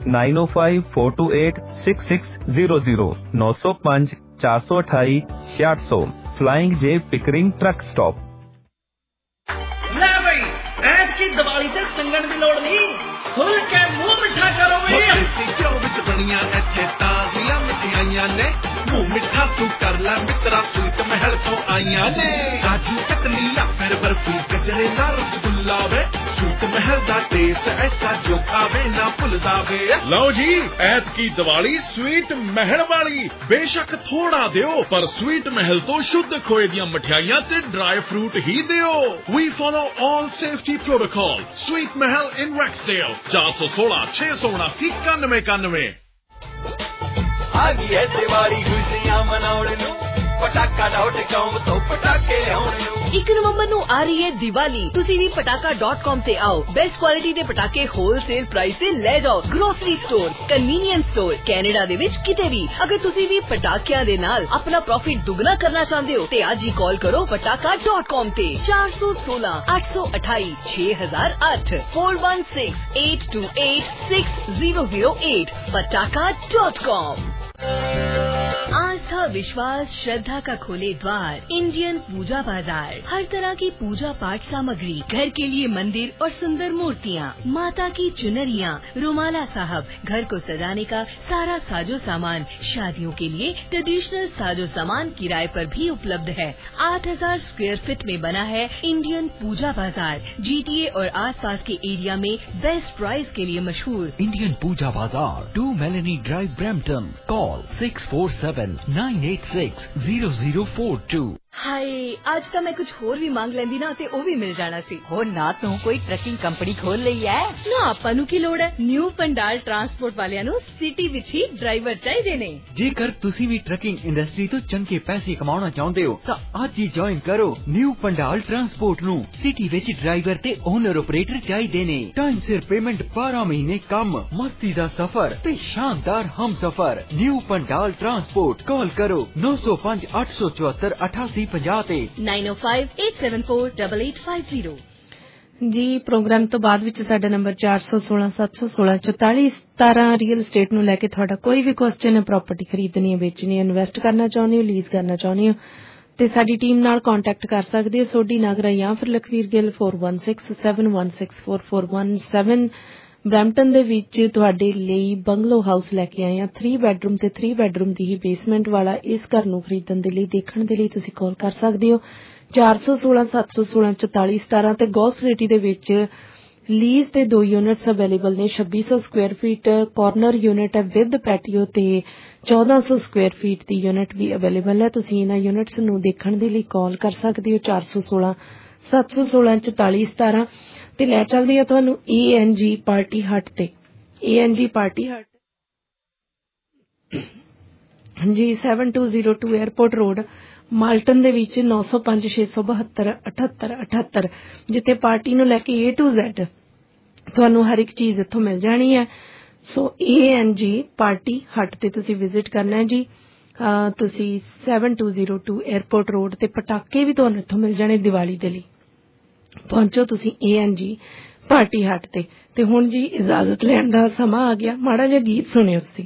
9054286600 905 428 6600 flying J Pickering truck stop. ले भाई ऐत की दिवाली ते संगन दी लोड़ नहीं, खुल के मुंह मिठा करो भाई। देसी घ्यो विच बणियां इत्थे ताज़ियां मिठाइयां ने, मुंह मिठा तू कर लै मित्रा स्वीट महल तो आईयां ने। काजू कतली या फिर बर्फी गजरेला रसगुल्ला वे, स्वीट महल दा टेस्ट ऐसा जो खावे ना भुलदा वे। लो जी ऐत की दिवाली स्वीट महल वाली, बेशक थोड़ा दियो पर स्वीट महल तो शुद्ध खोए दियां मिठाइयां ते ड्राई फ्रूट ही दियो। We follow all safety protocol. Sweet Mahal in रैक्सडेल 416 679 9191। आ गई है दिवाली खुशियां मनाउण नूं, पटाका.com ਤੋਂ ਪਟਾਕੇ ਲਿਆਉਣ ਨੂੰ। 1 ਨਵੰਬਰ ਨੂੰ ਆ ਰਹੀ ਹੈ ਦੀਵਾਲੀ। ਤੁਸੀਂ ਵੀ ਪਟਾਕਾ.com ਤੇ ਆਓ, ਬੈਸਟ ਕੁਆਲਿਟੀ ਦੇ ਪਟਾਕੇ ਹੋਲਸੇਲ ਪ੍ਰਾਈਸ ਤੇ ਲੈ ਜਾਓ। Grocery store, convenience store, Canada ਦੇ ਵਿੱਚ ਕਿਤੇ ਵੀ। ਅਗਰ ਤੁਸੀਂ ਵੀ ਪਟਾਕਿਆਂ ਦੇ ਨਾਲ ਆਪਣਾ ਪ੍ਰੋਫਿਟ ਦੁੱਗਣਾ ਕਰਨਾ ਚਾਹੁੰਦੇ ਹੋ ਤੇ ਅੱਜ ਹੀ ਕਾਲ ਕਰੋ ਪਟਾਕਾ.com ਤੇ 416 828 6008 4168286008 पटाका.com। आस्था, विश्वास, श्रद्धा का खोले द्वार इंडियन पूजा बाजार। हर तरह की पूजा पाठ सामग्री, घर के लिए मंदिर और सुंदर मूर्तियाँ, माता की चुनरियाँ, रुमाला साहब, घर को सजाने का सारा साजो सामान, शादियों के लिए ट्रेडिशनल साजो सामान किराए पर भी उपलब्ध है। 8000 स्क्वायर फीट में बना है इंडियन पूजा बाजार। जीटीए और आसपास के एरिया में बेस्ट प्राइस के लिए मशहूर Indian Puja Bazaar, 2 Melanie drive, Brampton. Call 6479860042। Hi, आज तो मैं कुछ होर भी मांग लेंदी ना ते ओ भी मिल जाना सी। हो ना तू कोई ट्रकिंग कंपनी खोल ਲਈ है ना ਆਪਾਂ ਨੂੰ ਕੀ ਲੋੜ ਹੈ। ਨਿਊ ਪੰਡਾਲ ਟਰਾਂਸਪੋਰਟ ਵਾਲਿਆਂ ਨੂੰ ਸਿਟੀ ਵਿੱਚ ਹੀ ਡਰਾਈਵਰ ਚਾਹੀਦੇ ਨੇ। ਜੇਕਰ ਤੁਸੀਂ ਵੀ ਟਰਕਿੰਗ ਇੰਡਸਟਰੀ ਤੋਂ ਚੰਗੇ ਪੈਸੇ ਕਮਾਉਣਾ ਚਾਹੁੰਦੇ ਹੋ ਤਾਂ ਅੱਜ ਹੀ ਜੁਆਇਨ ਕਰੋ ਨਿਊ ਪੰਡਾਲ ਟਰਾਂਸਪੋਰਟ ਨੂੰ। ਸਿਟੀ ਵਿੱਚ ਡਰਾਈਵਰ ਤੇ ਓਨਰ ਆਪਰੇਟਰ ਚਾਹੀਦੇ ਨੇ। ਟਾਈਮ ਸਿਰ ਪੇਮੈਂਟ, 12 ਮਹੀਨੇ ਕੰਮ, ਮਸਤੀ ਦਾ ਸਫ਼ਰ ਤੇ ਸ਼ਾਨਦਾਰ ਹਮਸਫ਼ਰ। New Pandal transport. ਕਾਲ ਕਰੋ 905 874 8850 ਤੇ 9058748850। ਜੀ ਪ੍ਰੋਗਰਾਮ ਤੋਂ ਬਾਅਦ ਵਿੱਚ ਸਾਡਾ ਨੰਬਰ 416 716 4417 ਰੀਅਲ ਏਸਟੇਟ ਨੂੰ ਲੈ ਕੇ ਤੁਹਾਡਾ ਕੋਈ ਵੀ ਕੁਐਸਚਨ ਹੈ, ਪ੍ਰਾਪਰਟੀ ਖਰੀਦਣੀ ਹੈ, ਵੇਚਣੀ ਹੈ, ਇਨਵੈਸਟ ਕਰਨਾ ਚਾਹੁੰਦੇ ਹੋ, ਲੀਜ਼ ਕਰਨਾ ਚਾਹੁੰਦੇ ਹੋ ਤੇ ਸਾਡੀ ਟੀਮ ਨਾਲ ਕੰਟੈਕਟ ਕਰ ਸਕਦੇ ਹੋ। ਸੋਢੀ ਨਾਗਰਾ ਜਾਂ ਫਿਰ ਲਖਵੀਰ ਗਿੱਲ 4167164417। ਬਰੈਂਪਟਨ ਦੇ ਵਿੱਚ ਤੁਹਾਡੇ ਲਈ ਬੰਗਲੋ ਹਾਊਸ ਲੈ ਕੇ ਆਏ ਆ, 3 ਬੈਡਰੂਮ ਤੇ 3 ਬੈਡਰੂਮ ਦੀ ਹੀ ਬੇਸਮੈਂਟ ਵਾਲਾ। ਇਸ ਘਰ ਨੂੰ ਖਰੀਦਣ ਦੇ ਲਈ, ਦੇਖਣ ਦੇ ਲਈ ਤੁਸੀਂ ਕਾਲ ਕਰ ਸਕਦੇ ਹੋ 416 716 4417 ਤੇ ਗੋਲਫ ਸਿਟੀ ਦੇ ਵਿੱਚ ਲੀਜ਼ ਤੇ 2 ਯੂਨਿਟਸ ਅਵੇਲੇਬਲ ਨੇ। 2600 ਸਕੁਆਇਰ ਫੀਟ ਕਾਰਨਰ ਯੂਨਿਟ ਹੈ ਵਿਦ ਪੈਟੀਓ ਤੇ 1400 ਸਕੁਆਇਰ ਫੀਟ ਦੀ ਯੂਨਿਟ ਵੀ ਅਵੇਲੇਬਲ ਹੈ। ਤੁਸੀਂ ਇਹਨਾਂ ਯੂਨਿਟਸ ਨੂੰ ਦੇਖਣ ਦੇ ਲਈ ਕਾਲ ਕਰ ਸਕਦੇ ਹੋ 416 716 4417 ਤੇ ਲੈ ਚੱਲਦੇ ਆ ਤੁਹਾਨੂੰ ANG ਪਾਰਟੀ ਹਟ ਤੇ। ANG ਪਾਰਟੀ ਹਟ ਜੀ 7202 에ਅਰਪੋਰਟ ਰੋਡ, ਮਾਲਟਨ ਦੇ ਵਿੱਚ 905 672 78 78, ਜਿੱਥੇ ਪਾਰਟੀ ਨੂੰ ਲੈ ਕੇ A to Z ਤੁਹਾਨੂੰ ਹਰ ਇੱਕ ਚੀਜ਼ ਇੱਥੋਂ ਮਿਲ ਜਾਣੀ ਹੈ। ਸੋ ANG ਪਾਰਟੀ ਹਟ ਤੇ ਤੁਸੀਂ ਵਿਜ਼ਿਟ ਕਰਨਾ ਹੈ ਜੀ। ਤੁਸੀਂ 7202 에ਅਰਪੋਰਟ ਰੋਡ ਤੇ ਪਟਾਕੇ ਵੀ ਤੁਹਾਨੂੰ ਇੱਥੋਂ ਮਿਲ ਜਾਣੇ ਦੀਵਾਲੀ ਦੇ ਲਈ। ਪਹੁੰਚੋ ਤੁਸੀਂ ANG ਪਾਰਟੀ ਹਟ ਤੇ ਹੁਣ ਜੀ ਇਜਾਜ਼ਤ ਲੈਣ ਦਾ ਸਮਾਂ ਆ ਗਿਆ। ਮਾੜਾ ਜਿਹਾ ਗੀਤ ਸੁਣਿਓ ਤੁਸੀਂ।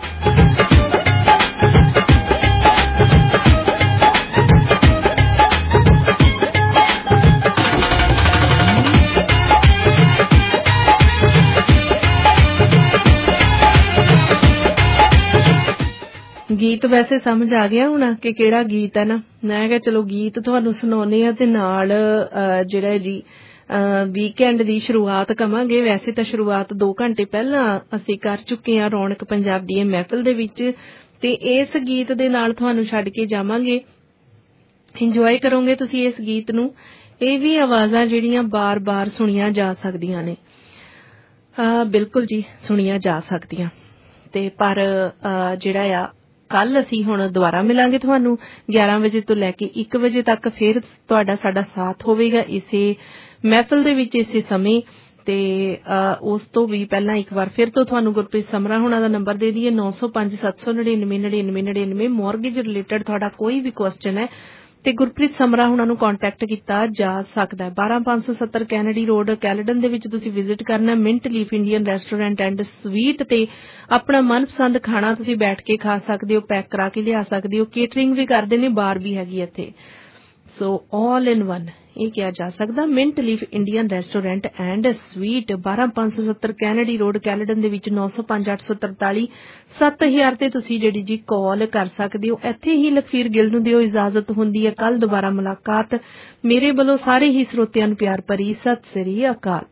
ਗੀਤ ਵੈਸੇ ਸਮਝ ਆ ਗਿਆ ਹੋਣਾ ਕਿ ਕਿਹੜਾ ਗੀਤ ਹੈ ਨਾ। ਮੈਂ ਕਿਹਾ ਚਲੋ ਗੀਤ ਤੁਹਾਨੂੰ ਸੁਣਾਉਣੇ ਆ ਤੇ ਨਾਲ ਜਿਹੜਾ ਜੀ ਵੀਕਐਂਡ ਦੀ ਸ਼ੁਰੂਆਤ ਕਵਾਂਗੇ। ਵੈਸੇ ਤਾਂ ਸ਼ੁਰੂਆਤ 2 ਘੰਟੇ ਪਹਿਲਾਂ ਅਸੀਂ ਕਰ ਚੁੱਕੇ ਹਾਂ ਰੌਣਕ ਪੰਜਾਬ ਦੀ ਮਹਿਫਿਲ ਦੇ ਵਿੱਚ ਤੇ ਇਸ ਗੀਤ ਦੇ ਨਾਲ ਤੁਹਾਨੂੰ ਛੱਡ ਕੇ ਜਾਵਾਂਗੇ। ਇੰਜੋਏ ਕਰੋਗੇ ਤੁਸੀਂ ਇਸ ਗੀਤ ਨੂੰ। ਇਹ ਵੀ ਆਵਾਜ਼ਾਂ ਜਿਹੜੀਆਂ ਬਾਰ-ਬਾਰ ਸੁਣੀਆਂ ਜਾ ਸਕਦੀਆਂ ਨੇ। ਬਿਲਕੁਲ ਜੀ ਸੁਣੀਆਂ ਜਾ ਸਕਦੀਆਂ ਤੇ ਪਰ ਜਿਹੜਾ ਆ ਕੱਲ ਅਸੀਂ ਹੁਣ ਦੁਬਾਰਾ ਮਿਲਾਂਗੇ ਤੁਹਾਨੂੰ 11 ਵਜੇ ਤੋਂ ਲੈ ਕੇ 1 ਵਜੇ ਤੱਕ। ਫਿਰ ਤੁਹਾਡਾ ਸਾਡਾ ਸਾਥ ਹੋਵੇਗਾ ਇਸੇ ਮਹਿਫਲ ਦੇ ਵਿੱਚ ਇਸੇ ਸਮੇਂ ਤੇ ਉਸ ਤੋਂ ਵੀ ਪਹਿਲਾਂ ਇੱਕ ਵਾਰ ਫਿਰ ਤੋਂ ਤੁਹਾਨੂੰ ਗੁਰਪ੍ਰੀਤ ਸਮਰਾ ਹੋਣਾ ਦਾ ਨੰਬਰ ਦੇ ਦਈਏ 9057999999 ਮੌਰਗੇਜ ਰਿਲੇਟਡ ਤੁਹਾਡਾ ਕੋਈ ਵੀ ਕੁਐਸਚਨ ਹੈ ਤੇ ਗੁਰਪ੍ਰੀਤ ਸਮਰਾ ਹੁਣਾਂ ਨੂੰ ਕੰਟੈਕਟ ਕੀਤਾ ਜਾ ਸਕਦਾ ਹੈ। 12570 ਕੈਨੇਡੀ ਰੋਡ ਕੈਲਡਨ ਦੇ ਵਿੱਚ ਤੁਸੀਂ ਵਿਜ਼ਿਟ ਕਰਨਾ mint leaf Indian restaurant and sweet ਤੇ ਆਪਣਾ ਮਨਪਸੰਦ ਖਾਣਾ ਤੁਸੀਂ ਬੈਠ ਕੇ ਖਾ ਸਕਦੇ ਹੋ, ਪੈਕ ਕਰਾ ਕੇ ਲਿਆ ਸਕਦੇ ਹੋ, ਕੇਟਰਿੰਗ ਵੀ ਕਰਦੇ ਨੇ, ਬਾਰ ਵੀ ਹੈਗੀ ਇੱਥੇ। ਸੋ ਆਲ ਇਨ ਵਨ ਇਹ ਕਿਹਾ ਜਾ ਸਕਦਾ mint leaf Indian restaurant and sweet 12570 Kennedy road Caledon ਦੇ ਵਿੱਚ 905843 7000 ਤੇ ਤੁਸੀਂ ਜਿਹੜੀ ਜੀ ਕਾਲ ਕਰ ਸਕਦੇ ਹੋ। ਇੱਥੇ ਹੀ ਲਖਵੀਰ ਗਿੱਲ ਨੂੰ ਦਿਓ ਇਜਾਜ਼ਤ, ਹੁੰਦੀ ਹੈ ਕੱਲ ਦੁਬਾਰਾ ਮੁਲਾਕਾਤ। ਮੇਰੇ ਵੱਲੋਂ ਸਾਰੇ ਹੀ ਸਰੋਤਿਆਂ ਨੂੰ ਪਿਆਰ ਭਰੀ ਸਤਿ ਸ੍ਰੀ ਅਕਾਲ।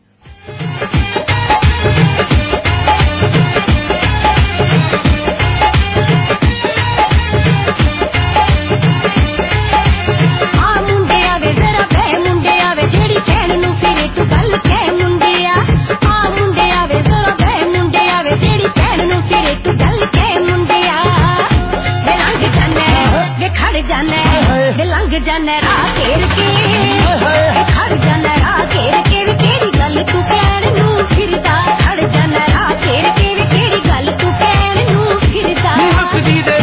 लंघ जाने राह घेर के खड़ जाने राह घेर के भी केड़ी गल तू कहण नूं फिरदा खड़ जाने राह घेर के भी केड़ी गल तू कहण नूं फिरदा नी हसदी दे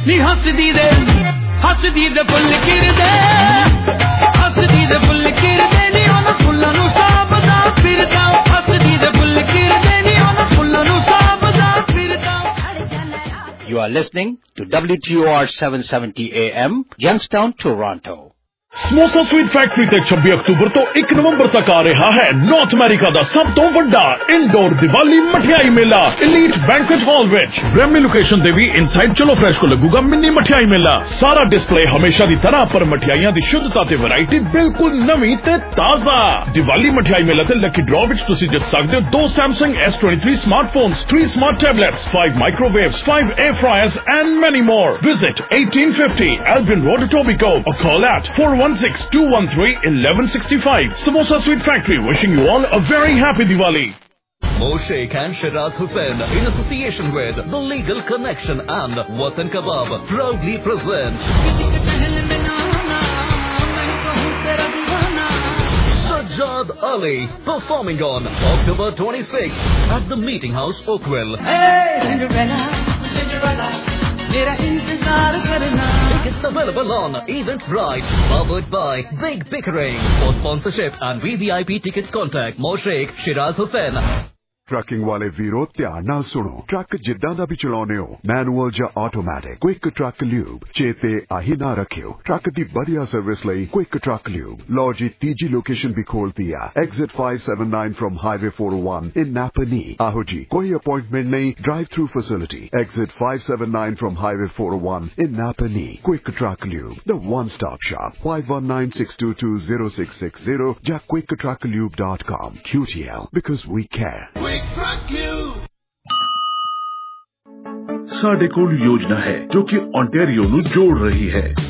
फुੱਲ किरदे हसदी दे फुੱਲ किरदे नी उन्हां फुੱਲਾਂ ਨੂੰ ਸਾਂਭਦਾ ਫਿਰਦਾ हसदी दे फुੱਲ किरदे नी उन्हां फुੱਲਾਂ ਨੂੰ ਸਾਂਭਦਾ ਫਿਰਦਾ। You are listening to WTOR 770 AM, Youngstown, Toronto. Samosa sweet factory ਤੇ 26 ਅਕਤੂਬਰ ਤੋਂ 1 ਨਵੰਬਰ ਤੱਕ ਆ ਰਿਹਾ ਹੈ ਨਾਰਥ ਅਮਰੀਕਾ ਦਾ ਸਭ ਤੋਂ ਵੱਡਾ ਇਨਡੋਰ ਦੀਵਾਲੀ ਮਠਿਆਈ ਮੇਲਾ ਐਲੀਟ ਬੈਂਕੁਏਟ ਹਾਲ ਵਿੱਚ। ਬ੍ਰੈਮੀ ਲੋਕੇਸ਼ਨ ਤੇ ਵੀ ਇਨਸਾਈਡ ਚਲੋ ਫਰੈਸ਼ ਕੋ ਲੱਗੂਗਾ ਮਿੰਨੀ ਮਠਿਆਈ ਮੇਲਾ। ਸਾਰਾ ਡਿਸਪਲੇ ਹਮੇਸ਼ਾ ਦੀ ਤਰ੍ਹਾਂ, ਪਰ ਮਠਿਆਈਆਂ ਦੀ ਸ਼ੁੱਧਤਾ ਤੇ ਵੈਰਾਈਟੀ ਬਿਲਕੁਲ ਨਵੀਂ ਤੇ ਤਾਜ਼ਾ। ਦੀਵਾਲੀ ਮਠਿਆਈ ਮੇਲਾ ਤੇ ਲੱਕੀ ਡਰਾਅ ਵਿੱਚ ਤੁਸੀਂ ਜਿੱਤ ਸਕਦੇ ਹੋ 2 Samsung S23 smartphones, 3 smart tablets, 5 microwaves, 5 air fryers and many more. Visit 1850 Albion Road, Etobicoke, or call at 416-213-1165. Samosa Sweet Factory wishing you all a very happy Diwali. Moshaik and Shiraz Hussain in association with The Legal Connection and Watan Kebab proudly present Sajjad Ali performing on October 26th at the Meeting House, Oakville. Hey, Cinderella, Cinderella. Tickets available on Eventbrite, powered by Big Pickering. For sponsorship and VVIP tickets, contact Moshaik Shiraz Hussain. Trucking ਵਾਲੇ ਵੀਰੋ ਧਿਆਨ ਨਾਲ ਸੁਣੋ। Truck ਜਿੱਦਾਂ ਦਾ ਵੀ ਚਲਾਉਨੇ ਹੋ, manual ਜਾਂ automatic, quick truck lube ਚੇਤੇ ਆਹੀ ਨਾ ਰੱਖਿਓ। ਟਰੱਕ ਦੀ ਵਧੀਆ ਸਰਵਿਸ ਲਈ ਕੁਇਕ ਟਰੱਕ ਲਿਊਬ। ਲਓ ਜੀ ਤੀਜੀ ਲੋਕੇਸ਼ਨ ਵੀ ਖੋਲਤੀ ਆ, exit 579 from highway 401 in Napanee. ਆਹੋ ਜੀ, ਕੋਈ ਅਪਾਇੰਟਮੈਂਟ ਨਹੀਂ, drive through facility. Exit 579 from highway 401 in Napanee. Quick truck lube, the one stop shop, 5196220660 ਜਾਂ quicktrucklube.com. QTL, because we care. ਸਾਡੇ ਕੋਲ ਯੋਜਨਾ ਹੈ ਜੋ ਕਿ ਓਨਟਾਰੀਓ ਨੂੰ ਜੋੜ ਰਹੀ ਹੈ।